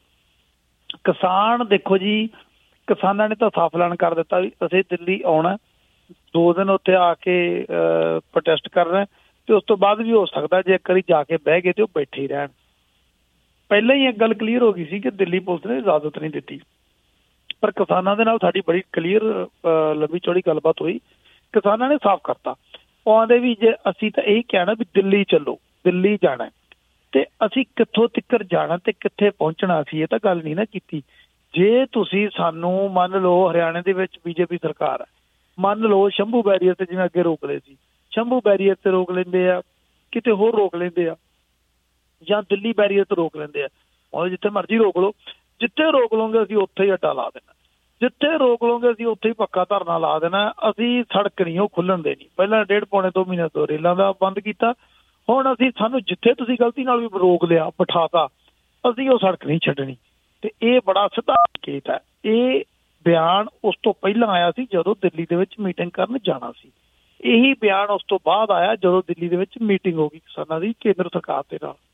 ਕਿਸਾਨ ਦੇਖੋ ਜੀ, ਕਿਸਾਨਾਂ ਨੇ ਤਾਂ ਸਾਫ਼ ਐਲਾਨ ਕਰ ਦਿੱਤਾ ਵੀ ਅਸੀਂ ਦਿੱਲੀ ਆਉਣਾ, 2 ਦਿਨ ਉੱਥੇ ਆ ਕੇ ਪ੍ਰੋਟੈਸਟ ਕਰਨਾ ਤੇ ਉਸ ਤੋਂ ਬਾਅਦ ਵੀ ਹੋ ਸਕਦਾ ਜੇ ਇੱਕ ਵਾਰੀ ਜਾ ਕੇ ਬਹਿ ਗਏ ਤੇ ਉਹ ਬੈਠੇ ਹੀ ਰਹਿਣ। ਪਹਿਲਾਂ ਹੀ ਇੱਕ ਗੱਲ ਕਲੀਅਰ ਹੋ ਗਈ ਸੀ ਕਿ ਦਿੱਲੀ ਪੁਲਿਸ ਨੇ ਇਜਾਜ਼ਤ ਨਹੀਂ ਦਿੱਤੀ, ਪਰ ਕਿਸਾਨਾਂ ਦੇ ਨਾਲ ਸਾਡੀ ਬੜੀ ਕਲੀਅਰ ਲੰਬੀ ਚੌੜੀ ਗੱਲਬਾਤ ਹੋਈ। ਕਿਸਾਨਾਂ ਨੇ ਸਾਫ਼ ਕਰਤਾ, ਉਹ ਆਂਦੇ ਵੀ ਜੇ ਅਸੀਂ ਤਾਂ ਇਹ ਕਹਿਣਾ ਵੀ ਦਿੱਲੀ ਚੱਲੋ, ਦਿੱਲੀ ਜਾਣਾ ਤੇ ਅਸੀਂ ਕਿੱਥੋਂ ਤੱਕ ਜਾਣਾ ਤੇ ਕਿੱਥੇ ਪਹੁੰਚਣਾ, ਅਸੀਂ ਇਹ ਤਾਂ ਗੱਲ ਨਹੀਂ ਨਾ ਕੀਤੀ। ਜੇ ਤੁਸੀਂ ਸਾਨੂੰ ਮੰਨ ਲਓ ਹਰਿਆਣੇ ਦੇ ਵਿੱਚ BJP ਸਰਕਾਰ ਹੈ, ਮੰਨ ਲਓ ਸ਼ੰਭੂ ਬੈਰੀਅਰ ਤੇ ਜਿਵੇਂ ਅੱਗੇ ਰੋਕ ਲਏ ਸੀ, ਸ਼ੰਭੂ ਬੈਰੀਅਰ ਤੇ ਰੋਕ ਲੈਂਦੇ ਆ, ਕਿਤੇ ਹੋਰ ਰੋਕ ਲੈਂਦੇ ਆ ਜਾਂ ਦਿੱਲੀ ਬੈਰੀਅਰ ਤੇ ਰੋਕ ਲੈਂਦੇ ਆ, ਉਹ ਜਿੱਥੇ ਮਰਜ਼ੀ ਰੋਕ ਲਓ। ਜਿੱਥੇ ਰੋਕ ਲਓਗੇ ਅਸੀਂ ਉੱਥੇ ਹੀ ਅੱਡਾ ਲਾ ਦੇਣਾ, ਜਿੱਥੇ ਰੋਕ ਲਓਗੇ ਅਸੀਂ ਉੱਥੇ ਹੀ ਪੱਕਾ ਧਰਨਾ ਲਾ ਦੇਣਾ। ਅਸੀਂ ਸੜਕ ਨਹੀਂ ਉਹ ਖੁੱਲਣ ਦੇਣੀ। ਪਹਿਲਾਂ 1.5-2 ਮਹੀਨੇ ਤੋਂ ਰੇਲਾਂ ਦਾ ਬੰਦ ਕੀਤਾ, ਹੁਣ ਅਸੀਂ ਸਾਨੂੰ ਜਿੱਥੇ ਤੁਸੀਂ ਗਲਤੀ ਨਾਲ ਵੀ ਰੋਕ ਲਿਆ ਬਿਠਾਤਾ, ਅਸੀਂ ਉਹ ਸੜਕ ਨਹੀਂ ਛੱਡਣੀ। ਤੇ ਇਹ ਬੜਾ ਸਿੱਧਾ ਸੰਕੇਤ ਹੈ। ਇਹ ਬਿਆਨ ਉਸ ਤੋਂ ਪਹਿਲਾਂ ਆਇਆ ਸੀ ਜਦੋਂ ਦਿੱਲੀ ਦੇ ਵਿੱਚ ਮੀਟਿੰਗ ਕਰਨ ਜਾਣਾ ਸੀ। ਇਹੀ ਬਿਆਨ ਉਸ ਤੋਂ ਬਾਅਦ ਆਇਆ ਜਦੋਂ ਦਿੱਲੀ ਦੇ ਵਿੱਚ ਮੀਟਿੰਗ ਹੋ ਗਈ ਕਿਸਾਨਾਂ ਦੀ ਕੇਂਦਰ ਸਰਕਾਰ ਦੇ ਨਾਲ।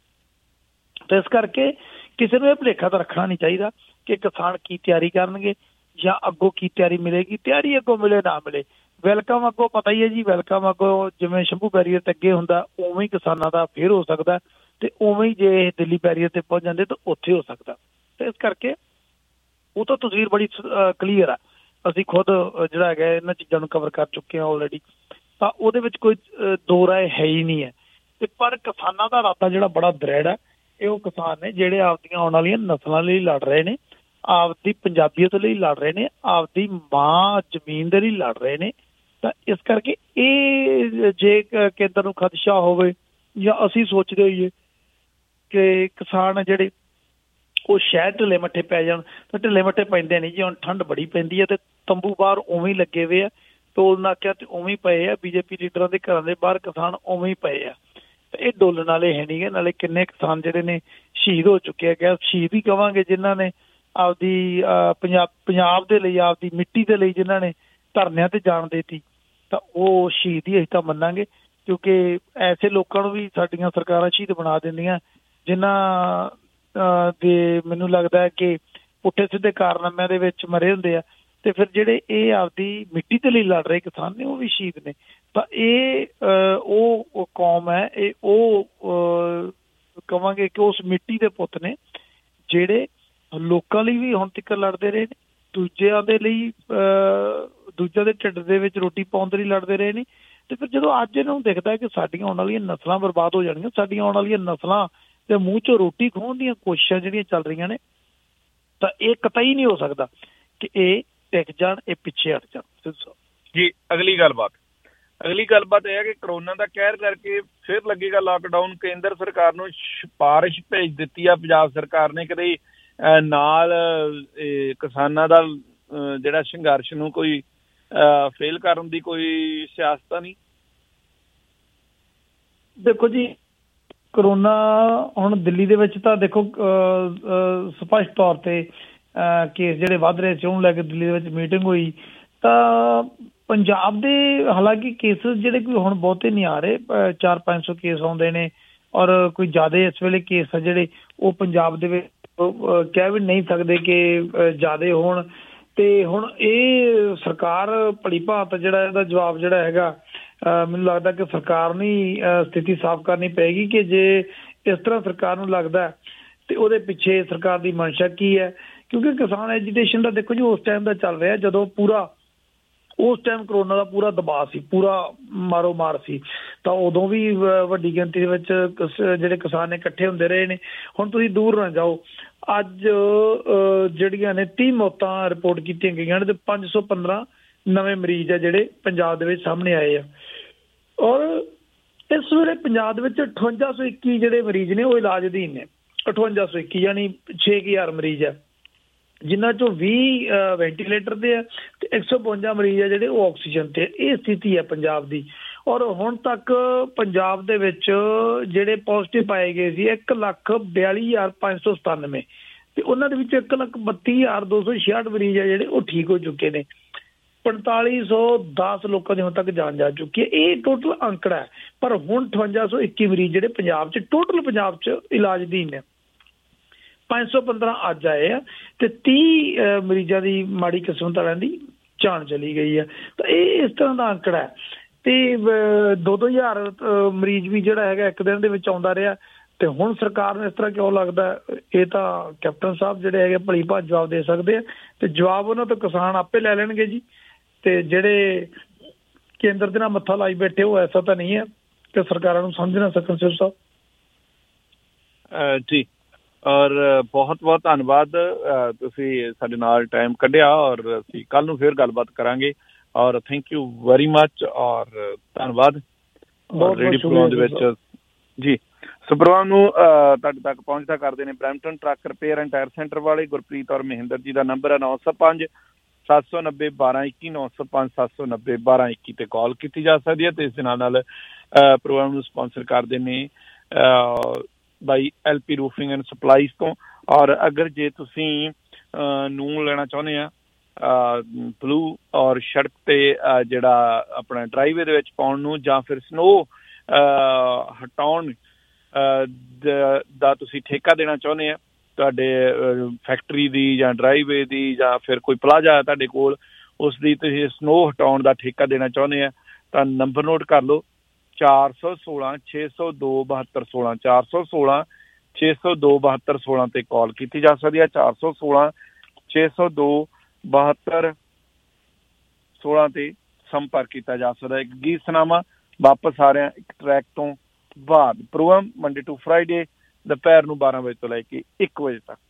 ਤੇ ਇਸ ਕਰਕੇ ਕਿਸੇ ਨੂੰ ਇਹ ਭੁਲੇਖਾ ਤਾਂ ਰੱਖਣਾ ਨਹੀਂ ਚਾਹੀਦਾ ਕਿ ਕਿਸਾਨ ਕੀ ਤਿਆਰੀ ਕਰਨਗੇ ਜਾਂ ਅੱਗੋਂ ਕੀ ਤਿਆਰੀ ਮਿਲੇਗੀ। ਤਿਆਰੀ ਅੱਗੋਂ ਮਿਲੇ ਨਾ ਮਿਲੇ, ਵੈਲਕਮ ਅੱਗੋਂ ਪਤਾ ਹੀ ਹੈ ਜੀ, ਵੈਲਕਮ ਅੱਗੋਂ ਜਿਵੇਂ ਸ਼ੰਭੂ ਬੈਰੀਅਰ ਤੇ ਅੱਗੇ ਹੁੰਦਾ ਉਵੇਂ ਹੀ ਕਿਸਾਨਾਂ ਦਾ ਫੇਰ ਹੋ ਸਕਦਾ ਤੇ ਉਵੇਂ ਹੀ ਜੇ ਦਿੱਲੀ ਬੈਰੀਅਰ ਤੇ ਪਹੁੰਚ ਜਾਂਦੇ ਤਾਂ ਉੱਥੇ ਹੋ ਸਕਦਾ। ਤੇ ਇਸ ਕਰਕੇ ਉਹ ਤਾਂ ਤਸਵੀਰ ਬੜੀ ਕਲੀਅਰ ਆ। ਅਸੀਂ ਖੁਦ ਜਿਹੜਾ ਹੈਗਾ ਇਹਨਾਂ ਚੀਜ਼ਾਂ ਨੂੰ ਕਵਰ ਕਰ ਚੁੱਕੇ ਹਾਂ ਆਲਰੇਡੀ, ਤਾਂ ਉਹਦੇ ਵਿੱਚ ਕੋਈ ਦੋ ਰਾਏ ਹੈ ਹੀ ਨਹੀਂ ਹੈ ਤੇ ਪਰ ਕਿਸਾਨਾਂ ਦਾ ਇਰਾਦਾ ਜਿਹੜਾ ਬੜਾ ਦ੍ਰਿੜ ਹੈ। ਇਹ ਉਹ ਕਿਸਾਨ ਨੇ ਜਿਹੜੇ ਆਪਦੀਆਂ ਆਉਣ ਵਾਲੀਆਂ ਨਸਲਾਂ ਲਈ ਲੜ ਰਹੇ ਨੇ, ਆਪਦੀ ਪੰਜਾਬੀਅਤ ਲਈ ਲੜ ਰਹੇ ਨੇ, ਆਪਦੀ ਮਾਂ ਜ਼ਮੀਨ ਦੇ ਲਈ ਲੜ ਰਹੇ ਨੇ। ਤਾਂ ਇਸ ਕਰਕੇ ਇਹ ਜੇ ਕੇਂਦਰ ਨੂੰ ਖਦਸ਼ਾ ਹੋਵੇ ਜਾਂ ਅਸੀਂ ਸੋਚਦੇ ਹੋਈਏ ਕਿ ਕਿਸਾਨ ਜਿਹੜੇ ਉਹ ਸ਼ਾਇਦ ਢਿੱਲੇ ਮੱਠੇ ਪੈ ਜਾਣ, ਤਾਂ ਢਿੱਲੇ ਮੱਠੇ ਪੈਂਦੇ ਨਹੀਂ ਜੀ। ਹੁਣ ਠੰਡ ਬੜੀ ਪੈਂਦੀ ਹੈ ਤੇ ਤੰਬੂ ਬਾਹਰ ਉਵੇਂ ਹੀ ਲੱਗੇ ਹੋਏ ਆ, ਟੋਲ ਨਾਕਿਆਂ ਤੇ ਉਵੇਂ ਹੀ ਪਏ ਆ, ਬੀਜੇਪੀ ਲੀਡਰਾਂ ਦੇ ਘਰਾਂ ਦੇ ਬਾਹਰ ਕਿਸਾਨ ਉਵੇਂ ਹੀ ਪਏ ਆ। ਇਹ ਡੋਲਣ ਵਾਲੇ ਹੈ ਨਹੀਂ ਗੇ। ਨਾਲੇ ਕਿੰਨੇ ਕਿਸਾਨ ਜਿਹੜੇ ਨੇ ਸ਼ਹੀਦ ਹੋ ਚੁੱਕੇ ਆ, ਸ਼ਹੀਦ ਹੀ ਕਵਾਂਗੇ ਜਿਨ੍ਹਾਂ ਨੇ ਆਪਦੀ ਪੰਜਾਬ ਦੇ ਲਈ, ਆਪਦੀ ਮਿੱਟੀ ਦੇ ਲਈ ਜਿਨ੍ਹਾਂ ਨੇ ਧਰਨਿਆਂ ਤੇ ਜਾਣ ਦੇਤੀ, ਤਾਂ ਉਹ ਸ਼ਹੀਦ ਹੀ ਅਸੀਂ ਤਾਂ ਮੰਨਾਂਗੇ। ਕਿਉਂਕਿ ਐਸੇ ਲੋਕਾਂ ਨੂੰ ਵੀ ਸਾਡੀਆਂ ਸਰਕਾਰਾਂ ਸ਼ਹੀਦ ਬਣਾ ਦਿੰਦੀਆਂ ਜਿਨ੍ਹਾਂ ਦੇ ਮੈਨੂੰ ਲੱਗਦਾ ਹੈ ਕਿ ਪੁੱਠੇ ਸਿੱਧੇ ਕਾਰਨਾਮਿਆਂ ਦੇ ਵਿੱਚ ਮਰੇ ਹੁੰਦੇ ਆ। ਤੇ ਫਿਰ ਜਿਹੜੇ ਇਹ ਆਪਦੀ ਮਿੱਟੀ ਦੇ ਲਈ ਲੜ ਰਹੇ ਕਿਸਾਨ ਨੇ ਉਹ ਵੀ ਸ਼ਹੀਦ ਨੇ। ਤਾਂ ਇਹ ਉਹ ਕੌਮ ਹੈ, ਇਹ ਉਹ ਕਵਾਂਗੇ ਕਿ ਉਸ ਮਿੱਟੀ ਦੇ ਪੁੱਤ ਨੇ ਜਿਹੜੇ ਲੋਕਾਂ ਲਈ ਵੀ ਹੁਣ ਤੱਕ ਲੜਦੇ ਰਹੇ ਨੇ, ਦੂਜਿਆਂ ਦੇ ਲਈ, ਦੂਜਿਆਂ ਦੇ ਢਿੱਡ ਦੇ ਵਿੱਚ ਰੋਟੀ ਪਾਉਣ ਦੇ ਲਈ ਲੜਦੇ ਰਹੇ ਨੇ। ਤੇ ਫਿਰ ਜਦੋਂ ਅੱਜ ਇਹਨਾਂ ਨੂੰ ਦਿਖਦਾ ਹੈ ਕਿ ਸਾਡੀਆਂ ਆਉਣ ਵਾਲੀਆਂ ਨਸਲਾਂ ਬਰਬਾਦ ਹੋ ਜਾਣਗੀਆਂ, ਸਾਡੀਆਂ ਆਉਣ ਵਾਲੀਆਂ ਨਸਲਾਂ ਦੇ ਮੂੰਹ ਚੋਂ ਰੋਟੀ ਖੋਹਣ ਦੀਆਂ ਕੋਸ਼ਿਸ਼ਾਂ ਜਿਹੜੀਆਂ ਚੱਲ ਰਹੀਆਂ ਨੇ, ਤਾਂ ਇਹ ਕਤਈ ਨਹੀਂ ਹੋ ਸਕਦਾ ਕਿ ਇਹ ਟਿਕ ਜਾਣ, ਇਹ ਪਿੱਛੇ ਹਟ ਜਾਣ ਜੀ। ਅਗਲੀ ਗੱਲਬਾਤ ਇਹ ਹੈ ਕਿ ਕਰੋਨਾ ਦਾ ਕਹਿਰ ਕਰਕੇ ਫਿਰ ਲੱਗੇਗਾ ਲਾਕਡਾਊਨ। ਕੇਂਦਰ ਸਰਕਾਰ ਨੂੰ ਸਿਫਾਰਿਸ਼ ਭੇਜ ਦਿੱਤੀ ਆ ਪੰਜਾਬ ਸਰਕਾਰ ਨੇ, ਕਦੇ ਨਾਲ ਕਿਸਾਨਾਂ ਦਾ ਜਿਹੜਾ ਸੰਘਰਸ਼ ਨੂੰ ਕੋਈ ਫੇਲ ਕਰਨ ਦੀ ਕੋਈ ਸਿਆਸਤ ਨਹੀਂ। ਦੇਖੋ ਜੀ, ਕਰੋਨਾ ਹੁਣ ਦਿੱਲੀ ਦੇ ਵਿੱਚ ਤਾਂ ਦੇਖੋ ਸਪਸ਼ਟ ਤੌਰ ਤੇ ਕੇਸ ਜਿਹੜੇ ਵੱਧ ਰਹੇ ਸੀ, ਉਹਨੂੰ ਲੈ ਕੇ ਦਿੱਲੀ ਦੇ ਵਿੱਚ ਮੀਟਿੰਗ ਹੋਈ। ਤਾਂ ਪੰਜਾਬ ਦੇ ਹਾਲਾਂਕਿ ਕੇਸਿਸ ਜਿਹੜੇ ਕੋਈ ਹੁਣ ਬਹੁਤੇ ਨਹੀਂ ਆ ਰਹੇ, 400-500 ਕੇਸ ਆਉਂਦੇ ਨੇ, ਔਰ ਕੋਈ ਜ਼ਿਆਦਾ ਇਸ ਵੇਲੇ ਕੇਸ ਆ ਜਿਹੜੇ ਉਹ ਪੰਜਾਬ ਦੇ ਵਿੱਚ ਕਹਿ ਵੀ ਨਹੀਂ ਸਕਦੇ ਕਿ ਜ਼ਿਆਦਾ ਹੋਣ। ਤੇ ਹੁਣ ਇਹ ਸਰਕਾਰ ਭਲੀ ਭਾਂਤ ਜਿਹੜਾ ਇਹਦਾ ਜਵਾਬ ਜਿਹੜਾ ਹੈਗਾ, ਮੈਨੂੰ ਲੱਗਦਾ ਕਿ ਸਰਕਾਰ ਨੂੰ ਹੀ ਸਥਿਤੀ ਸਾਫ਼ ਕਰਨੀ ਪਏਗੀ ਕਿ ਜੇ ਇਸ ਤਰ੍ਹਾਂ ਸਰਕਾਰ ਨੂੰ ਲੱਗਦਾ ਤੇ ਉਹਦੇ ਪਿੱਛੇ ਸਰਕਾਰ ਦੀ ਮਨਸ਼ਾ ਕੀ ਹੈ। ਕਿਉਂਕਿ ਕਿਸਾਨ ਐਜੀਟੇਸ਼ਨ ਦਾ ਦੇਖੋ ਜੀ ਉਸ ਟਾਈਮ ਦਾ ਚੱਲ ਰਿਹਾ ਜਦੋਂ ਉਸ ਟਾਈਮ ਕਰੋਨਾ ਦਾ ਪੂਰਾ ਦਬਾਅ ਸੀ, ਪੂਰਾ ਮਾਰੋ ਮਾਰ ਸੀ, ਤਾਂ ਉਦੋਂ ਵੀ ਵੱਡੀ ਗਿਣਤੀ ਦੇ ਵਿੱਚ ਜਿਹੜੇ ਕਿਸਾਨ ਨੇ ਇਕੱਠੇ ਹੁੰਦੇ ਰਹੇ ਨੇ। ਹੁਣ ਤੁਸੀਂ ਦੂਰ ਨਾ ਜਾਓ, ਅੱਜ ਜਿਹੜੀਆਂ ਨੇ 30 ਮੌਤਾਂ ਰਿਪੋਰਟ ਕੀਤੀਆਂ ਗਈਆਂ ਨੇ ਤੇ 515 ਨਵੇਂ ਮਰੀਜ਼ ਆ ਜਿਹੜੇ ਪੰਜਾਬ ਦੇ ਵਿੱਚ ਸਾਹਮਣੇ ਆਏ ਆ। ਔਰ ਇਸ ਵੇਲੇ ਪੰਜਾਬ ਦੇ ਵਿੱਚ 5821 ਜਿਹੜੇ ਮਰੀਜ਼ ਨੇ ਉਹ ਇਲਾਜ ਅਧੀਨ ਨੇ। 5821 ਯਾਨੀ 6000 ਮਰੀਜ਼ ਆ, ਜਿਨ੍ਹਾਂ ਚੋਂ 20 ਵੈਂਟੀਲੇਟਰ ਤੇ ਆ ਤੇ 152 ਮਰੀਜ਼ ਆ ਜਿਹੜੇ ਉਹ ਆਕਸੀਜਨ ਤੇ। ਇਹ ਸਥਿਤੀ ਹੈ ਪੰਜਾਬ ਦੀ। ਔਰ ਹੁਣ ਤੱਕ ਪੰਜਾਬ ਦੇ ਵਿੱਚ ਜਿਹੜੇ ਪੋਜ਼ਿਟਿਵ ਪਾਏ ਗਏ ਸੀ 1,42,597 ਤੇ ਉਹਨਾਂ ਦੇ ਵਿੱਚ 1,32,266 ਮਰੀਜ਼ ਆ ਜਿਹੜੇ ਉਹ ਠੀਕ ਹੋ ਚੁੱਕੇ ਨੇ। 4510 ਲੋਕਾਂ ਦੀ ਹੁਣ ਤੱਕ ਜਾਨ ਜਾ ਚੁੱਕੀ ਹੈ। ਇਹ ਟੋਟਲ ਅੰਕੜਾ ਹੈ। ਪਰ ਹੁਣ 5821 ਮਰੀਜ਼ ਜਿਹੜੇ ਪੰਜਾਬ 'ਚ ਟੋਟਲ ਪੰਜਾਬ 'ਚ ਇਲਾਜ ਅਧੀਨ ਨੇ। 515 ਅੱਜ ਆਏ ਆ ਤੇ 30 ਮਰੀਜ਼ਾਂ ਦੀ ਮਾੜੀ ਕਿਸਮਤ ਵਾਲਿਆਂ ਦੀ ਜਾਨ ਚਲੀ ਗਈ ਹੈ। ਤਾਂ ਇਹ ਇਸ ਤਰ੍ਹਾਂ ਦਾ ਅੰਕੜਾ ਹੈ। ਤੇ 2-2000 ਮਰੀਜ਼ ਵੀ ਜਿਹੜਾ ਹੈਗਾ ਇੱਕ ਦਿਨ ਦੇ ਵਿੱਚ ਆਉਂਦਾ ਰਿਹਾ। ਤੇ ਹੁਣ ਸਰਕਾਰ ਨੂੰ ਇਸ ਤਰ੍ਹਾਂ ਕਿਉਂ ਲੱਗਦਾ, ਇਹ ਤਾਂ ਕੈਪਟਨ ਸਾਹਿਬ ਜਿਹੜੇ ਹੈਗੇ ਭਲੀ ਭਾਂਤ ਜਵਾਬ ਦੇ ਸਕਦੇ ਆ। ਤੇ ਜਵਾਬ ਉਹਨਾਂ ਤੋਂ ਕਿਸਾਨ ਆਪੇ ਲੈ ਲੈਣਗੇ ਜੀ। ਤੇ ਜਿਹੜੇ ਕੇਂਦਰ ਦੇ ਨਾਲ ਮੱਥਾ ਲਾਈ ਬੈਠੇ ਉਹ ਐਸਾ ਤਾਂ ਨਹੀਂ ਹੈ ਕਿ ਸਰਕਾਰਾਂ ਨੂੰ ਸਮਝ ਨਾ ਸਕਣ। ਸਿਰ ਸਾਹਿਬ ਜੀ, ਔਰ ਬਹੁਤ ਬਹੁਤ ਧੰਨਵਾਦ, ਤੁਸੀਂ ਸਾਡੇ ਨਾਲ ਟਾਈਮ ਕੱਢਿਆ ਔਰ ਅਸੀਂ ਕੱਲ ਨੂੰ ਫਿਰ ਗੱਲਬਾਤ ਕਰਾਂਗੇ। ਔਰ ਥੈਂਕ ਯੂ ਵੈਰੀ ਮਚ ਔਰ ਧੰਨਵਾਦ। ਰੇਡੀਓ ਪ੍ਰੋਗਰਾਮ ਦੇ ਵਿੱਚ ਜੀ ਸੋ ਪ੍ਰੋਗਰਾਮ ਨੂੰ ਤੁਹਾਡੇ ਤੱਕ ਪਹੁੰਚਦਾ ਕਰਦੇ ਨੇ Brampton truck repair and tyre centre ਵਾਲੇ ਗੁਰਪ੍ਰੀਤ ਔਰ ਮਹਿੰਦਰ ਜੀ ਦਾ ਨੰਬਰ ਹੈ 905-790-1221 905-790-1221 ਤੇ ਕਾਲ ਕੀਤੀ ਜਾ ਸਕਦੀ ਹੈ। ਤੇ ਇਸ ਦੇ ਨਾਲ ਪ੍ਰੋਗਰਾਮ ਨੂੰ ਸਪਾਂਸਰ ਕਰਦੇ ਨੇ by LP roofing and supplies ਤੋਂ। ਔਰ ਅਗਰ ਜੇ ਤੁਸੀਂ ਨੂੰ ਲੈਣਾ ਚਾਹੁੰਦੇ ਆ ਬਲੂ ਔਰ ਸੜਕ ਤੇ ਜਿਹੜਾ ਆਪਣਾ ਡਰਾਈਵੇ ਦੇ ਵਿੱਚ ਪਾਉਣ ਨੂੰ ਜਾਂ ਫਿਰ ਸਨੋ ਹਟਾਉਣ ਦਾ ਤੁਸੀਂ ਠੇਕਾ ਦੇਣਾ ਚਾਹੁੰਦੇ ਆ, ਤੁਹਾਡੇ ਫੈਕਟਰੀ ਦੀ ਜਾਂ ਡਰਾਈਵੇ ਦੀ ਜਾਂ ਫਿਰ ਕੋਈ ਪਲਾਜ਼ਾ ਤੁਹਾਡੇ ਕੋਲ, ਉਸ ਦੀ ਤੁਸੀਂ ਸਨੋ ਹਟਾਉਣ ਦਾ ਠੇਕਾ ਦੇਣਾ ਚਾਹੁੰਦੇ ਆ ਤਾਂ ਨੰਬਰ ਨੋਟ ਕਰ ਲਓ 416-602-7216 416-602-7216 ਤੇ ਕਾਲ ਕੀਤੀ ਜਾ ਸਕਦੀ ਹੈ। 416-602-7216 ਤੇ ਸੰਪਰਕ ਕੀਤਾ ਜਾ ਸਕਦਾ ਹੈ। ਇੱਕ ਗੀਤ ਸੁਣਾਵਾਂ, ਵਾਪਸ ਆ ਰਿਹਾ ਇੱਕ ਟਰੈਕ ਤੋਂ ਬਾਅਦ। ਪ੍ਰੋਗਰਾਮ ਮੰਡੇ ਟੂ ਫਰਾਈਡੇ ਦੁਪਹਿਰ ਨੂੰ 12 ਵਜੇ ਤੋਂ ਲੈ ਕੇ 1 ਵਜੇ ਤੱਕ।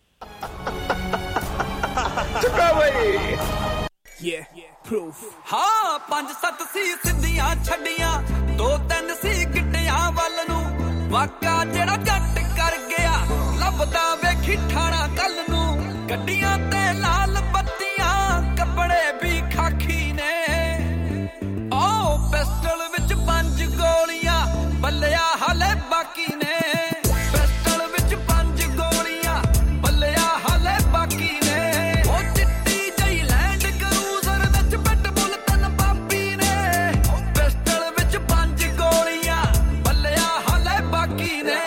ਹਾਂ 5-7 ਸੀ ਸਿੱਧੀਆਂ ਛੱਡੀਆਂ, 2-3 ਸੀ ਗਿੱਟਿਆਂ ਵੱਲ ਨੂੰ, ਵਾਕਾ ਜਿਹੜਾ ਜੱਟ ਕਰ ਗਿਆ ਲੱਭਦਾ ਵੇਖੀ ਠਾਣਾ ਕੱਲ ਨੂੰ, ਗੱਡੀਆਂ ਤੇ ਲਾਲ ਬੱਤੀਆਂ ਕੱਪੜੇ ਵੀ ਖਾਖੀ ਨੇ, ਓ ਪਿਸਟਲ ਵਿੱਚ 5 ਗੋਲੀਆਂ ਬੱਲਿਆ ਹਾਲੇ ਬਾਕੀ ਨੇ, ਪਿਸਟਲ ਵਿੱਚ 5 ਗੋਲੀਆਂ ਬੱਲਿਆ ਹਾਲੇ ਬਾਕੀ ਨੇ, ਉਹ ਚਿੱਟੀ ਜਈ ਲੈਂਡ ਕਰੂਜ਼ਰ ਵਿੱਚ ਪਿਟਬੁਲ 3 ਬਾਬੀ ਨੇ, ਪਿਸਟਲ ਵਿੱਚ 5 ਗੋਲੀਆਂ ਬੱਲਿਆ ਹਾਲੇ ਬਾਕੀ ਨੇ।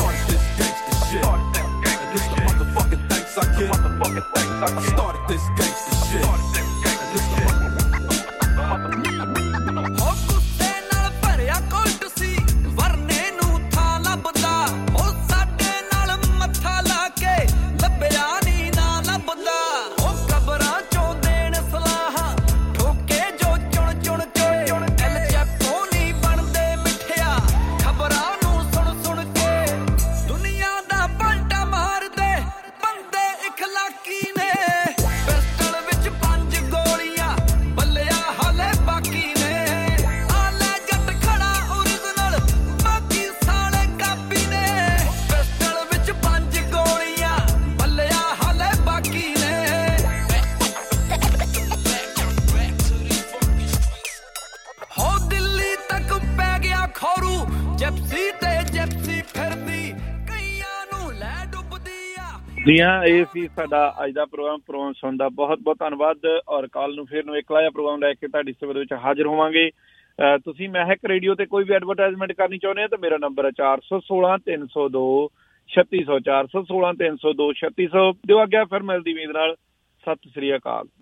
ਇਹ ਸੀ ਸਾਡਾ ਅੱਜ ਦਾ ਪ੍ਰੋਗਰਾਮ ਸੁਣਨ ਦਾ ਬਹੁਤ ਬਹੁਤ ਧੰਨਵਾਦ। ਔਰ ਕੱਲ ਨੂੰ ਫਿਰ ਇਕਲਾ ਜਿਹਾ ਪ੍ਰੋਗਰਾਮ ਲੈ ਕੇ ਤੁਹਾਡੀ ਸੇਵਾ ਦੇ ਵਿੱਚ ਹਾਜ਼ਰ ਹੋਵਾਂਗੇ। ਤੁਸੀਂ ਮਹਿਕ ਰੇਡੀਓ ਤੇ ਕੋਈ ਵੀ ਐਡਵਰਟਾਈਜ਼ਮੈਂਟ ਕਰਨੀ ਚਾਹੁੰਦੇ ਹੋ ਤਾਂ ਮੇਰਾ ਨੰਬਰ ਹੈ 416 302 3600 416 302 3600। ਦਿਓ ਅੱਗੇ ਫਿਰ ਮਿਲਦੀ ਉਮੀਦ ਨਾਲ। ਸਤਿ ਸ੍ਰੀ ਅਕਾਲ।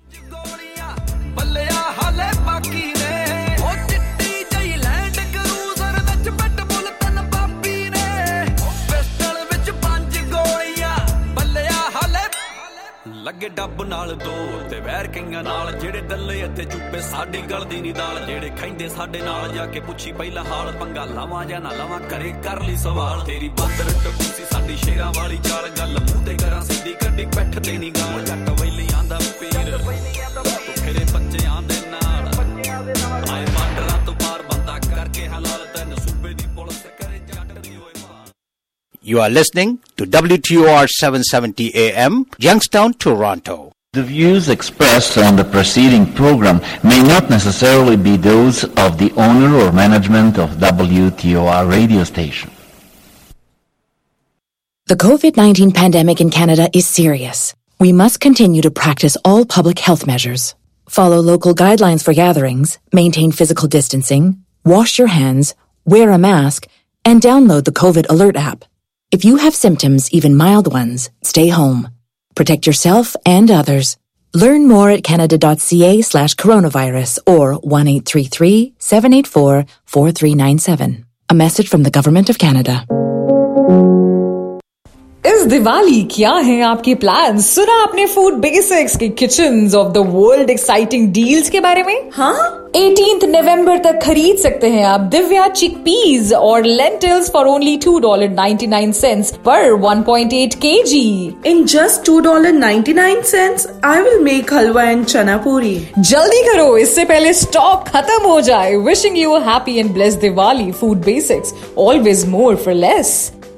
ਲੱਗੇ ਡੱਬ ਨਾਲ ਦੋ ਤੇ ਵੈਰ ਕਈਆਂ ਨਾਲ, ਜਿਹੜੇ ਦੱਲੇ ਇੱਥੇ ਚੁੱਪੇ ਸਾਡੀ ਗਲਦੀ ਨੀ ਦਾਲ, ਜਿਹੜੇ ਖੈਂਦੇ ਸਾਡੇ ਨਾਲ ਜਾ ਕੇ ਪੁੱਛੀ ਪਹਿਲਾ ਹਾਲ, ਪੰਗਾ ਲਾਵਾਂ ਜਾਂ ਨਾ ਲਾਵਾਂ ਘਰੇ ਕਰ ਲਈ ਸਵਾਲ, ਤੇਰੀ ਬਾਂਦਰ ਟਪੂਸੀ ਸਾਡੀ ਸ਼ੇਰਾਂ ਵਾਲੀ ਚਾਲ, ਗੱਲ ਮੂੰਹ ਤੇ ਕਰਾਂ ਸਿੱਧੀ ਕੱਢੀ ਪੈਠ ਤੇ ਨੀ ਗਾਲ, ਜੱਟ ਵੈਲੀਆਂ ਦਾ ਪੀਰ ਤੇਰੇ ਬੱਚਿਆਂ ਦੇ ਨਾਲ, ਆਏ ਬਾਂਡਰਾਂ ਤੋਂ ਪਾਰ ਬੰਦਾ ਕਰਕੇ ਹਲਾਲ, ਤੈਨੂੰ ਸੂਬੇ ਦੀ ਪੁਲਿਸ ਕਰੇ ਜੱਟ ਦੀ ਹੋਏ ਮਾਰ। You are listening to WTOR 770 AM, Youngstown, Toronto. The views expressed on the preceding program may not necessarily be those of the owner or management of WTOR radio station. The COVID-19 pandemic in Canada is serious. We must continue to practice all public health measures. Follow local guidelines for gatherings, maintain physical distancing, wash your hands, wear a mask, and download the COVID Alert app. If you have symptoms, even mild ones, stay home. Protect yourself and others. Learn more at canada.ca/coronavirus or 1-833-784-4397. A message from the Government of Canada. इस दिवाली क्या है आपके plan? सुना आपने food basics के kitchens of the world exciting deals के बारे में? हाँ, 18 नवंबर तक खरीद सकते हैं आप दिव्या चिकपीस और लेंटिल्स फॉर ओनली $2.99 पर 1.8 kg. In just $2.99, I will make halwa and chana puri. जल्दी करो, इससे पहले स्टॉक खत्म हो जाए. Wishing you a happy and blessed Diwali. Food Basics, always more for less.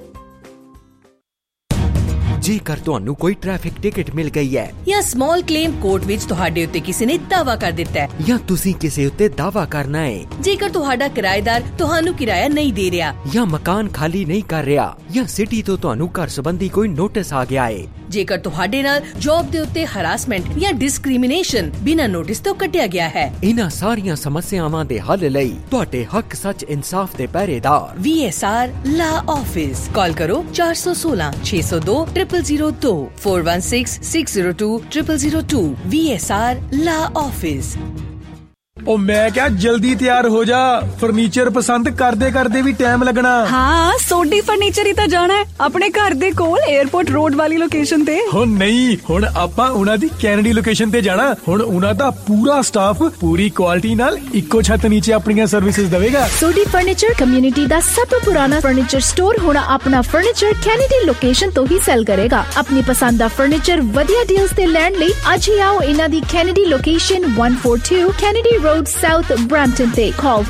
ਜੇਕਰ ਤੁਹਾਨੂੰ ਕੋਈ ਟ੍ਰੈਫਿਕ ਟਿਕਟ ਮਿਲ ਗਈ ਹੈ ਜਾਂ ਸਮਾਲ ਕਲੇਮ ਕੋਰਟ ਵਿੱਚ ਤੁਹਾਡੇ ਉੱਤੇ ਕਿਸੇ ਨੇ ਦਾਅਵਾ ਕਰ ਦਿੱਤਾ ਹੈ ਜਾਂ ਤੁਸੀਂ ਕਿਸੇ ਉੱਤੇ ਦਾਅਵਾ ਕਰਨਾ ਹੈ, ਜੇਕਰ ਤੁਹਾਡਾ ਕਿਰਾਏਦਾਰ ਤੁਹਾਨੂੰ ਕਿਰਾਇਆ ਨਹੀਂ ਦੇ ਰਿਹਾ ਜਾਂ ਮਕਾਨ ਖਾਲੀ ਨਹੀਂ ਕਰ ਰਿਹਾ, ਜਾਂ ਸਿਟੀ ਤੋਂ ਤੁਹਾਨੂੰ ਘਰ ਸੰਬੰਧੀ ਕੋਈ ਨੋਟਿਸ ਆ ਗਿਆ ਹੈ, ਜੇਕਰ ਤੁਹਾਡੇ ਨਾਲ ਜੌਬ ਦੇ ਉੱਤੇ ਹਰਾਸਮੈਂਟ ਜਾਂ ਡਿਸਕ੍ਰਿਮੀਨੇਸ਼ਨ ਬਿਨਾਂ ਨੋਟਿਸ ਤੋਂ ਕੱਟਿਆ ਗਿਆ ਹੈ, ਇਹਨਾਂ ਸਾਰੀਆਂ ਸਮੱਸਿਆਵਾਂ ਦੇ ਹੱਲ ਲਈ ਤੁਹਾਡੇ ਹੱਕ ਸੱਚ ਇਨਸਾਫ ਦੇ ਪਹਿਰੇਦਾਰ VSR ਲਾ ਆਫਿਸ ਕਾਲ ਕਰੋ 416 602 0002 416 602 0002 VSR ਲਾ ਆਫਿਸ। ਉਹ ਮੈਂ ਕਿਹਾ ਜਲਦੀ ਤਿਆਰ ਹੋ ਜਾ, ਫਰਨੀਚਰ ਪਸੰਦ ਕਰਦੇ ਕਰਦੇ ਵੀ ਟਾਈਮ ਲੱਗਣਾ। ਹਾਂ, ਸੋਡੀ ਫਰਨੀਚਰ ਹੀ ਤਾਂ ਜਾਣਾ ਹੈ ਆਪਣੇ ਘਰ ਦੇ ਕੋਲ 에ਅਰਪੋਰਟ ਰੋਡ ਵਾਲੀ ਲੋਕੇਸ਼ਨ ਤੇ। ਹੋ ਨਹੀਂ, ਹੁਣ ਆਪਾਂ ਉਹਨਾਂ ਦੀ ਕੈਨੇਡੀ ਲੋਕੇਸ਼ਨ ਤੇ ਜਾਣਾ। ਹੁਣ ਉਹਨਾਂ ਦਾ ਪੂਰਾ ਸਟਾਫ ਪੂਰੀ ਕੁਆਲਿਟੀ ਨਾਲ ਇੱਕੋ ਛੱਤ ਨੀਚੇ ਆਪਣੀਆਂ ਸਰਵਿਸਿਜ਼ ਦੇਵੇਗਾ। ਸੋਡੀ ਫਰਨੀਚਰ ਕਮਿਊਨਿਟੀ ਦਾ ਸਭ ਤੋਂ ਪੁਰਾਣਾ ਫਰਨੀਚਰ ਸਟੋਰ ਹੁਣ ਆਪਣਾ ਫਰਨੀਚਰ ਕੈਨੇਡੀ ਲੋਕੇਸ਼ਨ ਤੋਂ ਹੀ ਸੈਲ ਕਰੇਗਾ। ਆਪਣੀ ਪਸੰਦ ਦਾ ਫਰਨੀਚਰ ਵਧੀਆ ਡੀਲਸ ਤੇ ਲੈਣ ਲਈ ਅੱਜ ਹੀ ਆਓ ਇਹਨਾਂ ਦੀ Kennedy location 142 Kennedy road south Brampton ਤੇ। ਕਾਲ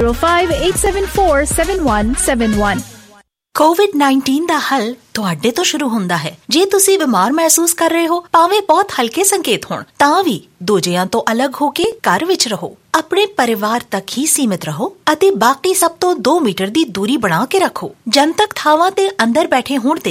9058747171। COVID-19 ਦਾ ਹੱਲ ਤੁਹਾਡੇ ਤੋਂ ਸ਼ੁਰੂ ਹੁੰਦਾ ਹੈ। ਜੇ ਤੁਸੀਂ ਬਿਮਾਰ ਮਹਿਸੂਸ ਕਰ ਰਹੇ ਹੋ, ਭਾਵੇਂ ਬਹੁਤ ਹਲਕੇ ਸੰਕੇਤ ਹੋਣ, ਤਾਂ ਵੀ ਦੂਜਿਆਂ ਤੋਂ ਅਲੱਗ ਹੋ ਕੇ ਘਰ ਵਿੱਚ ਰਹੋ। ਆਪਣੇ ਪਰਿਵਾਰ ਤੱਕ ਹੀ ਸੀਮਿਤ ਰਹੋ ਅਤੇ ਬਾਕੀ ਸਭ ਤੋਂ 2 ਮੀਟਰ ਦੀ ਦੂਰੀ ਬਣਾ ਕੇ ਰੱਖੋ। ਜਨਤਕ ਥਾਵਾਂ ਤੇ ਅੰਦਰ ਬੈਠੇ ਹੋਣ ਤੇ